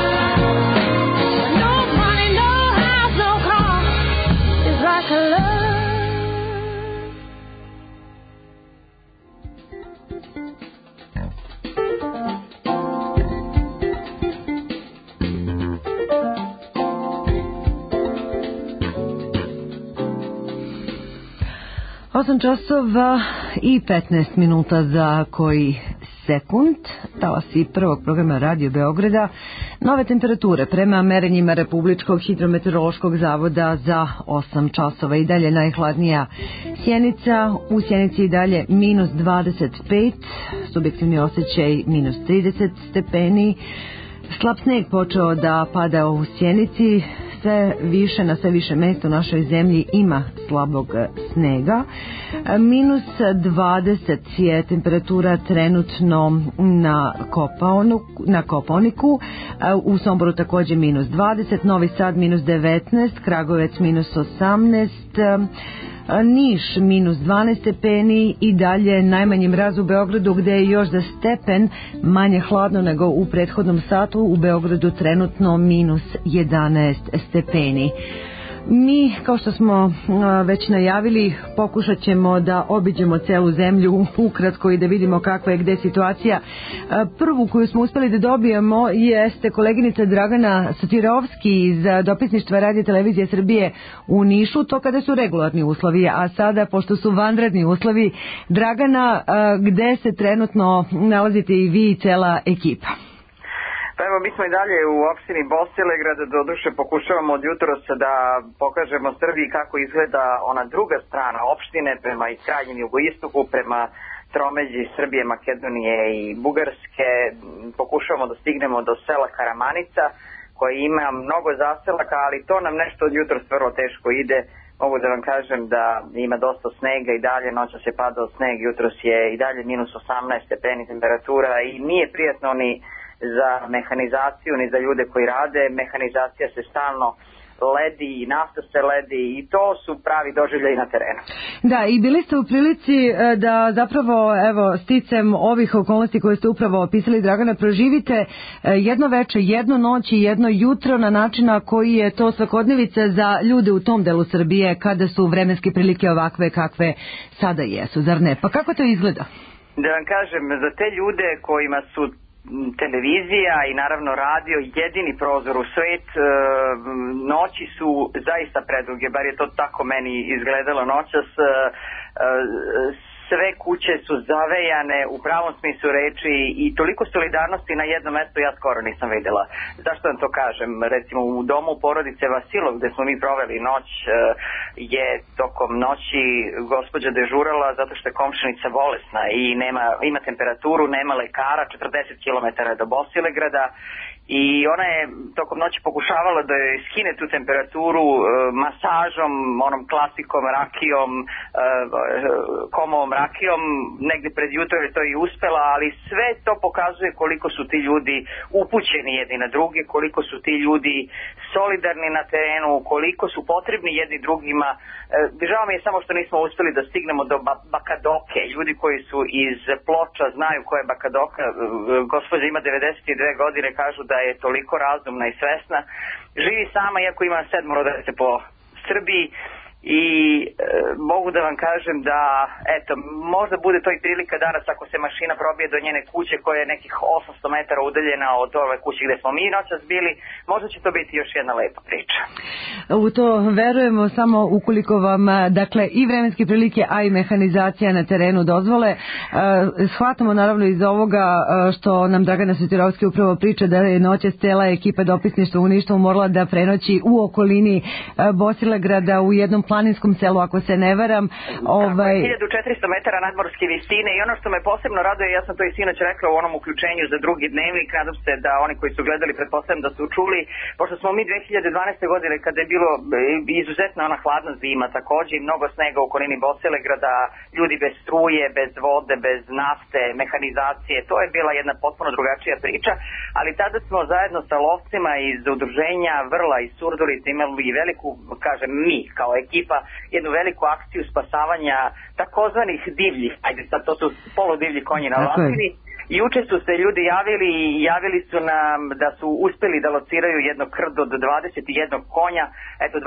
No money, no house, no car. It's like a love. Osam časova i 15 minuta za koji sekund. Talasi prvog programa Radio Beograda. Nove temperature prema merenjima Republičkog hidrometeorološkog zavoda za 8 časova. I dalje najhladnija Sjenica. U Sjenici i dalje minus 25, subjektivni osjećaj minus 30 stepeni. Slab sneg počeo da pada u Sjenici. Na sve više mjesta u našoj zemlji ima slabog snega. Minus 20 je temperatura trenutno na Koponiku. U Somboru također minus 20, Novi Sad minus 19, Kragovec minus 18, Niš minus 12 stepeni i dalje najmanji mraz u Beogradu gdje je još za stepen manje hladno nego u prethodnom satu. U Beogradu trenutno minus 11 stepeni. Mi, kao što smo već najavili, pokušat ćemo da obiđemo celu zemlju ukratko i da vidimo kakva je gde situacija. Prvu koju smo uspjeli da dobijemo jeste koleginica Dragana Sotirovski iz dopisništva Radio Televizije Srbije u Nišu, to kada su regularni uslovi, a sada pošto su vanredni uslovi. Dragana, gde se trenutno nalazite i vi i cela ekipa? Pa evo, mi smo i dalje u opštini Bosilegrad, doduše pokušavamo od jutrosa da pokažemo Srbiji kako izgleda ona druga strana opštine prema i krajnjem jugoistoku, prema tromeđi Srbije, Makedonije i Bugarske. Pokušavamo da stignemo do sela Karamanica koje ima mnogo zaselaka, ali to nam nešto od jutros vrlo teško ide. Mogu da vam kažem da ima dosta snega i dalje, noćas je padao sneg, jutros je i dalje minus 18 stepeni temperatura i nije prijatno ni za mehanizaciju ni za ljude koji rade. Mehanizacija se stalno ledi i nafta se ledi i to su pravi doživljaji na terenu. Da, i bili ste u prilici da zapravo, evo, sticem ovih okolnosti koje ste upravo opisali, Dragana, proživite jedno veče, jednu noć i jedno jutro na način na koji je to svakodnevica za ljude u tom delu Srbije kada su vremenske prilike ovakve kakve sada jesu, zar ne? Pa kako to izgleda? Da vam kažem, za te ljude kojima su televizija i naravno radio jedini prozor u svet, noći su zaista preduge, bar je to tako meni izgledalo noćas. Sve kuće su zavejane u pravom smislu reči i toliko solidarnosti na jednom mjestu ja skoro nisam vidjela. Zašto vam to kažem? Recimo u domu porodice Vasilov gdje smo mi proveli noć je tokom noći gospođa dežurala zato što je komšinica bolesna i ima temperaturu, nema lekara, 40 km do Bosilegrada i ona je tokom noći pokušavala da joj skine tu temperaturu masažom, onom klasikom rakijom, komovom rakijom, negde pred jutro je to i uspela, ali sve to pokazuje koliko su ti ljudi upućeni jedni na druge, koliko su ti ljudi solidarni na terenu, koliko su potrebni jedni drugima. Žao mi je samo što nismo uspeli da stignemo do Bakadoke. Ljudi koji su iz Ploča znaju ko je Bakadoka. Gospođa ima 92 godine, kažu da je toliko razumna i svesna. Živi sama, iako ima 7 dece po Srbiji. I mogu da vam kažem da, eto, možda bude to i prilika danas ako se mašina probije do njene kuće koja je nekih 800 metara udaljena od ove kuće gde smo mi noćas bili, možda će to biti još jedna lepa priča. U to verujemo, samo ukoliko vam, dakle, i vremenske prilike, a i mehanizacija na terenu dozvole. Shvatamo naravno iz ovoga što nam Dragana Svetirovski upravo priča da je noćas cela ekipa dopisništva u Nišu morala da prenoći u okolini Bosilegrada u jednom planinskom selu, ako se ne varam. 1400 metara nadmorske visine i ono što me posebno raduje, ja sam to i sinoć rekla u onom uključenju za drugi dnevnik, nadam se da oni koji su gledali, pretpostavljam da su čuli, pošto smo mi 2012. godine, kada je bilo izuzetno ona hladna zima, takođe i mnogo snega u okolini Bosilegrada, ljudi bez struje, bez vode, bez nafte, mehanizacije, to je bila jedna potpuno drugačija priča, ali tada smo zajedno sa lovcima iz udruženja Vrla i Surdulica imali veliku, kažem mi, kao ekipa, jednu veliku akciju spasavanja takozvanih divljih, ajde sad to su poludivlji konji na Latini. Juče su se ljudi javili i javili su nam da su uspeli da lociraju jedno krdo od 21 konja. Eto,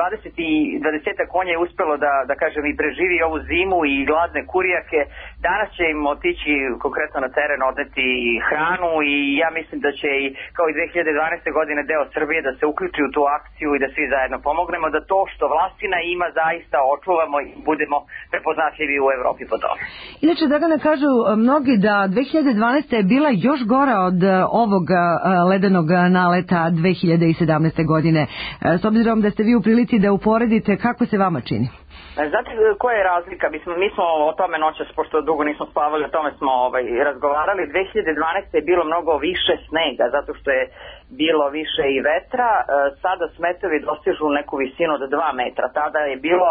20 konja je uspelo da kažem i preživi ovu zimu i gladne kurijake. Danas će im otići konkretno na teren odneti hranu i ja mislim da će i kao i 2012. godine deo Srbije da se uključi u tu akciju i da svi zajedno pomognemo da to što vlastina ima zaista očuvamo i budemo prepoznatljivi u Evropi po tome. Inače, Dragana, kažu mnogi da 2012. je bila još gora od ovog ledenog naleta 2017. godine. S obzirom da ste vi u prilici da uporedite, kako se vama čini? Znate koja je razlika? Mi smo o tome noćas, pošto dugo nismo spavali, o tome smo razgovarali. 2012. je bilo mnogo više snega, zato što je bilo više i vetra. Sada smetovi dostižu neku visinu od 2 metra. Tada je bilo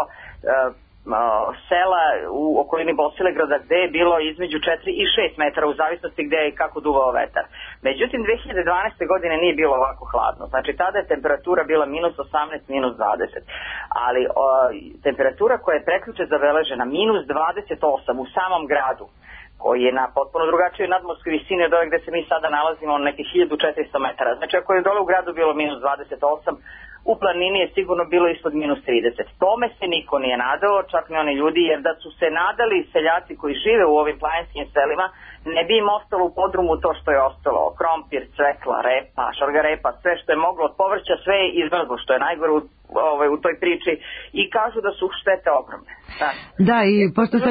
sela u okolini Bosilegrada gde je bilo između 4 i 6 metara u zavisnosti gde je i kako duvao vetar. Međutim, 2012. godine nije bilo ovako hladno. Znači, tada je temperatura bila minus 18, minus 20. Ali temperatura koja je prekjuče zabeležena minus 28 u samom gradu, koji je na potpuno drugačijoj nadmorskoj visini od ove gde se mi sada nalazimo na nekih 1400 metara. Znači, ako je dole u gradu bilo minus 28, u planini je sigurno bilo ispod minus 30. Tome se niko nije nadao, čak ni oni ljudi, jer da su se nadali seljaci koji žive u ovim planinskim selima, ne bi im ostalo u podrumu to što je ostalo. Krompir, cvekla, repa, šargarepa, sve što je moglo od povrća, sve je izmrzlo, što je najgore u toj priči, i kažu da su štete ogromne. Da, i pošto sam...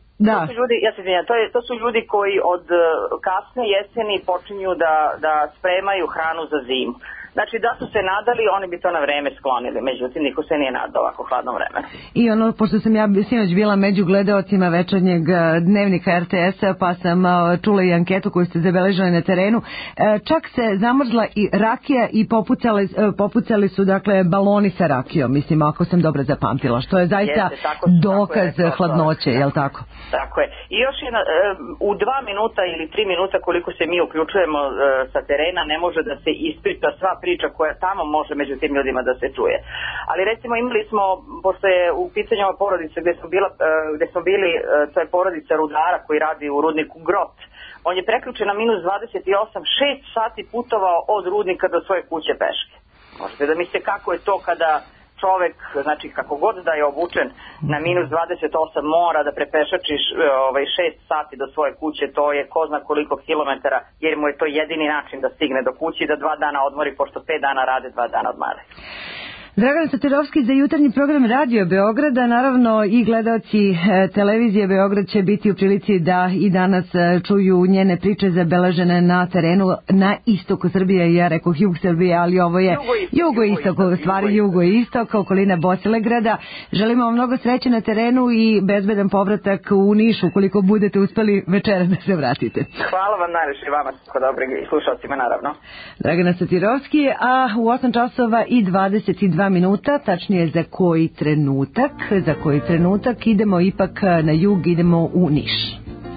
To su ljudi koji od kasne jeseni počinju da spremaju hranu za zimu. Znači, da su se nadali, oni bi to na vreme sklonili, međutim, niko se nije nadao ovako hladno vreme. I pošto sam ja sinoć bila među gledaocima večernjeg dnevnika RTS-a, pa sam čula i anketu koju ste zabeležili na terenu, čak se zamrzla i rakija i popucali su, dakle, baloni sa rakijom, mislim, ako sam dobro zapamtila, što je zaista dokaz hladnoće, je li tako? Tako je. I još jedna, u 2 minuta ili 3 minuta koliko se mi uključujemo sa terena, ne može da se ispriča sva priča koja tamo može među tim ljudima da se čuje. Ali recimo imali smo, pošto je u pitanju ova porodica gde smo bili, to je porodica rudara koji radi u rudniku Grot. On je preključen na minus 28, 6 sati putovao od rudnika do svoje kuće peške. Možete da mislite kako je to kada čovek, znači kako god da je obučen na minus 28 mora da prepešačiš 6 sati do svoje kuće, to je ko zna koliko kilometara, jer mu je to jedini način da stigne do kuće i da 2 dana odmori, pošto 5 dana rade, 2 dana odmare. Dragan Satirovski za jutarnji program Radio Beograda, naravno i gledaoci televizije Beograd će biti u prilici da i danas čuju njene priče zabeležene na terenu na istoku Srbije. Ja rekoh jug Srbije, ali ovo je jugoistok, okolina Bosilegrada. Želimo vam mnogo sreće na terenu i bezbedan povratak u Niš ukoliko budete uspeli večera da se vratite. Hvala vam najviše i vama tako dobri slušalcima naravno. Dragana Satirovski, a u 8 časova i 22 minuta, tačnije za koji trenutak idemo ipak na jug, idemo u Niš.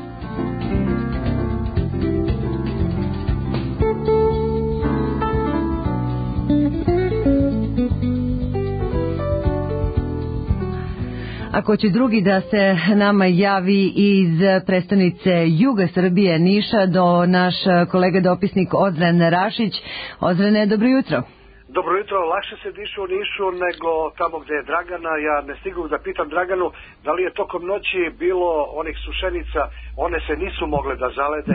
Ako će drugi da se nama javi iz prestonice juga Srbije, Niša, do naš kolega dopisnik Ozren Rašić. Ozrene, dobro jutro. Dobro jutro, lakše se diše u Nišu nego tamo gde je Dragana. Ja ne stigu da pitam Draganu da li je tokom noći bilo onih sušenica, one se nisu mogle da zalede.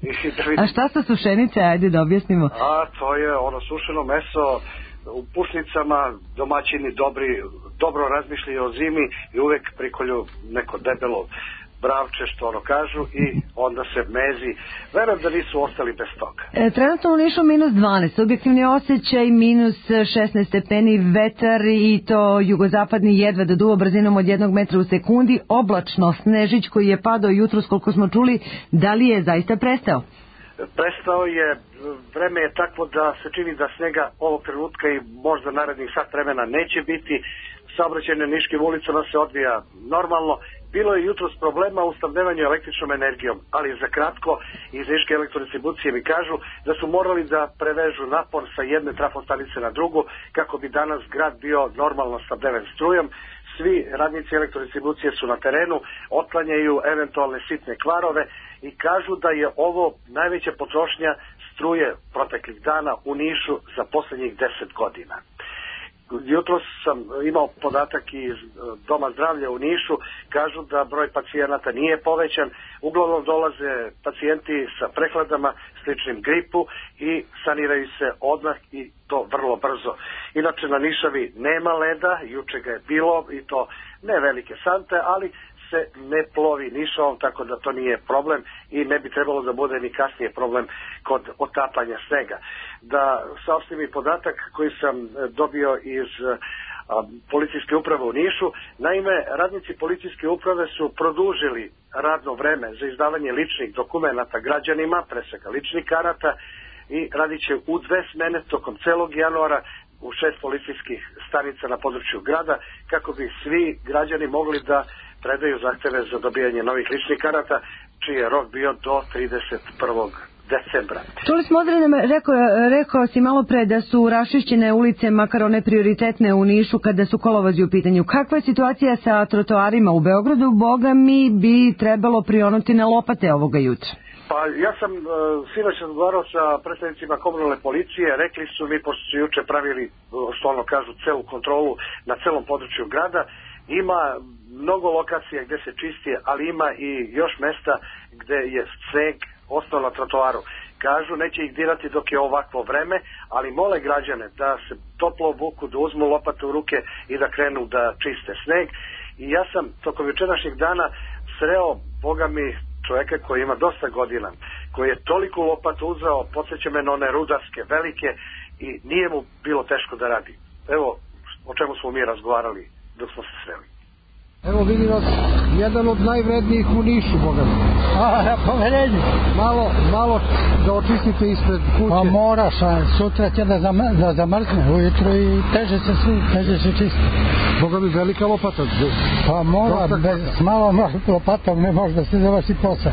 A šta su sušenice, ajde da objasnimo. A to je ono sušeno meso u pušnicama, domaćini dobro razmišljaju o zimi i uvek prikolju neko debelo bravče, što ono kažu, i onda se mezi. Verujem da nisu ostali bez toga. Trenutno u Nišu minus 12, subjektivni osjećaj minus 16 stepeni, vetar i to jugozapadni jedva do duva brzinom od 1 metra u sekundi, oblačno, snežić koji je padao jutros koliko smo čuli, da li je zaista prestao? Prestao je, vreme je takvo da se čini da snega ovog trenutka i možda narednih sat vremena neće biti. Saobraćaj na Niškim ulicama se odvija normalno. Bilo je jutros problema u snabdevanju električnom energijom, ali za kratko iz Niške elektrodistribucije mi kažu da su morali da prevežu napor sa jedne trafostanice na drugu kako bi danas grad bio normalno snabdeven strujom. Svi radnici elektrodistribucije su na terenu, otklanjaju eventualne sitne kvarove i kažu da je ovo najveća potrošnja struje proteklih dana u Nišu za poslednjih 10 godina. Jutros sam imao podatak iz Doma zdravlja u Nišu, kažu da broj pacijenata nije povećan, uglavnom dolaze pacijenti sa prehladama sličnim gripu i saniraju se odmah i to vrlo brzo. Inače na Nišavi nema leda, juče ga je bilo i to ne velike sante, ali se ne plovi Nišavom, tako da to nije problem i ne bi trebalo da bude ni kasnije problem kod otapanja snega. Da saopštim i podatak koji sam dobio iz policijske uprave u Nišu. Naime, radnici policijske uprave su produžili radno vreme za izdavanje ličnih dokumenata građanima, pre svega ličnih karata, i radit će u 2 smene tokom celog januara u 6 policijskih stanica na području grada, kako bi svi građani mogli da predaju zahteve za dobijanje novih ličnih karata, čiji je rok bio do 31. decembra. Čuli smo rekao si malo pre da su raščišćene ulice, makar one prioritetne u Nišu kada su kolovozi u pitanju. Kakva je situacija sa trotoarima u Beogradu? Boga mi bi trebalo prionuti na lopate ovoga jutra. Pa ja sam sinoć razgovarao sa predstavnicima komunalne policije, rekli su mi, pošto su juče pravili, što ono kažu, celu kontrolu na celom području grada, ima mnogo lokacija gde se čisti, ali ima i još mesta gde je sneg ostao na trotoaru. Kažu, neće ih dirati dok je ovakvo vreme, ali mole građane da se toplo obuku, da uzmu lopatu u ruke i da krenu da čiste sneg. I ja sam tokom jučerašnjeg dana sreo, boga mi, čoveka koji ima dosta godina, koji je toliko lopatu uzeo, podsjeća me na one rudarske velike, i nije mu bilo teško da radi. Evo o čemu smo mi razgovarali dok smo se sreli. Evo vidi nas, jedan od najvrednijih u Nišu, boga mi. Poverenju. Malo da očistite ispred kuće. Pa moraš, a sutra će da zamrzne ujutro i teže se čisti. Boga mi, velika lopata. Pa mora, s malom lopatom ne može da se završi posao.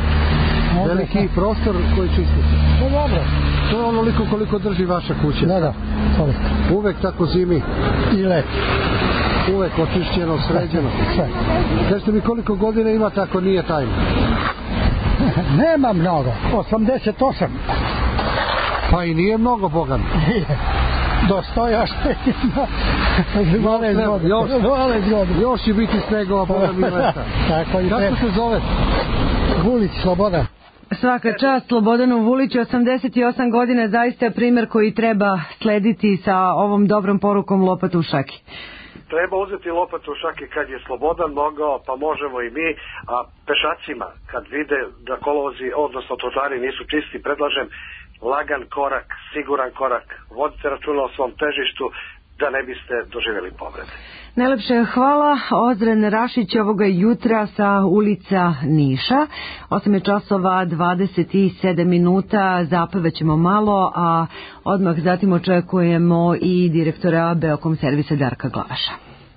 Veliki prostor koji čistite. No dobro. To je onoliko koliko drži vaša kuća. Da, toliko. Uvek tako zimi. I leti. Uvek očišćeno, sređeno. Sve. Kažete mi koliko godina ima, tako nije tajno? Nema mnogo, 88. Pa i nije mnogo, boga mi. Dostojaš još će biti snegova, boga mi, leta. Tako i kako se zove? Gulić Slobodan. Svaka čast Slobodanu Vuliću, 88 godina, zaista je primjer koji treba slediti sa ovom dobrom porukom lopatu u šaki. Treba uzeti lopatu u šaki kad je Slobodan mogao, pa možemo i mi, a pešacima kad vide da kolovozi, odnosno trotoari nisu čisti, predlažem lagan korak, siguran korak, vodite računa o svom težištu da ne biste doživjeli povrede. Najlepše hvala. Ozren Rašić ovoga jutra sa ulica Niša. 8 časova 27 minuta, zapevaćemo malo, a odmah zatim očekujemo i direktora Beokom servisa Darka Glavaša.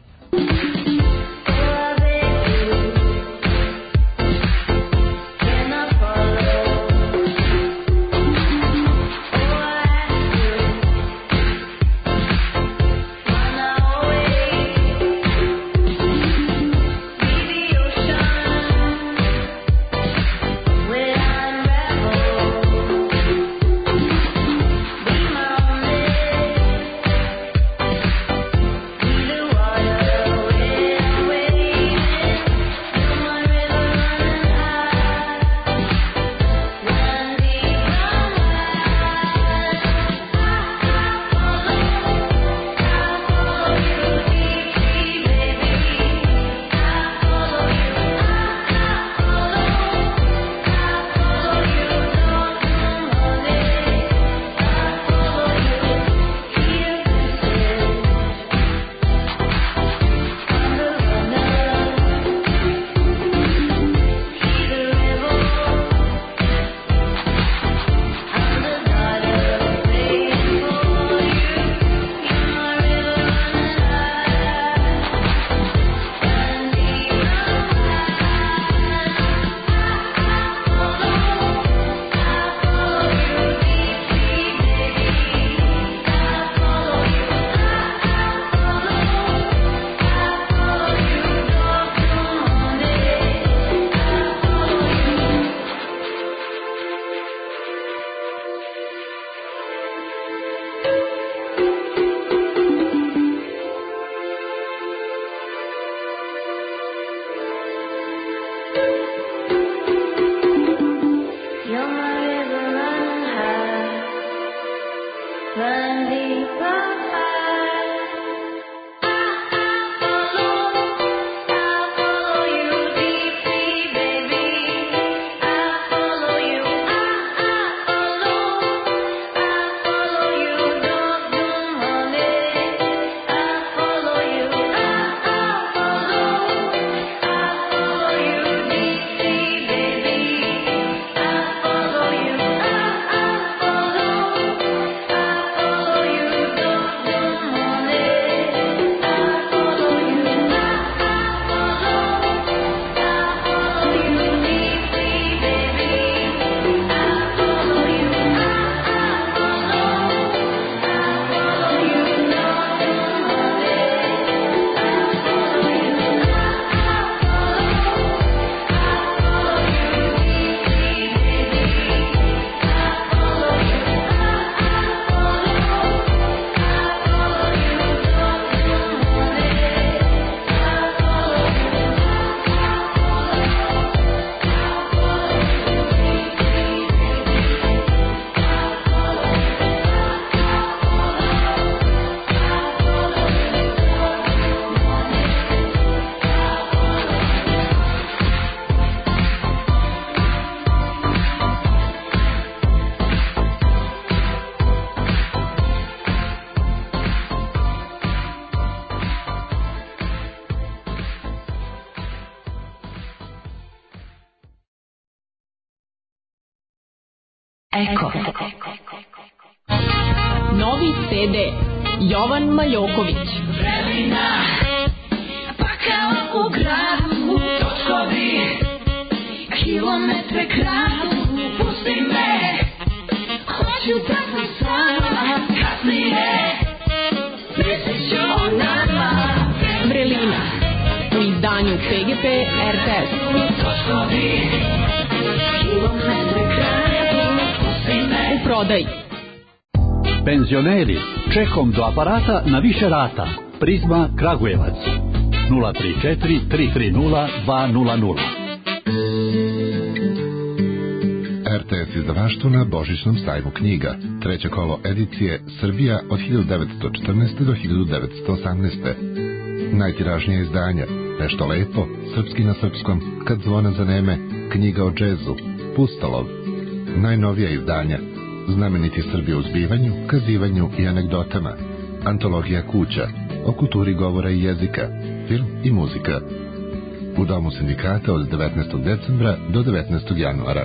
Eko. Novi CD Jovan Majoković. Vremena, pa kao u gradu, točkovi, kilometre kradu, pusti me, hoću da sam sama, kasnije, misliš o nama. Vrelina, u izdanju PGP RTS. Točkovi, kilometre kradu, pusti me. U prodaji. Penzioneri, čekom do aparata na više rata. Prizma Kragujevac 034 330 200. izdavaštvu na Božićnom sajmu knjiga. Treće kolo edicije Srbija od 1914. do 1918. Najtiražnije izdanja Nešto lepo, srpski na srpskom, Kad zvona zaneme, knjiga o džezu, Pustolov. Najnovija izdanja Znameniti Srbi u zbivanju, kazivanju i anegdotama, Antologija kuća, o kulturi govora i jezika, film i muzika. U Domu sindikata od 19. decembra do 19. januara.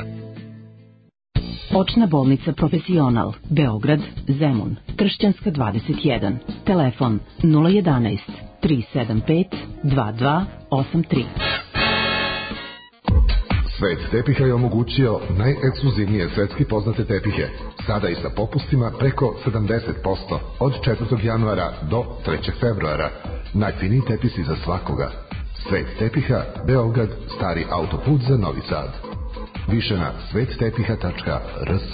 Očna bolnica Profesional, Beograd, Zemun, Kršćanska 21, telefon 011 375 2283. Svet tepiha je omogućio najekskluzivnije svetski poznate tepihe, sada i sa popustima preko 70% od 4. januara do 3. februara. Najfiniji tepisi za svakoga. Svet tepiha, Beograd, stari autoput za Novi Sad. Više na svettepiha.rs.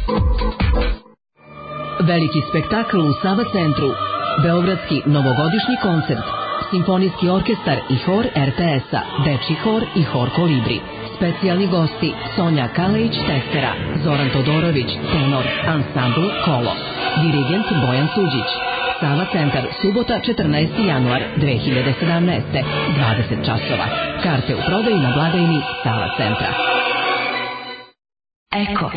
Veliki spektakl u Sava centru. Beogradski novogodišnji koncert. Simfonijski orkestar i hor RTS-a, dečji hor i hor Kolibri. Specijalni gosti Sonja Kalejić Testera, Zoran Todorović tenor, ansambl Kolo. Dirigent Bojan Suđić. Sava centar, subota 14. januar 2017. 20 časova. Karte u prodaju na blagajni Sava centra. Eko.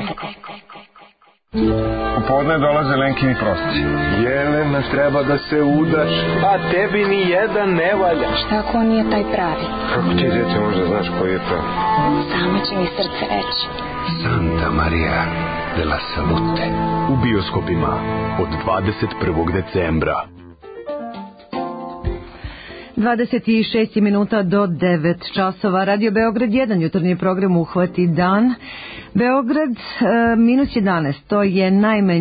Popodne dolaze Lenkini prosti. Jelena, treba da se udaš, a tebi ni jedan ne valja. Šta ako on nije taj pravi? Kako ti, dete, možda znaš koji je pravi? Samo će mi srce reći. Santa Maria de la Salute. U bioskopima od 21. decembra. 26 minuta do 9 časova. Radio Beograd 1, jutarnji program Uhvati dan. Beograd minus 11, to je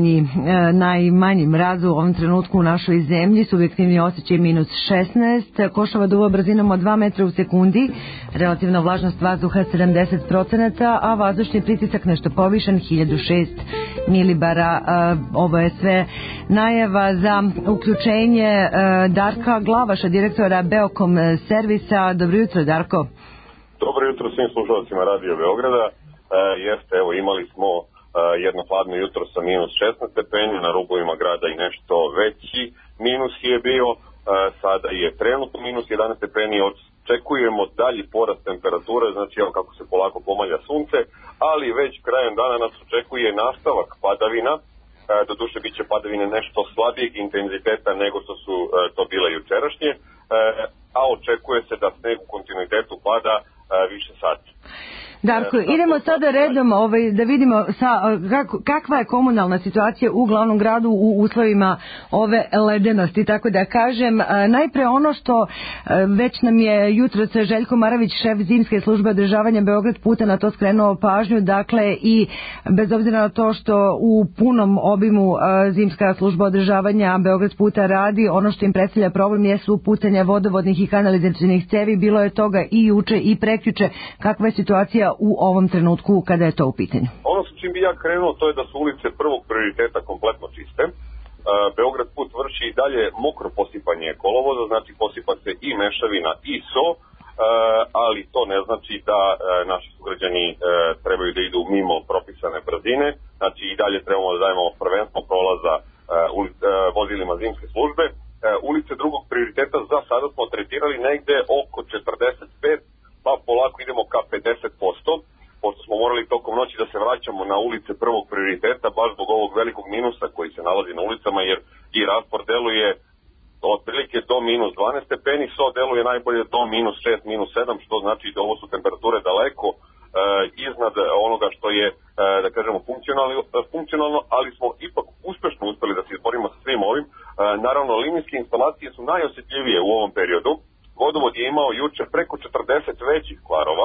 najmanji mraz u ovom trenutku u našoj zemlji, subjektivni osjećaj minus 16, košava duva brzinom od 2 metra u sekundi, relativna vlažnost vazduha 70%, a vazdušni pritisak nešto povišen 1006 milibara. Ovo je sve najava za uključenje Darka Glavaša, direktora Beokom servisa. Dobro jutro, Darko. Dobro jutro svim slušalcima Radio Beograda. Jeste, evo, imali smo jedno hladno jutro sa minus 16 stepeni, na rubovima grada i nešto veći minus je bio, sada je trenutno minus 11 stepeni, očekujemo dalji porast temperature, znači evo kako se polako pomalja sunce, ali već krajem dana nas očekuje nastavak padavina, doduše bit će padavine nešto slabijeg intenziteta nego što su to bile jučerašnje, a očekuje se da sneg u kontinuitetu pada više sati. Darko, idemo sada redom da vidimo kakva je komunalna situacija u glavnom gradu u uslovima ove ledenosti, tako da kažem. Najpre ono što već nam je jutros Željko Maravić, šef zimske službe održavanja Beograd puta, na to skrenuo pažnju, dakle, i bez obzira na to što u punom obimu zimska služba održavanja Beograd puta radi, ono što im predstavlja problem jesu putanja vodovodnih i kanalizacionih cevi. Bilo je toga i juče i prekjuče. Kakva je situacija u ovom trenutku kada je to u pitanju? Ono s čim bi ja krenuo, to je da su ulice prvog prioriteta kompletno čiste. Beograd put vrši i dalje mokro posipanje kolovoza, znači posipa se i mešavina i so, ali to ne znači da naši sugrađani trebaju da idu mimo propisane brzine, znači i dalje trebamo da dajemo prvenstvo prolaza vozilima zimske službe. Ulice drugog prioriteta za sada smo tretirali negde oko 45, pa polako idemo ka 50%, pošto smo morali tokom noći da se vraćamo na ulice prvog prioriteta, baš zbog ovog velikog minusa koji se nalazi na ulicama, jer i raspor deluje otprilike do minus 12 stepeni, so deluje najbolje do minus 6, minus 7, što znači da ovo su temperature daleko iznad onoga što je, da kažemo, funkcionalno, ali smo ipak uspešno uspeli da se izborimo sa svim ovim. Naravno, linijske instalacije su najosjetljivije u ovom periodu. Vodovod je imao juče preko 40 većih kvarova.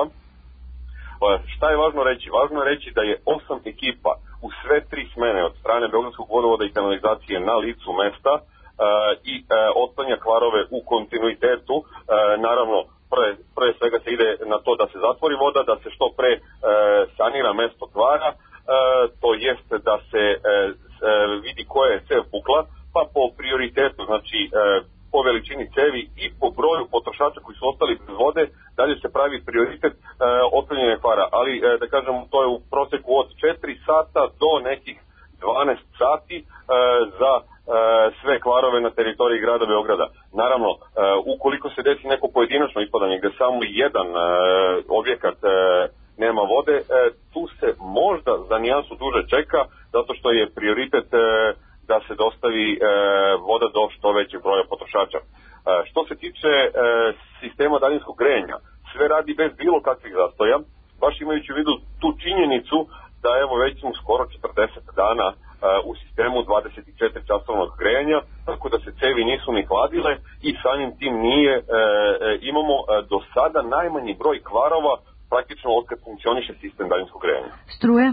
Šta je važno reći? Važno je reći da je 8 ekipa u sve 3 smene od strane Beogradskog vodovoda i kanalizacije na licu mesta i otklanja kvarove u kontinuitetu. Naravno, pre svega se ide na to da se zatvori voda, da se što pre sanira mesto kvara, to jeste da se vidi koja je cev pukla, pa po prioritetu, znači po veličini količini cevi i po broju potrošača koji su ostali bez vode, dalje se pravi prioritet otklanjanja kvara, ali da kažem to je u proseku od 4 sata do nekih 12 sati za sve kvarove na teritoriji grada Beograda. Naravno, ukoliko se desi neko pojedinačno ispadanje gde samo jedan objekat nema vode, tu se možda za nijansu duže čeka, zato što je prioritet da se dostavi voda do što većeg broja potrošača. Što se tiče sistema daljinskog grejanja, sve radi bez bilo kakvih zastoja, baš imajući u vidu tu činjenicu da evo već smo skoro 40 dana u sistemu 24 časovnog grejanja, tako da se cevi nisu ni hladile i samim tim imamo do sada najmanji broj kvarova praktično otkad funkcioniše sistem daljinskog grejanja. Struja?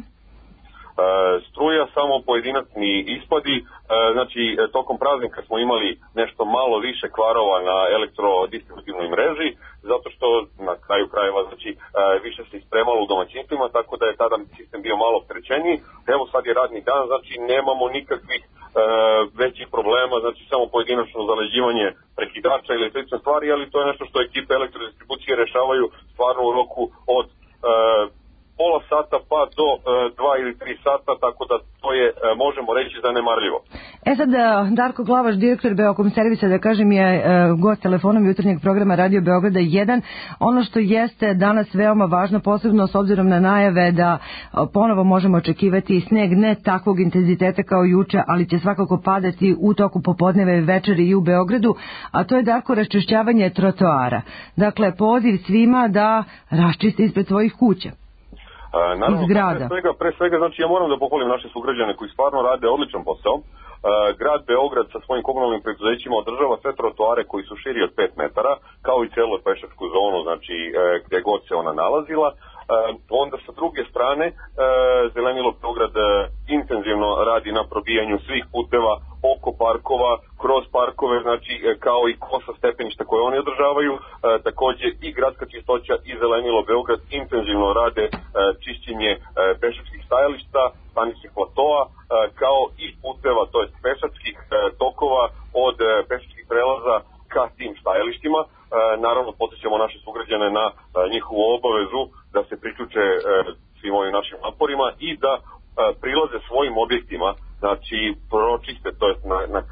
Struja samo pojedinačni ispadi, znači tokom praznika smo imali nešto malo više kvarova na elektrodistributivnoj mreži, zato što na kraju krajeva znači više se ispremalo u domaćinstvima, tako da je tada sistem bio malo opterećeniji. Evo sad je radni dan, znači nemamo nikakvih većih problema, znači samo pojedinačno zaleđivanje prekidača ili slične stvari, ali to je nešto što ekipe elektrodistribucije rešavaju stvarno u roku od pola sata pa do 2 ili 3 sata, tako da to je, možemo reći, zanemarljivo. Sad, Darko Glavaš, direktor Beokom servisa, da kažem, je gost telefonom jutarnjeg programa Radio Beograda 1. Ono što jeste danas veoma važno, posebno s obzirom na najave da ponovo možemo očekivati sneg ne takvog intenziteta kao juče, ali će svakako padati u toku popodneve večeri i u Beogradu, a to je, Darko, raščišćavanje trotoara. Dakle, poziv svima da raščiste ispred svojih kuća. Naravno, pre svega, znači ja moram da pohvalim naše sugrađane koji stvarno rade odličan posao. Grad Beograd sa svojim komunalnim preduzećima održava sve trotoare koji su širi od 5 metara, kao i celu pešačku zonu, znači gde god se ona nalazila. Onda sa druge strane Zelenilo Beograd intenzivno radi na probijanju svih puteva oko parkova, kroz parkove, znači kao i kosa stepeništa koje oni održavaju. Takođe i gradska čistoća i Zelenilo Beograd intenzivno rade čišćenje pešačkih stajališta, staničnih platoa, kao i puteva, to jest pešačkih tokova od pešačkih prelaza ka tim stajalištima. Naravno, podsjećamo naše sugrađane na njihovu obavezu da se priključe svim ovim našim naporima i da prilaze svojim objektima, znači pročiste, to jest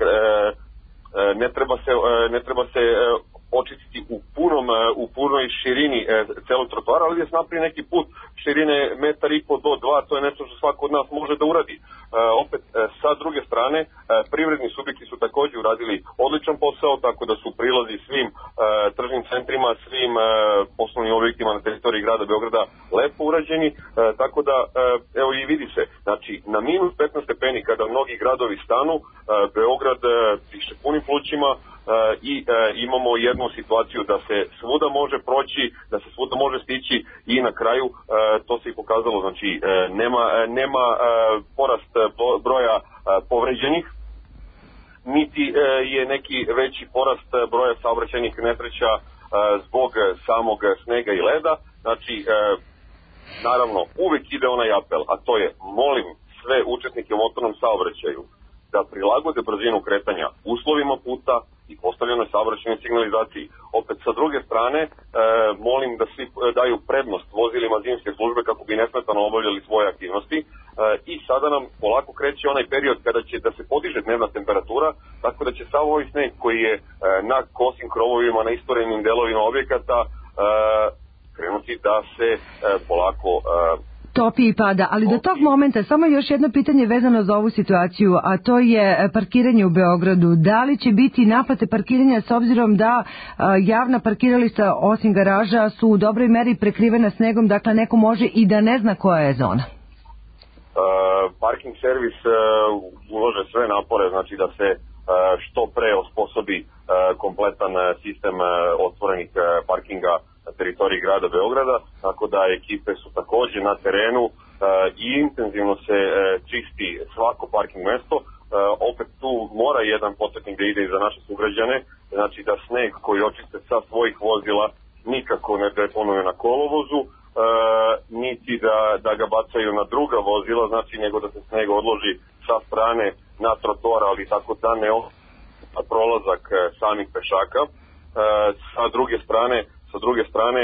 ne treba se očistiti u punoj širini celog trotoara, ali da se napravi neki put širine 1,5 metar do 2, to je nešto što svako od nas može da uradi. Opet, sa druge strane, privredni subjekti su takođe uradili odličan posao, tako da su prilazi svim tržnim centrima, svim poslovnim objektima na teritoriji grada Beograda lepo urađeni, tako da, evo i vidi se, znači na minus 15 stepeni kada mnogi gradovi stanu, Beograd piše punim plućima, i imamo jednu situaciju da se svuda može proći, da se svuda može stići i na kraju to se i pokazalo, znači nema porast broja povređenih, niti je neki veći porast broja saobraćajnih nesreća zbog samog snega i leda. Znači, naravno, uvek ide onaj apel, a to je, molim sve učesnike u motornom saobraćaju da prilagode brzinu kretanja uslovima puta i postavljenoj saobraćajnoj signalizaciji. Opet, sa druge strane, molim da svi daju prednost vozilima zimske službe kako bi nesmetano obavljali svoje aktivnosti i sada nam polako kreće onaj period kada će da se podiže dnevna temperatura, tako da će sav ovaj sneg koji je na kosim krovovima, na istorenim delovima objekata krenuti da se polako topi i pada, ali do tog momenta samo još jedno pitanje vezano za ovu situaciju, a to je parkiranje u Beogradu. Da li će biti naplate parkiranja s obzirom da javna parkirališta osim garaža su u dobroj meri prekrivena snegom, dakle neko može i da ne zna koja je zona? Parking servis ulože sve napore, znači da se što pre osposobi kompletan sistem otvorenih parkinga na teritoriji grada Beograda, tako da ekipe su takođe na terenu i intenzivno se čisti svako parking mesto. Opet tu mora jedan podsjetnik da ide i za naše sugrađane, znači da sneg koji očiste sa svojih vozila nikako ne deponuju na kolovozu, niti da ga bacaju na druga vozila, znači nego da se sneg odloži sa strane na trotoar, ali tako da ne prolazak samih pešaka. Sa druge strane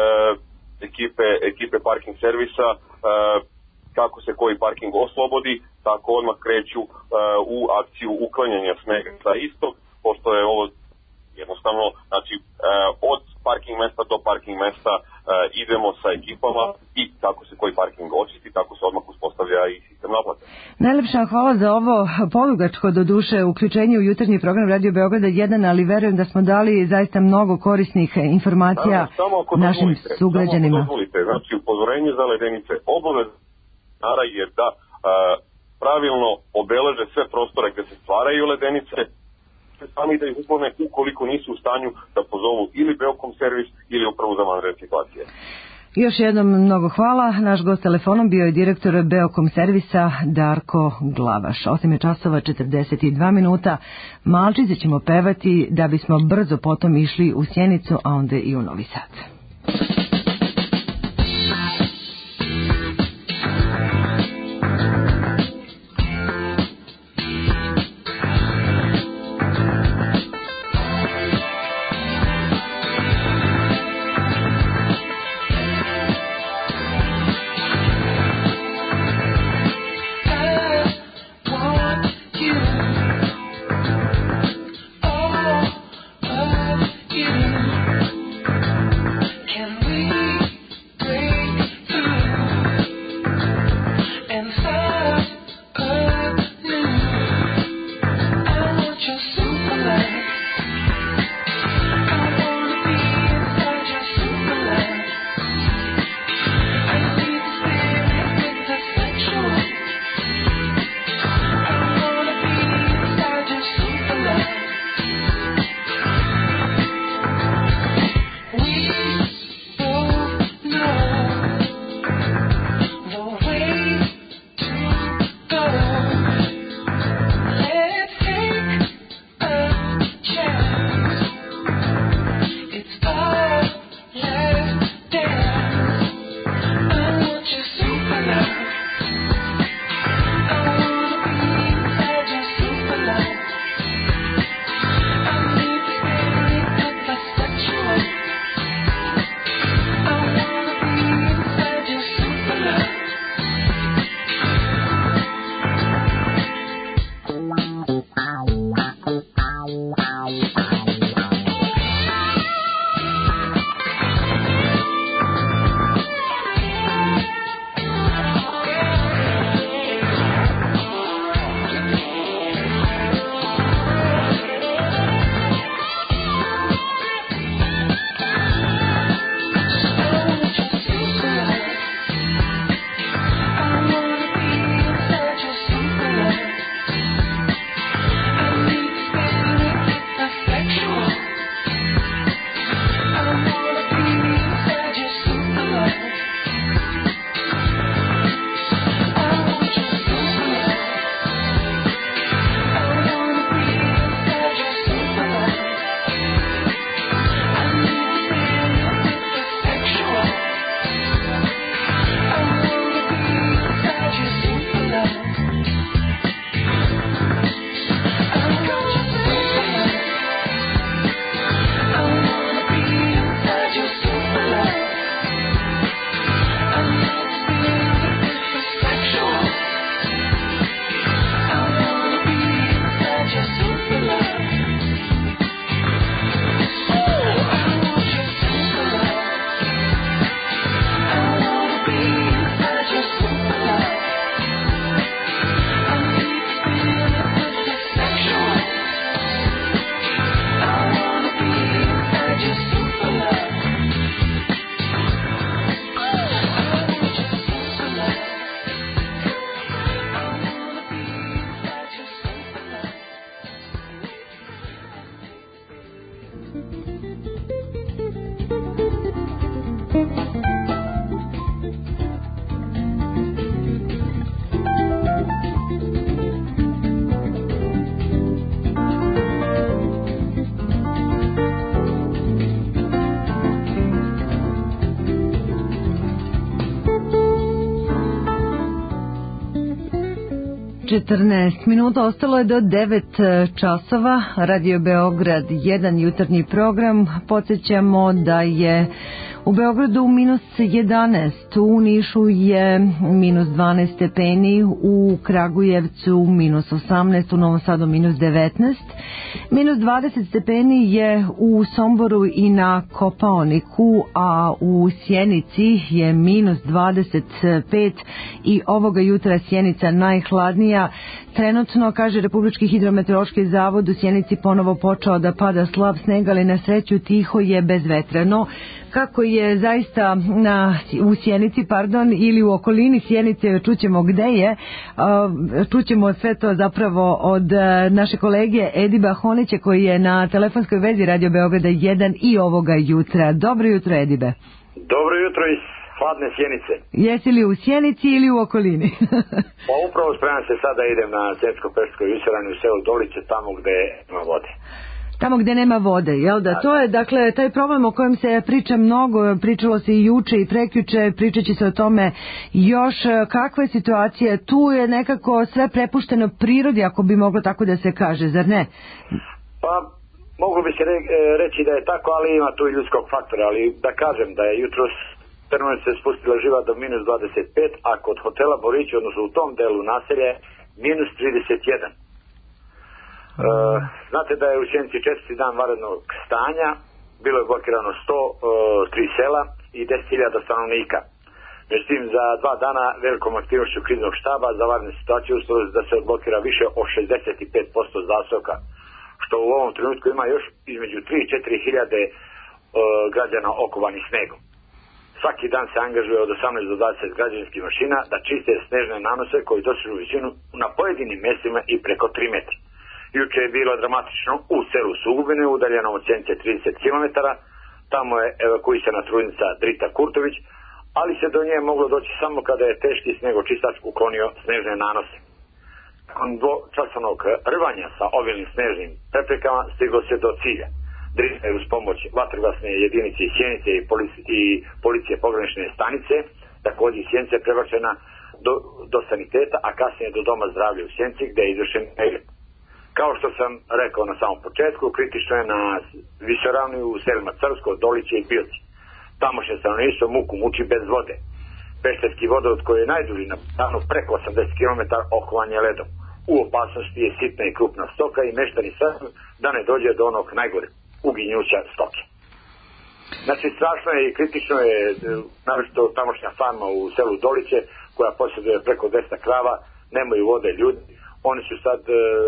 ekipe parking servisa, kako se koji parking oslobodi, tako odmah kreću u akciju uklanjanja snega sa istog, pošto je ovo jednostavno, znači od parking mesta do parking mesta idemo sa ekipama i kako se koji parking očisti, tako se odmah uspostavlja i sistem naplate. Najlepša hvala za ovo polugačko do duše uključenje u jutarnji program Radio Beograda 1, ali verujem da smo dali zaista mnogo korisnih informacija našim sugrađanima. Samo ako dozvolite, znači upozorenje za ledenice, obaveza je da pravilno obeleže sve prostore gde se stvaraju ledenice, sami da ih uklone ukoliko nisu u stanju da pozovu ili Beokom servis ili upravu za vanredne situacije. Još jednom mnogo hvala. Naš gost telefonom bio je direktor Beokom servisa Darko Glavaš. 8 je časova 42 minuta. Malčice ćemo pevati da bismo brzo potom išli u Sjenicu, a onda i u Novi Sad. 14 minuta, ostalo je do 9 časova. Radio Beograd 1 jutarnji program. Podsjećamo da je u Beogradu minus 11, u Nišu je minus 12 stepeni, u Kragujevcu minus 18, u Novom Sadu minus 19, minus 20 stepeni je u Somboru i na Kopaoniku, a u Sjenici je minus 25 i ovoga jutra Sjenica najhladnija. Trenutno, kaže Republički hidrometeorološki zavod, u Sjenici ponovo počeo da pada slab sneg, ali na sreću tiho je bezvetreno. Kako je zaista u Sjenici, ili u okolini Sjenice, čućemo gde je. Čućemo sve to zapravo od naše kolege Ediba Honića, koji je na telefonskoj vezi Radio Beograda 1 i ovoga jutra. Dobro jutro, Edibe. Dobro jutro iz hladne Sjenice. Jesi li u Sjenici ili u okolini? Pa upravo spremam se sada, idem na Sremsko-Peškoj visoravni u selu Doliće, tamo gde ima vode. Tamo gde nema vode, jel da? To je, dakle, taj problem o kojem se priča mnogo, pričalo se i juče i prekjuče, pričat će se o tome još. Kakva je situacija? Tu je nekako sve prepušteno prirodi, ako bi moglo tako da se kaže, zar ne? Pa, moglo bi se reći da je tako, ali ima tu i ljudskog faktora, ali da kažem da je jutros termometar se spustila živa do minus 25, a kod hotela Borić, odnosno u tom delu naselja, minus 31. Znate da je u Sjenici 4. dan vanrednog stanja, bilo je blokirano 103 sela i 10.000 stanovnika. Međutim, za 2 dana velikom aktivnošću kriznog štaba za vanredne situacije uspjelo da se odblokira više od 65% zasoka, što u ovom trenutku ima još između 3 i 4 hiljade građana okovanih snegom. Svaki dan se angažuje od 18 do 20 građevinskih mašina da čiste snežne nanose koji dosežu visinu na pojedinim mjestima i preko 3 metra. Juče je bilo dramatično u selu Sugubine, udaljenom od Sjenice 30 km. Tamo je evakuisana trudnica Drita Kurtović, ali se do nje moglo doći samo kada je teški snegočistač uklonio snežne nanose. Nakon dvočasovnog rvanja sa obilnim snežnim preprekama stiglo se do cilja. Drita je uz pomoć vatrogasne jedinice iz Sjenice i policije pogranične stanice, također iz Sjenice prebačena do saniteta, a kasnije do doma zdravlja u Sjenici gdje je izvršen pregled. Kao što sam rekao na samom početku, kritično je na visoravni u selima Crsko, Doliće i Bilci. Tamošnje stanovništvo muku muči bez vode. Pešterski vodovod koji je najduži na Balkanu, preko 80 km, okovan je ledom. U opasnosti je sitna i krupna stoka i meštani sasvim da ne dođe do onog najgore uginjuća stoke. Znači, strašno je i kritično je naročito tamošnja farma u selu Doliće koja posjeduje preko 200 krava, nemaju vode ljudi. Oni su sad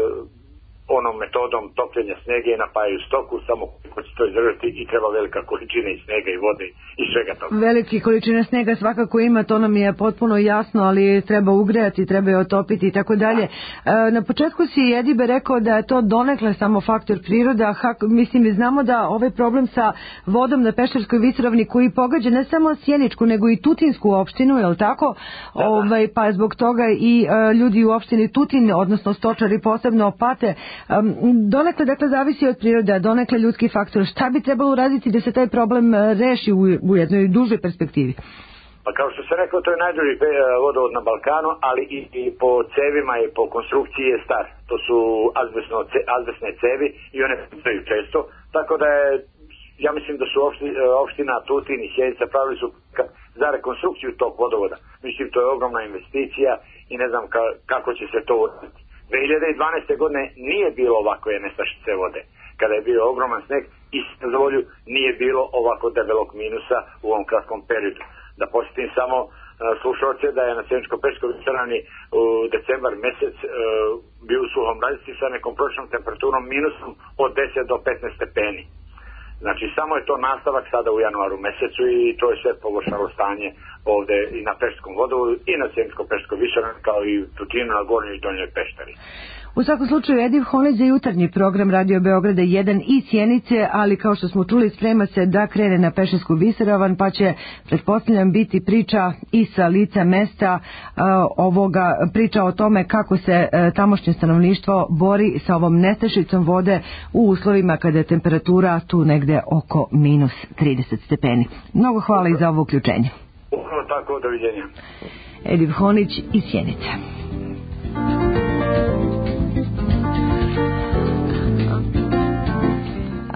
onom metodom topljenja snega i napajaju stoku, samo ko će to izdržati i treba velika količina i snega i vode i svega toga. Velike količine snega svakako ima, to nam je potpuno jasno, ali treba ugrejati, treba je otopiti i tako dalje. Na početku si Edibe rekao da je to donekle samo faktor priroda, mislim, znamo da ovaj problem sa vodom na Pešterskoj visoravni koji pogađa ne samo Sjeničku nego i Tutinsku opštinu, je li tako? Da. Pa zbog toga i ljudi u opštini Tutin, odnosno stočari posebno pate. Donekle, dakle, zavisi od prirode, donekle ljudski faktor. Šta bi trebalo uraditi da se taj problem reši u jednoj dužoj perspektivi? Pa kao što sam rekao, to je najduži vodovod na Balkanu, ali i po cevima i po konstrukciji je star. To su azbestne cevi i one pucaju često, tako da je, ja mislim da su opština Tutin i Sjenica pravili su za rekonstrukciju tog vodovoda. Mislim, to je ogromna investicija i ne znam kako će se to uraditi. 2012. godine nije bilo ovakve nestašice vode. Kada je bio ogroman sneg i za volju nije bilo ovako debelog minusa u ovom kratkom periodu. Da posjetim samo slušalce da je na Sjeničko-Peškoj visoravni u decembar mjesec bio u suhom mrazici sa nekom prosječnom temperaturom minusom od 10 do 15 stepeni. Znači, samo je to nastavak sada u januaru mjesecu i to je sve pogoršalo stanje ovdje i na Pešterskom vodovodu i na Sjeničko-Peškoj visoravni kao i Tutinu na Gornjoj i Donjoj Pešteri. U svakom slučaju, Edip Honić za jutarnji program Radio Beograda 1 i Sjenice, ali kao što smo čuli, sprema se da krene na Peštersku visoravan, pa će, pretpostavljam, biti priča i sa lica mesta priča o tome kako se tamošnje stanovništvo bori sa ovom nestašicom vode u uslovima kada je temperatura tu negde oko minus 30 stepeni. Mnogo hvala i za ovo uključenje. Tako, doviđenja. Edip Honić iz Sjenice.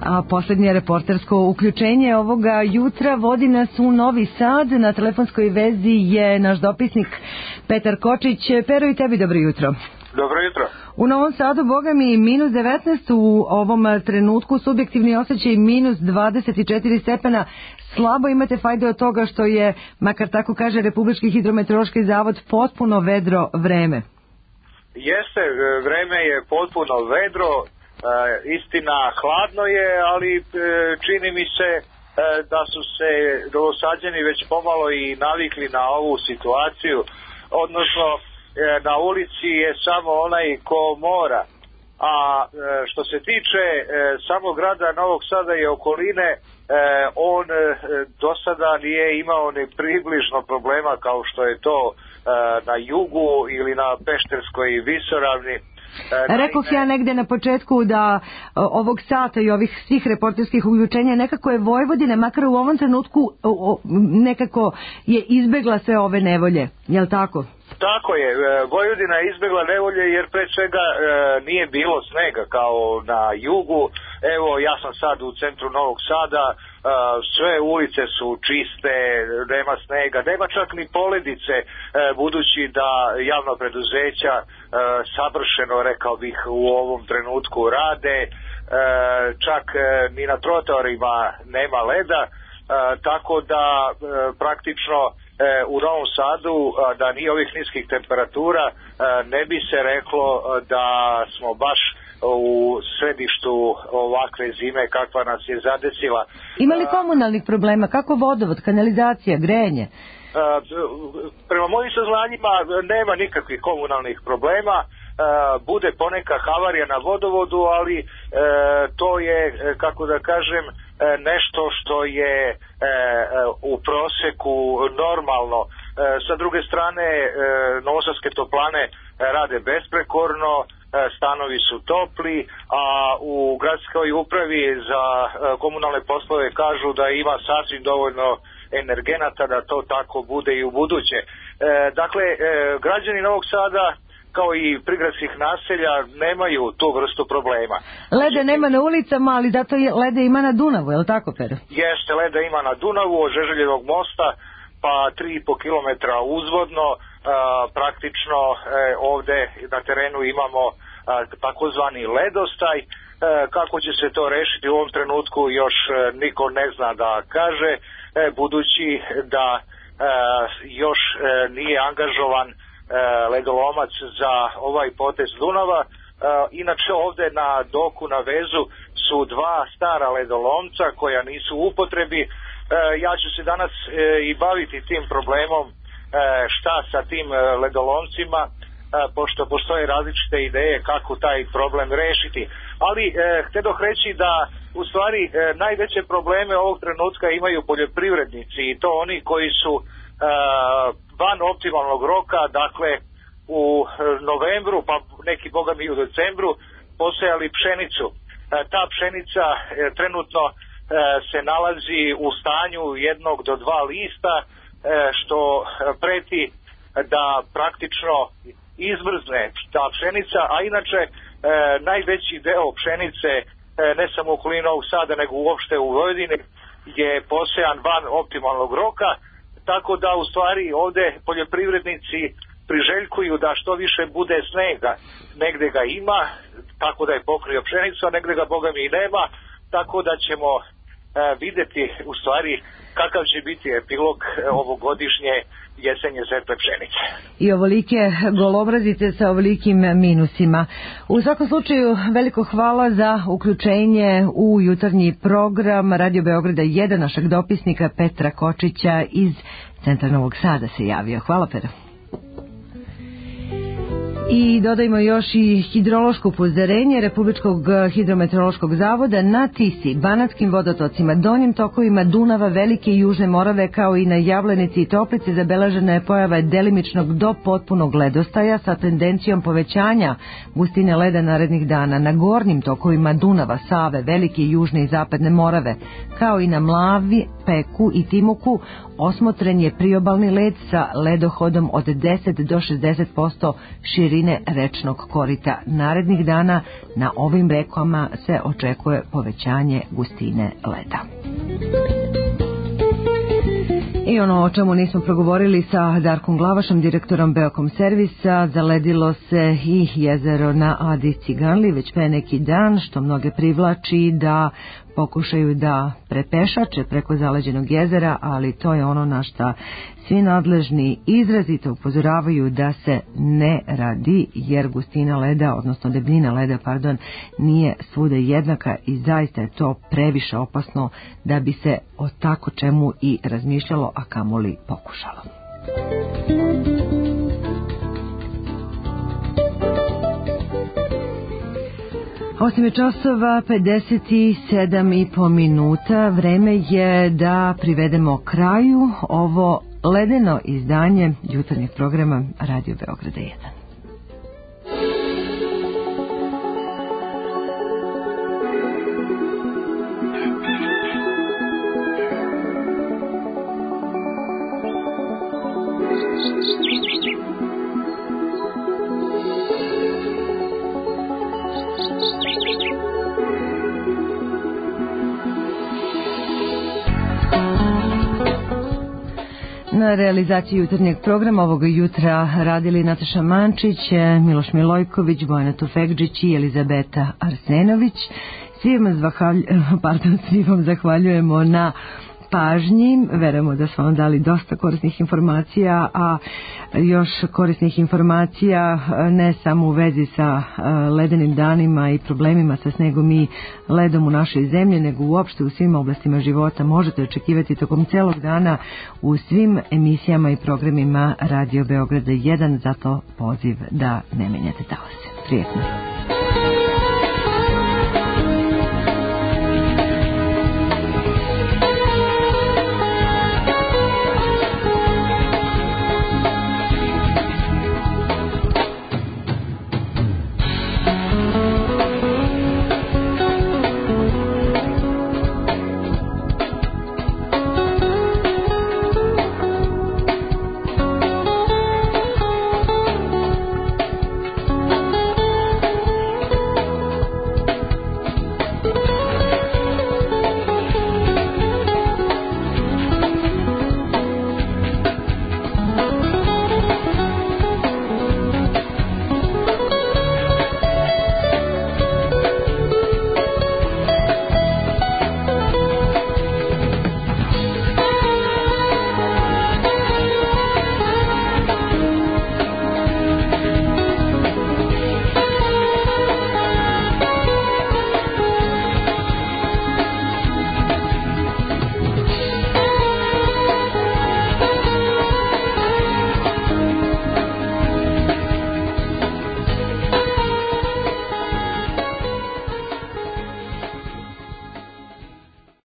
A posljednje reportersko uključenje ovoga jutra vodi nas u Novi Sad. Na telefonskoj vezi je naš dopisnik Petar Kočić. Pero, i tebi dobro jutro. Dobro jutro. U Novom Sadu, boga mi, minus 19 u ovom trenutku, subjektivni osjećaj minus 24 stepena. Slabo imate fajde od toga što je, makar tako kaže Republički hidrometeorološki zavod, potpuno vedro vreme. Jeste, vreme je potpuno vedro, istina hladno je, ali čini mi se da su se Novosađani već pomalo i navikli na ovu situaciju, odnosno na ulici je samo onaj ko mora. A što se tiče samog grada Novog Sada i okoline, on do sada nije imao ni približno problema kao što je to na jugu ili na Pešterskoj visoravni. Rekoh ja negde na početku da ovog sata i ovih svih reporterskih uključenja nekako je Vojvodina, makar u ovom trenutku, nekako je izbegla sve ove nevolje, je li tako? Tako je, Vojvodina je izbjegla nevolje jer pre svega nije bilo snega kao na jugu. Evo, ja sam sad u centru Novog Sada, sve ulice su čiste, nema snega, nema čak ni poledice, budući da javna preduzeća savršeno, rekao bih, u ovom trenutku rade, čak ni na trotoarima nema leda, tako da praktično u Novom Sadu, da nije ovih niskih temperatura, ne bi se reklo da smo baš u središtu ovakve zime kakva nas je zadesila. Ima li komunalnih problema? Kako vodovod, kanalizacija, grejanje? Prema mojim saznanjima nema nikakvih komunalnih problema. Bude poneka havarija na vodovodu, ali to je, kako da kažem, nešto što je u proseku normalno. Sa druge strane, Novosadske toplane rade besprekorno, stanovi su topli, a u gradskoj upravi za komunalne poslove kažu da ima sasvim dovoljno energenata da to tako bude i u buduće. Dakle, građani Novog Sada kao i prigradskih naselja nemaju tu vrstu problema. Leda nema na ulicama, ali zato je leda ima na Dunavu, je li tako, Pero? Jeste, leda ima na Dunavu od Žeželjevog mosta pa 3,5 km uzvodno. Praktično ovde na terenu imamo takozvani ledostaj. Kako će se to rešiti u ovom trenutku još niko ne zna da kaže, budući da još nije angažovan ledolomac za ovaj potez Dunava. Inače ovde na doku na vezu su dva stara ledolomca koja nisu u upotrebi. Ja ću se danas i baviti tim problemom, šta sa tim ledolomcima, pošto postoje različite ideje kako taj problem rešiti. Ali htedoh reći da u stvari najveće probleme ovog trenutka imaju poljoprivrednici, i to oni koji su van optimalnog roka, dakle u novembru, pa neki boga mi u decembru, posejali pšenicu. Ta pšenica trenutno se nalazi u stanju 1 do 2 lista, što preti da praktično izmrzne ta pšenica, a inače najveći deo pšenice, ne samo u okolini Novog Sada, nego uopšte u Vojvodini, je posejan van optimalnog roka, tako da u stvari ovde poljoprivrednici priželjkuju da što više bude snega. Negde ga ima, tako da je pokrio pšenicu, a negde ga boga mi i nema, tako da ćemo videti u stvari kakav će biti epilog ovogodišnje jesenje žetve pšenice. I ovolike golobrazice sa ovolikim minusima. U svakom slučaju veliko hvala za uključenje u jutarnji program Radio Beograda 1, našeg dopisnika Petra Kočića iz centra Novog Sada se javio. Hvala, Pero. I dodajmo još i hidrološko upozorenje Republičkog hidrometeorološkog zavoda na Tisi, Banatskim vodotocima, donjim tokovima Dunava, Velike i Južne Morave, kao i na Javlenici i Toplici zabeležena je pojava delimičnog do potpunog ledostaja sa tendencijom povećanja gustine leda narednih dana. Na gornjim tokovima Dunava, Save, Velike i Južne i Zapadne Morave kao i na Mlavi, Peku i Timuku osmotren je priobalni led sa ledohodom od 10 do 60% širine rečnog korita. Narednih dana na ovim rekama se očekuje povećanje gustine leda. I ono o čemu nismo progovorili sa Darkom Glavašom, direktorom Beokom servisa, zaledilo se i jezero na Adi Ciganli već pre neki dan, što mnoge privlači da pokušaju da prepešače preko zaleđenog jezera, ali to je ono na šta svi nadležni izrazito upozoravaju da se ne radi, jer gustina leda, odnosno debljina leda, nije svuda jednaka i zaista je to previše opasno da bi se o tako čemu i razmišljalo, a kamoli pokušalo. 8 časova 57,5 minuta. Vreme je da privedemo kraju ovo ledeno izdanje jutarnjeg programa Radio Beograda 1. Na realizaciji jutarnjeg programa ovoga jutra radili Nataša Mančić, Miloš Milojković, Bojana Tufekđić i Elizabeta Arsenović. Svi vam zahvaljujemo na pažnji. Verujemo da smo vam dali dosta korisnih informacija, a još korisnih informacija ne samo u vezi sa ledenim danima i problemima sa snegom i ledom u našoj zemlji, nego uopšte u svim oblastima života možete očekivati tokom celog dana u svim emisijama i programima Radio Beograda 1, zato poziv da ne menjate talase. Prijetno.